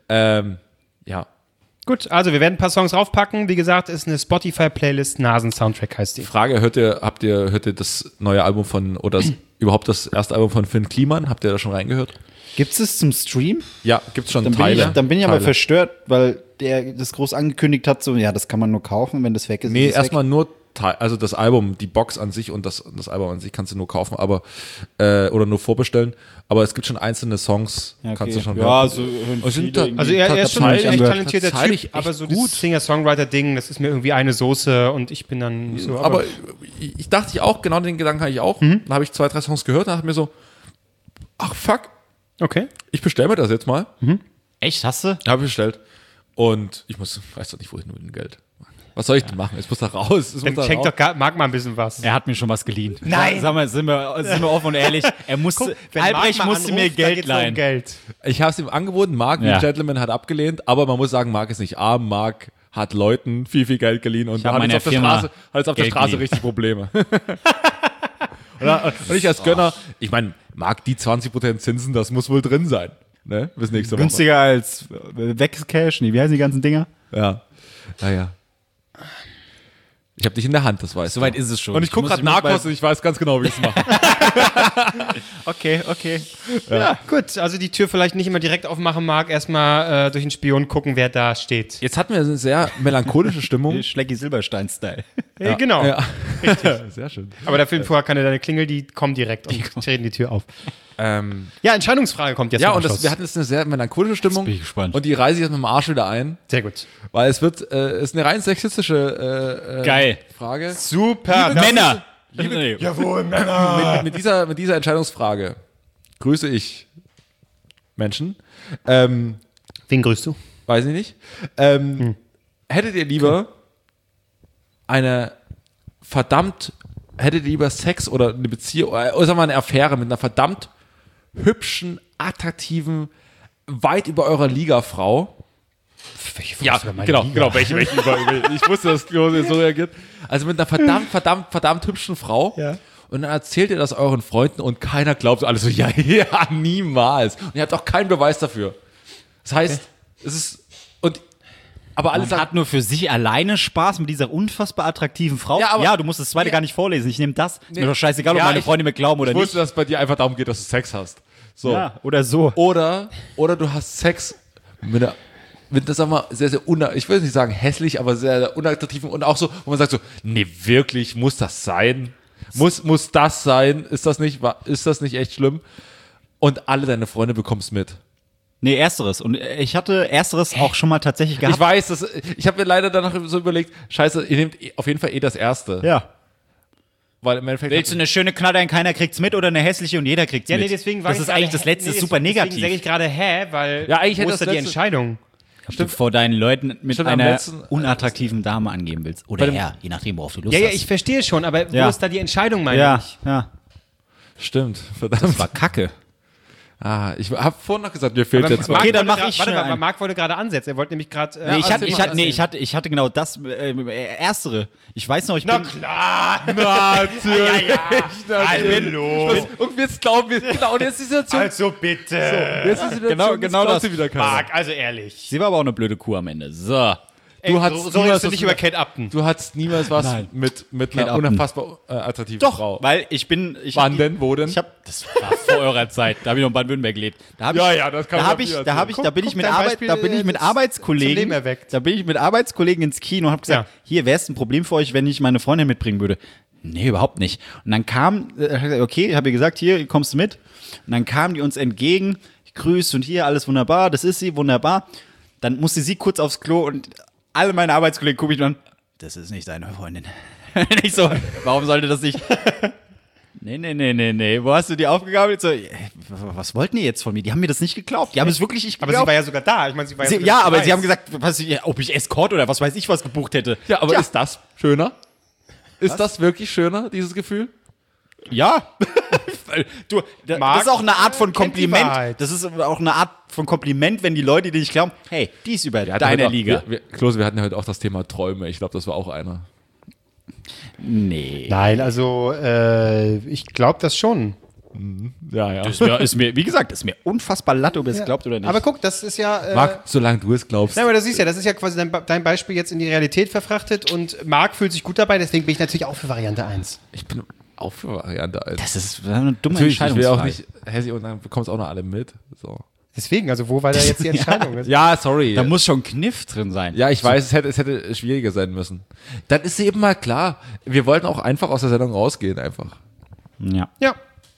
Ja. Gut, also wir werden ein paar Songs raufpacken. Wie gesagt, ist eine Spotify-Playlist, Nasen-Soundtrack heißt die. Frage, hört ihr das neue Album überhaupt das erste Album von Finn Kliman? Habt ihr da schon reingehört? Gibt's es zum Stream? Ja, gibt's schon Dann Teile. bin ich aber Teile. verstört, weil der das groß angekündigt hat, so, ja, das kann man nur kaufen, wenn das weg ist. Nee, ist es erstmal weg. nur also das Album, die Box an sich und das Album an sich kannst du nur kaufen, aber oder nur vorbestellen. Aber es gibt schon einzelne Songs, Ja, okay. kannst du schon Ja, hören. so hören Und viele sind irgendwie. Also er ist schon ein Tatsächlich echt talentierter tatsächlich Typ, aber echt so gut. das Singer-Songwriter-Ding, das ist mir irgendwie eine Soße und ich bin dann nicht so. Aber ich dachte ich auch, genau den Gedanken hatte ich auch. Dann habe ich 2, 3 Songs gehört und dachte mir so, ach fuck, okay. ich bestelle mir das jetzt mal. Echt, hast du? Habe ich bestellt. Und weiß doch nicht, wohin mit dem Geld. Was soll ich denn machen? Es muss da raus. Es Dann muss da schenkt raus. doch Marc mal ein bisschen was. Er hat mir schon was geliehen. Nein! Sag mal, sind wir offen und ehrlich. Er musste, Albrecht musste mir Geld leihen. Geld. Ich habe es ihm angeboten. Mark, wie Ja. ein Gentleman, hat abgelehnt. Aber man muss sagen, Mark ist nicht arm. Mark hat Leuten viel Geld geliehen und hab hat meiner jetzt auf der Firma Straße, hat jetzt auf der Geld Straße geliehen. richtig Probleme. und ich als Gönner, ich meine, Mark, die 20% Zinsen, das muss wohl drin sein. Ne? Bis nächste Woche. Günstiger als Wechselcash. Nee, wie heißen die ganzen Dinger? Ja. Naja. Ich habe dich in der Hand, das weißt du. Soweit ist es schon. Und ich gucke gerade Narcos und ich weiß ganz genau, wie ich es mache. Okay. Ja, gut. Also die Tür vielleicht nicht immer direkt aufmachen, Marc. Erstmal durch den Spion gucken, wer da steht. Jetzt hatten wir eine sehr melancholische Stimmung. Schlecki Silberstein-Style. Genau. Ja. Sehr schön. Aber der Film vorher keine deine Klingel, die kommen direkt und treten die Tür auf. Ja, Entscheidungsfrage kommt jetzt Ja, zum und Abschluss. wir hatten jetzt eine sehr melancholische Stimmung. bin ich gespannt. Und die reise ich jetzt mit dem Arsch wieder ein, Sehr gut. weil es ist eine rein sexistische Geil. Frage. Super. Männer! Jawohl, Männer. Mit dieser Entscheidungsfrage grüße ich Menschen. Wen grüßt du? Weiß ich nicht. Hättet ihr lieber hättet ihr lieber Sex oder eine Beziehung, oder sagen wir mal eine Affäre mit einer verdammt hübschen, attraktiven, weit über eurer Liga Frau? Ja, genau, welche ich wusste, dass Klose so reagiert. Also mit einer verdammt hübschen Frau. Ja. Und dann erzählt ihr das euren Freunden und keiner glaubt alles so, ja, niemals. Und ihr habt auch keinen Beweis dafür. Das heißt, es ist, aber alles Man hat nur für sich alleine Spaß mit dieser unfassbar attraktiven Frau. Ja, aber- du musst das zweite gar nicht vorlesen. Ich nehme das. Mir doch scheißegal, ob Ja, meine Freunde mir glauben oder ich nicht. wusste, dass es bei dir einfach darum geht, dass du Sex hast. So. Ja, oder so. Oder du hast Sex mit einer, sag mal, sehr, sehr ich will nicht sagen hässlich, aber sehr, sehr unattraktiven und auch so, wo man sagt so, nee, wirklich, muss das sein? Muss das sein? Ist das nicht echt schlimm? Und alle deine Freunde bekommst mit. Nee, ersteres. Und ich hatte ersteres auch schon mal tatsächlich gehabt. Ich weiß, ich habe mir leider danach so überlegt, scheiße, ihr nehmt auf jeden Fall das Erste. Ja. Weil im Endeffekt Willst du eine schöne Knatter und keiner kriegt's mit oder eine hässliche und jeder kriegt's Ja, mit? nee, deswegen war das ich ist eigentlich gerade- das Letzte, nee, ist super Deswegen negativ. sage ich gerade, weil Ja, eigentlich wo hätte ist das da die letzte- Entscheidung? Du vor deinen Leuten mit Stimmt, am einer letzten- unattraktiven Dame angeben willst. Oder dem- je nachdem, worauf du Lust Ja, hast. ich verstehe schon, aber wo Ja. ist da die Entscheidung, meine ja, ich? ja. Stimmt, verdammt. Das war Kacke. Ich habe vorhin noch gesagt, mir fehlt Aber jetzt Marc Okay, dann wollte mach ich grad- Warte schnell mal, einen. Marc wollte gerade ansetzen. Er wollte nämlich gerade. Nee, ich hatte genau das Erstere. Ich weiß noch, ich bin... klar! natürlich. Hallo! Und jetzt glauben wir, genau, und jetzt ist die Situation. Also bitte! Jetzt ist die Situation, genau jetzt das. glaubt sie wieder keiner. Marc, also ehrlich. Sie war aber auch eine blöde Kuh am Ende. So. Ey, hattest so niemals redest du was nicht über- über Kate Upton. Du hattest niemals was Nein. mit Kate einer Upton. unfassbar attraktiven Doch, Frau. weil ich bin... Wann denn? Wo denn? Das war vor eurer Zeit. Da habe ich noch in Baden-Württemberg gelebt. Da hab Ja, ich, ja, das kann da man hab doch ich, nie da hab ich, da bin ich Guck, mit dein Arbeit, Beispiel, da bin ich mit zum Leben Arbeitskollegen, erweckt. da bin ich mit Arbeitskollegen ins Kino und habe gesagt, Ja. hier wäre es ein Problem für euch, wenn ich meine Freundin mitbringen würde. Nee, überhaupt nicht. Und dann kam, okay, habe ich gesagt, hier, kommst du mit? Und dann kamen die uns entgegen, ich grüße und hier, alles wunderbar, das ist sie, wunderbar. Dann musste sie kurz aufs Klo und alle meine Arbeitskollegen gucken mich an, das ist nicht deine Freundin. Nicht so, warum sollte das nicht? Nee. Wo hast du die aufgegabelt? So, was wollten die jetzt von mir? Die haben mir das nicht geglaubt. Die haben es wirklich nicht Aber geglaubt. sie war ja sogar da. Ich meine, sie war ja sogar Ja, aber dabei. sie haben gesagt, ob ich Escort oder was weiß ich was gebucht hätte. Ja, aber Tja. ist das schöner? Ist das wirklich schöner, dieses Gefühl? Ja. Du, das Marc ist auch eine Art von kennt die Kompliment. Wahrheit. Das ist auch eine Art von Kompliment, wenn die Leute dir nicht glauben, hey, die ist über deiner Liga. Klose, wir hatten ja heute auch das Thema Träume. Ich glaube, das war auch einer. Nee. Nein, also ich glaube das schon. Ja. Ist mir, wie gesagt, ist mir unfassbar latt, ob ihr es glaubt oder nicht. Aber guck, das ist ja. Marc, solange du es glaubst. Ja, aber das ist ja, das ist ja quasi dein Beispiel jetzt in die Realität verfrachtet und Marc fühlt sich gut dabei, deswegen bin ich natürlich auch für Variante 1. Ich bin auch für Variante 1. das ist eine dumme Natürlich, ich will auch Entscheidungsfrage. nicht hässlich und dann bekommst auch noch alle mit. So. Deswegen, also wo war da jetzt die Entscheidung? Ja, sorry. Da muss schon Kniff drin sein. Ja, ich weiß, es hätte schwieriger sein müssen. Dann ist eben mal klar, wir wollten auch einfach aus der Sendung rausgehen, einfach. Ja. Ja.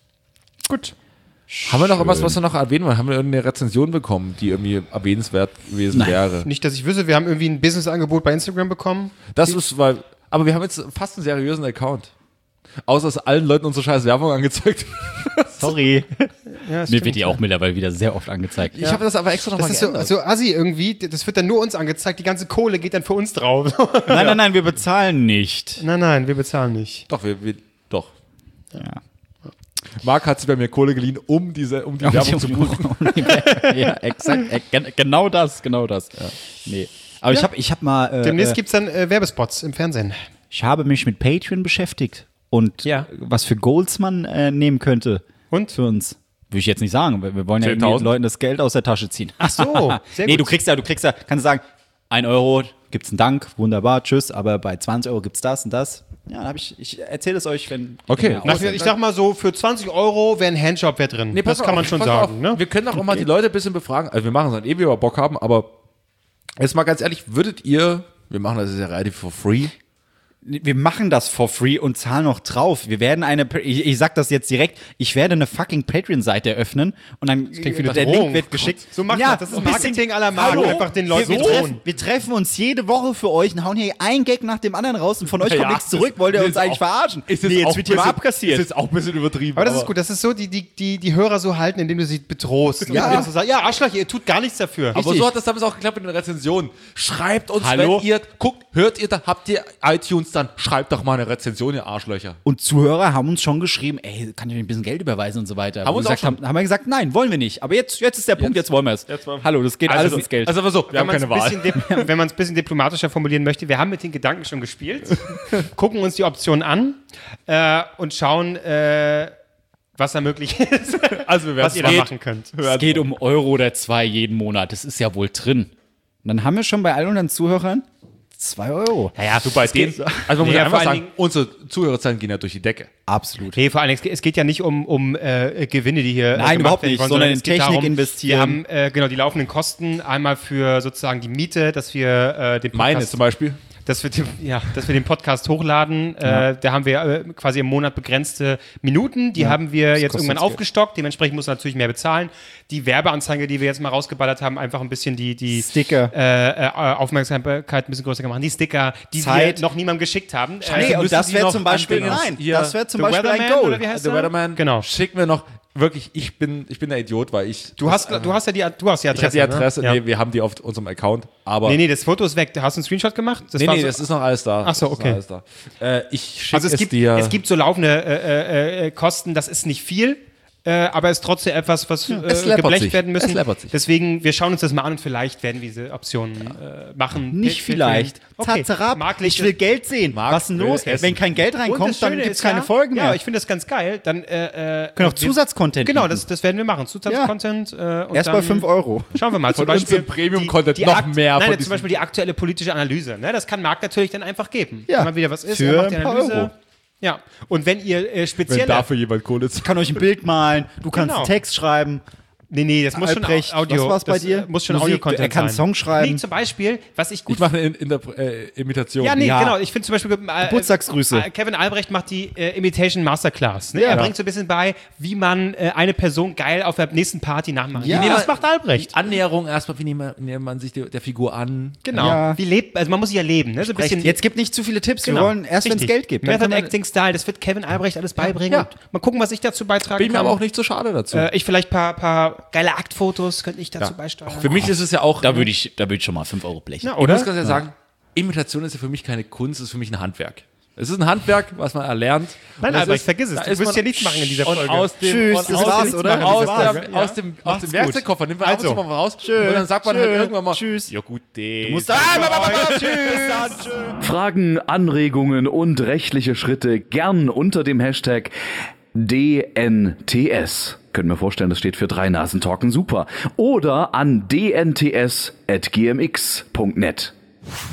Gut. Haben wir noch was wir noch erwähnen wollen? Haben wir irgendeine Rezension bekommen, die irgendwie erwähnenswert gewesen wäre? Nicht, dass ich wüsste, wir haben irgendwie ein Business-Angebot bei Instagram bekommen. Das ist, aber wir haben jetzt fast einen seriösen Account. Außer dass allen Leuten unsere scheiß Werbung angezeigt. Sorry. Ja, Mir wird die auch mittlerweile wieder sehr oft angezeigt. Ich habe das aber extra nochmal Das ist so assi irgendwie, das wird dann nur uns angezeigt, die ganze Kohle geht dann für uns drauf. Nein, wir bezahlen nicht. Nein, wir bezahlen nicht. Doch, doch. Ja. Marc hat sich bei mir Kohle geliehen, um die Werbung zu buchen. Ja, exakt. Genau das. Ja. Nee. Aber ich hab mal. Demnächst gibt es dann Werbespots im Fernsehen. Ich habe mich mit Patreon beschäftigt und Ja. was für Goals man nehmen könnte. Und? Für uns. Würde ich jetzt nicht sagen, weil wir wollen ja irgendwie 10.000? den Leuten das Geld aus der Tasche ziehen. Ach so, sehr Nee, gut. du kriegst ja, kannst du sagen, 1 Euro gibt's einen Dank, wunderbar, tschüss, aber bei 20 Euro gibt's das und das. Ja, dann ich erzähle es euch, wenn. Okay. Ich sag mal so, für 20 Euro wäre ein Handjob drin. pass das kann man auf, schon pass sagen. auf. Ne? Wir können auch mal die Leute ein bisschen befragen. Also wir machen es dann wie wir Bock haben, aber jetzt mal ganz ehrlich, würdet ihr, wir machen das ja relativ for free, Wir machen das for free und zahlen noch drauf. Wir werden ich sag das jetzt direkt, ich werde eine fucking Patreon-Seite eröffnen und dann klingt wie eine der Drohung. Link wird geschickt. So macht das. Das ist ein bisschen- Marketing à la Marc. Hallo? Einfach den Leuten wir, drohen. wir treffen uns jede Woche für euch und hauen hier ein Gag nach dem anderen raus und von euch kommt Ja, nichts zurück. Wollt ihr ist uns eigentlich auch- verarschen? ist Nee, jetzt wird hier mal Ist abkassiert. jetzt auch ein bisschen übertrieben. Aber das ist gut, das ist so, die Hörer so halten, indem du sie bedrohst. Ja, so sagen, ja, Arschloch, ihr tut gar nichts dafür. Aber so hat das damals auch geklappt mit den Rezensionen. Schreibt uns, Hallo? wenn ihr guckt, hört ihr da, habt ihr iTunes, dann schreibt doch mal eine Rezension, ihr Arschlöcher. Und Zuhörer haben uns schon geschrieben, ey, kann ich mir ein bisschen Geld überweisen und so weiter. Haben Wo uns wir auch schon. haben wir gesagt, nein, wollen wir nicht. Aber jetzt ist der Punkt, jetzt wollen wir es. Hallo, das geht alles ins Geld. Also aber so, wir haben keine Wahl. Wenn man es ein bisschen diplomatischer formulieren möchte, wir haben mit den Gedanken schon gespielt, gucken uns die Optionen an und schauen, was da möglich ist, Also wir was ihr da machen könnt. Es geht um Euro oder 2 jeden Monat. Das ist ja wohl drin. Und dann haben wir schon bei all unseren Zuhörern 2 Euro. Naja, Du bei denen, also man muss Nee, einfach vor allen sagen, unsere Zuhörerzahlen gehen ja durch die Decke. Absolut. Nee, vor allem, es geht ja nicht um Gewinne, die hier Nein, gemacht überhaupt werden nicht, wollen, sondern in es geht Technik investieren. Wir haben genau die laufenden Kosten, einmal für sozusagen die Miete, dass wir den Podcast... Meine zum Beispiel. dass wir den Podcast hochladen. Da haben wir quasi im Monat begrenzte Minuten. Die haben wir jetzt irgendwann aufgestockt. Dementsprechend muss man natürlich mehr bezahlen. Die Werbeanzeige, die wir jetzt mal rausgeballert haben, einfach ein bisschen die Sticker. Aufmerksamkeit ein bisschen größer gemacht. Die Sticker, die Zeit. wir noch niemandem geschickt haben. Nee, und das wäre zum Beispiel, das wäre zum Beispiel ein Goal. The Weatherman, Genau. schick mir noch, wirklich, ich bin der Idiot, weil ich... Du hast die Adresse. Ich habe die Adresse, ne? nee, wir haben die auf unserem Account, aber... Nee, das Foto ist weg. Hast du einen Screenshot gemacht? Das das ist noch alles da. Ach so, okay. Das ist noch alles da. Ich schicke es gibt so laufende Kosten, das ist nicht viel. Aber es ist trotzdem etwas, was geblecht werden müssen. Es läppert sich. Deswegen, wir schauen uns das mal an und vielleicht werden wir diese Optionen machen. Nicht vielleicht. Okay. Ich will Geld sehen. Was ist denn los? Wenn kein Geld reinkommt, dann gibt es keine Folgen mehr. Ja, ich finde das ganz geil. Dann können auch Zusatzcontent Genau, bieten. das werden wir machen. Zusatzcontent. Und erst bei 5 Euro. Schauen wir mal. Von uns im Premium-Content noch mehr. Nein, zum Beispiel die aktuelle politische Analyse. Ne? Das kann Marc natürlich dann einfach geben. Ja. Wenn mal wieder was ist, Für er macht die ein paar Analyse. Euro. Ja, und wenn ihr speziell. Wenn dafür jemand Kohle Ich kann euch ein Bild malen, du kannst Genau. einen Text schreiben. Nee, das muss Albrecht, schon Audio. was war's bei das, dir? Muss schon Musik, Audio-Content er kann sein. Song schreiben. Nee, zum Beispiel, was ich gut Ich mache eine Imitation. Ja, nee, Ja. genau. Ich finde zum Beispiel Geburtstagsgrüße. Kevin Albrecht macht die Imitation Masterclass. Ne? Ja. Er bringt so ein bisschen bei, wie man eine Person geil auf der nächsten Party nachmacht. Ja. Nee, das macht Albrecht. Die Annäherung erstmal, wie nimmt man sich der Figur an? Genau. Ja. Wie lebt, also man muss sich ja leben. Ne? So ein bisschen, Jetzt gibt nicht zu viele Tipps. genau. Wir wollen erst, wenn es Richtig. Geld gibt. Dann Method kann man- Acting Style, das wird Kevin Albrecht alles beibringen. Ja. Und mal gucken, was ich dazu beitragen Bin mir kann. aber auch nicht so schade dazu. Ich vielleicht paar geile Aktfotos könnte ich dazu beisteuern. Für mich ist es ja auch... Da würde ich schon mal 5 Euro blechen. Ja, Ich oder? muss ganz ehrlich sagen, Imitation ist ja für mich keine Kunst, es ist für mich ein Handwerk. Es ist ein Handwerk, was man erlernt. Nein, Und das Albrecht, ist- vergiss es. da Du ist wirst man- ja nichts machen in dieser und Folge. Aus dem, Tschüss, und das aus war's, dem, oder? Aus, Das war's. der, aus dem Macht's gut. Werkzeugkoffer nimmt man ab und zu Also. mal raus. Schön. Und dann sagt man halt Schön. irgendwann mal, Tschüss. ja gut, Tschüss. Fragen, Anregungen und rechtliche Schritte gern unter dem Hashtag DNTS. Können wir vorstellen, das steht für 3 Nasen Talken super. Oder an dnts@gmx.net.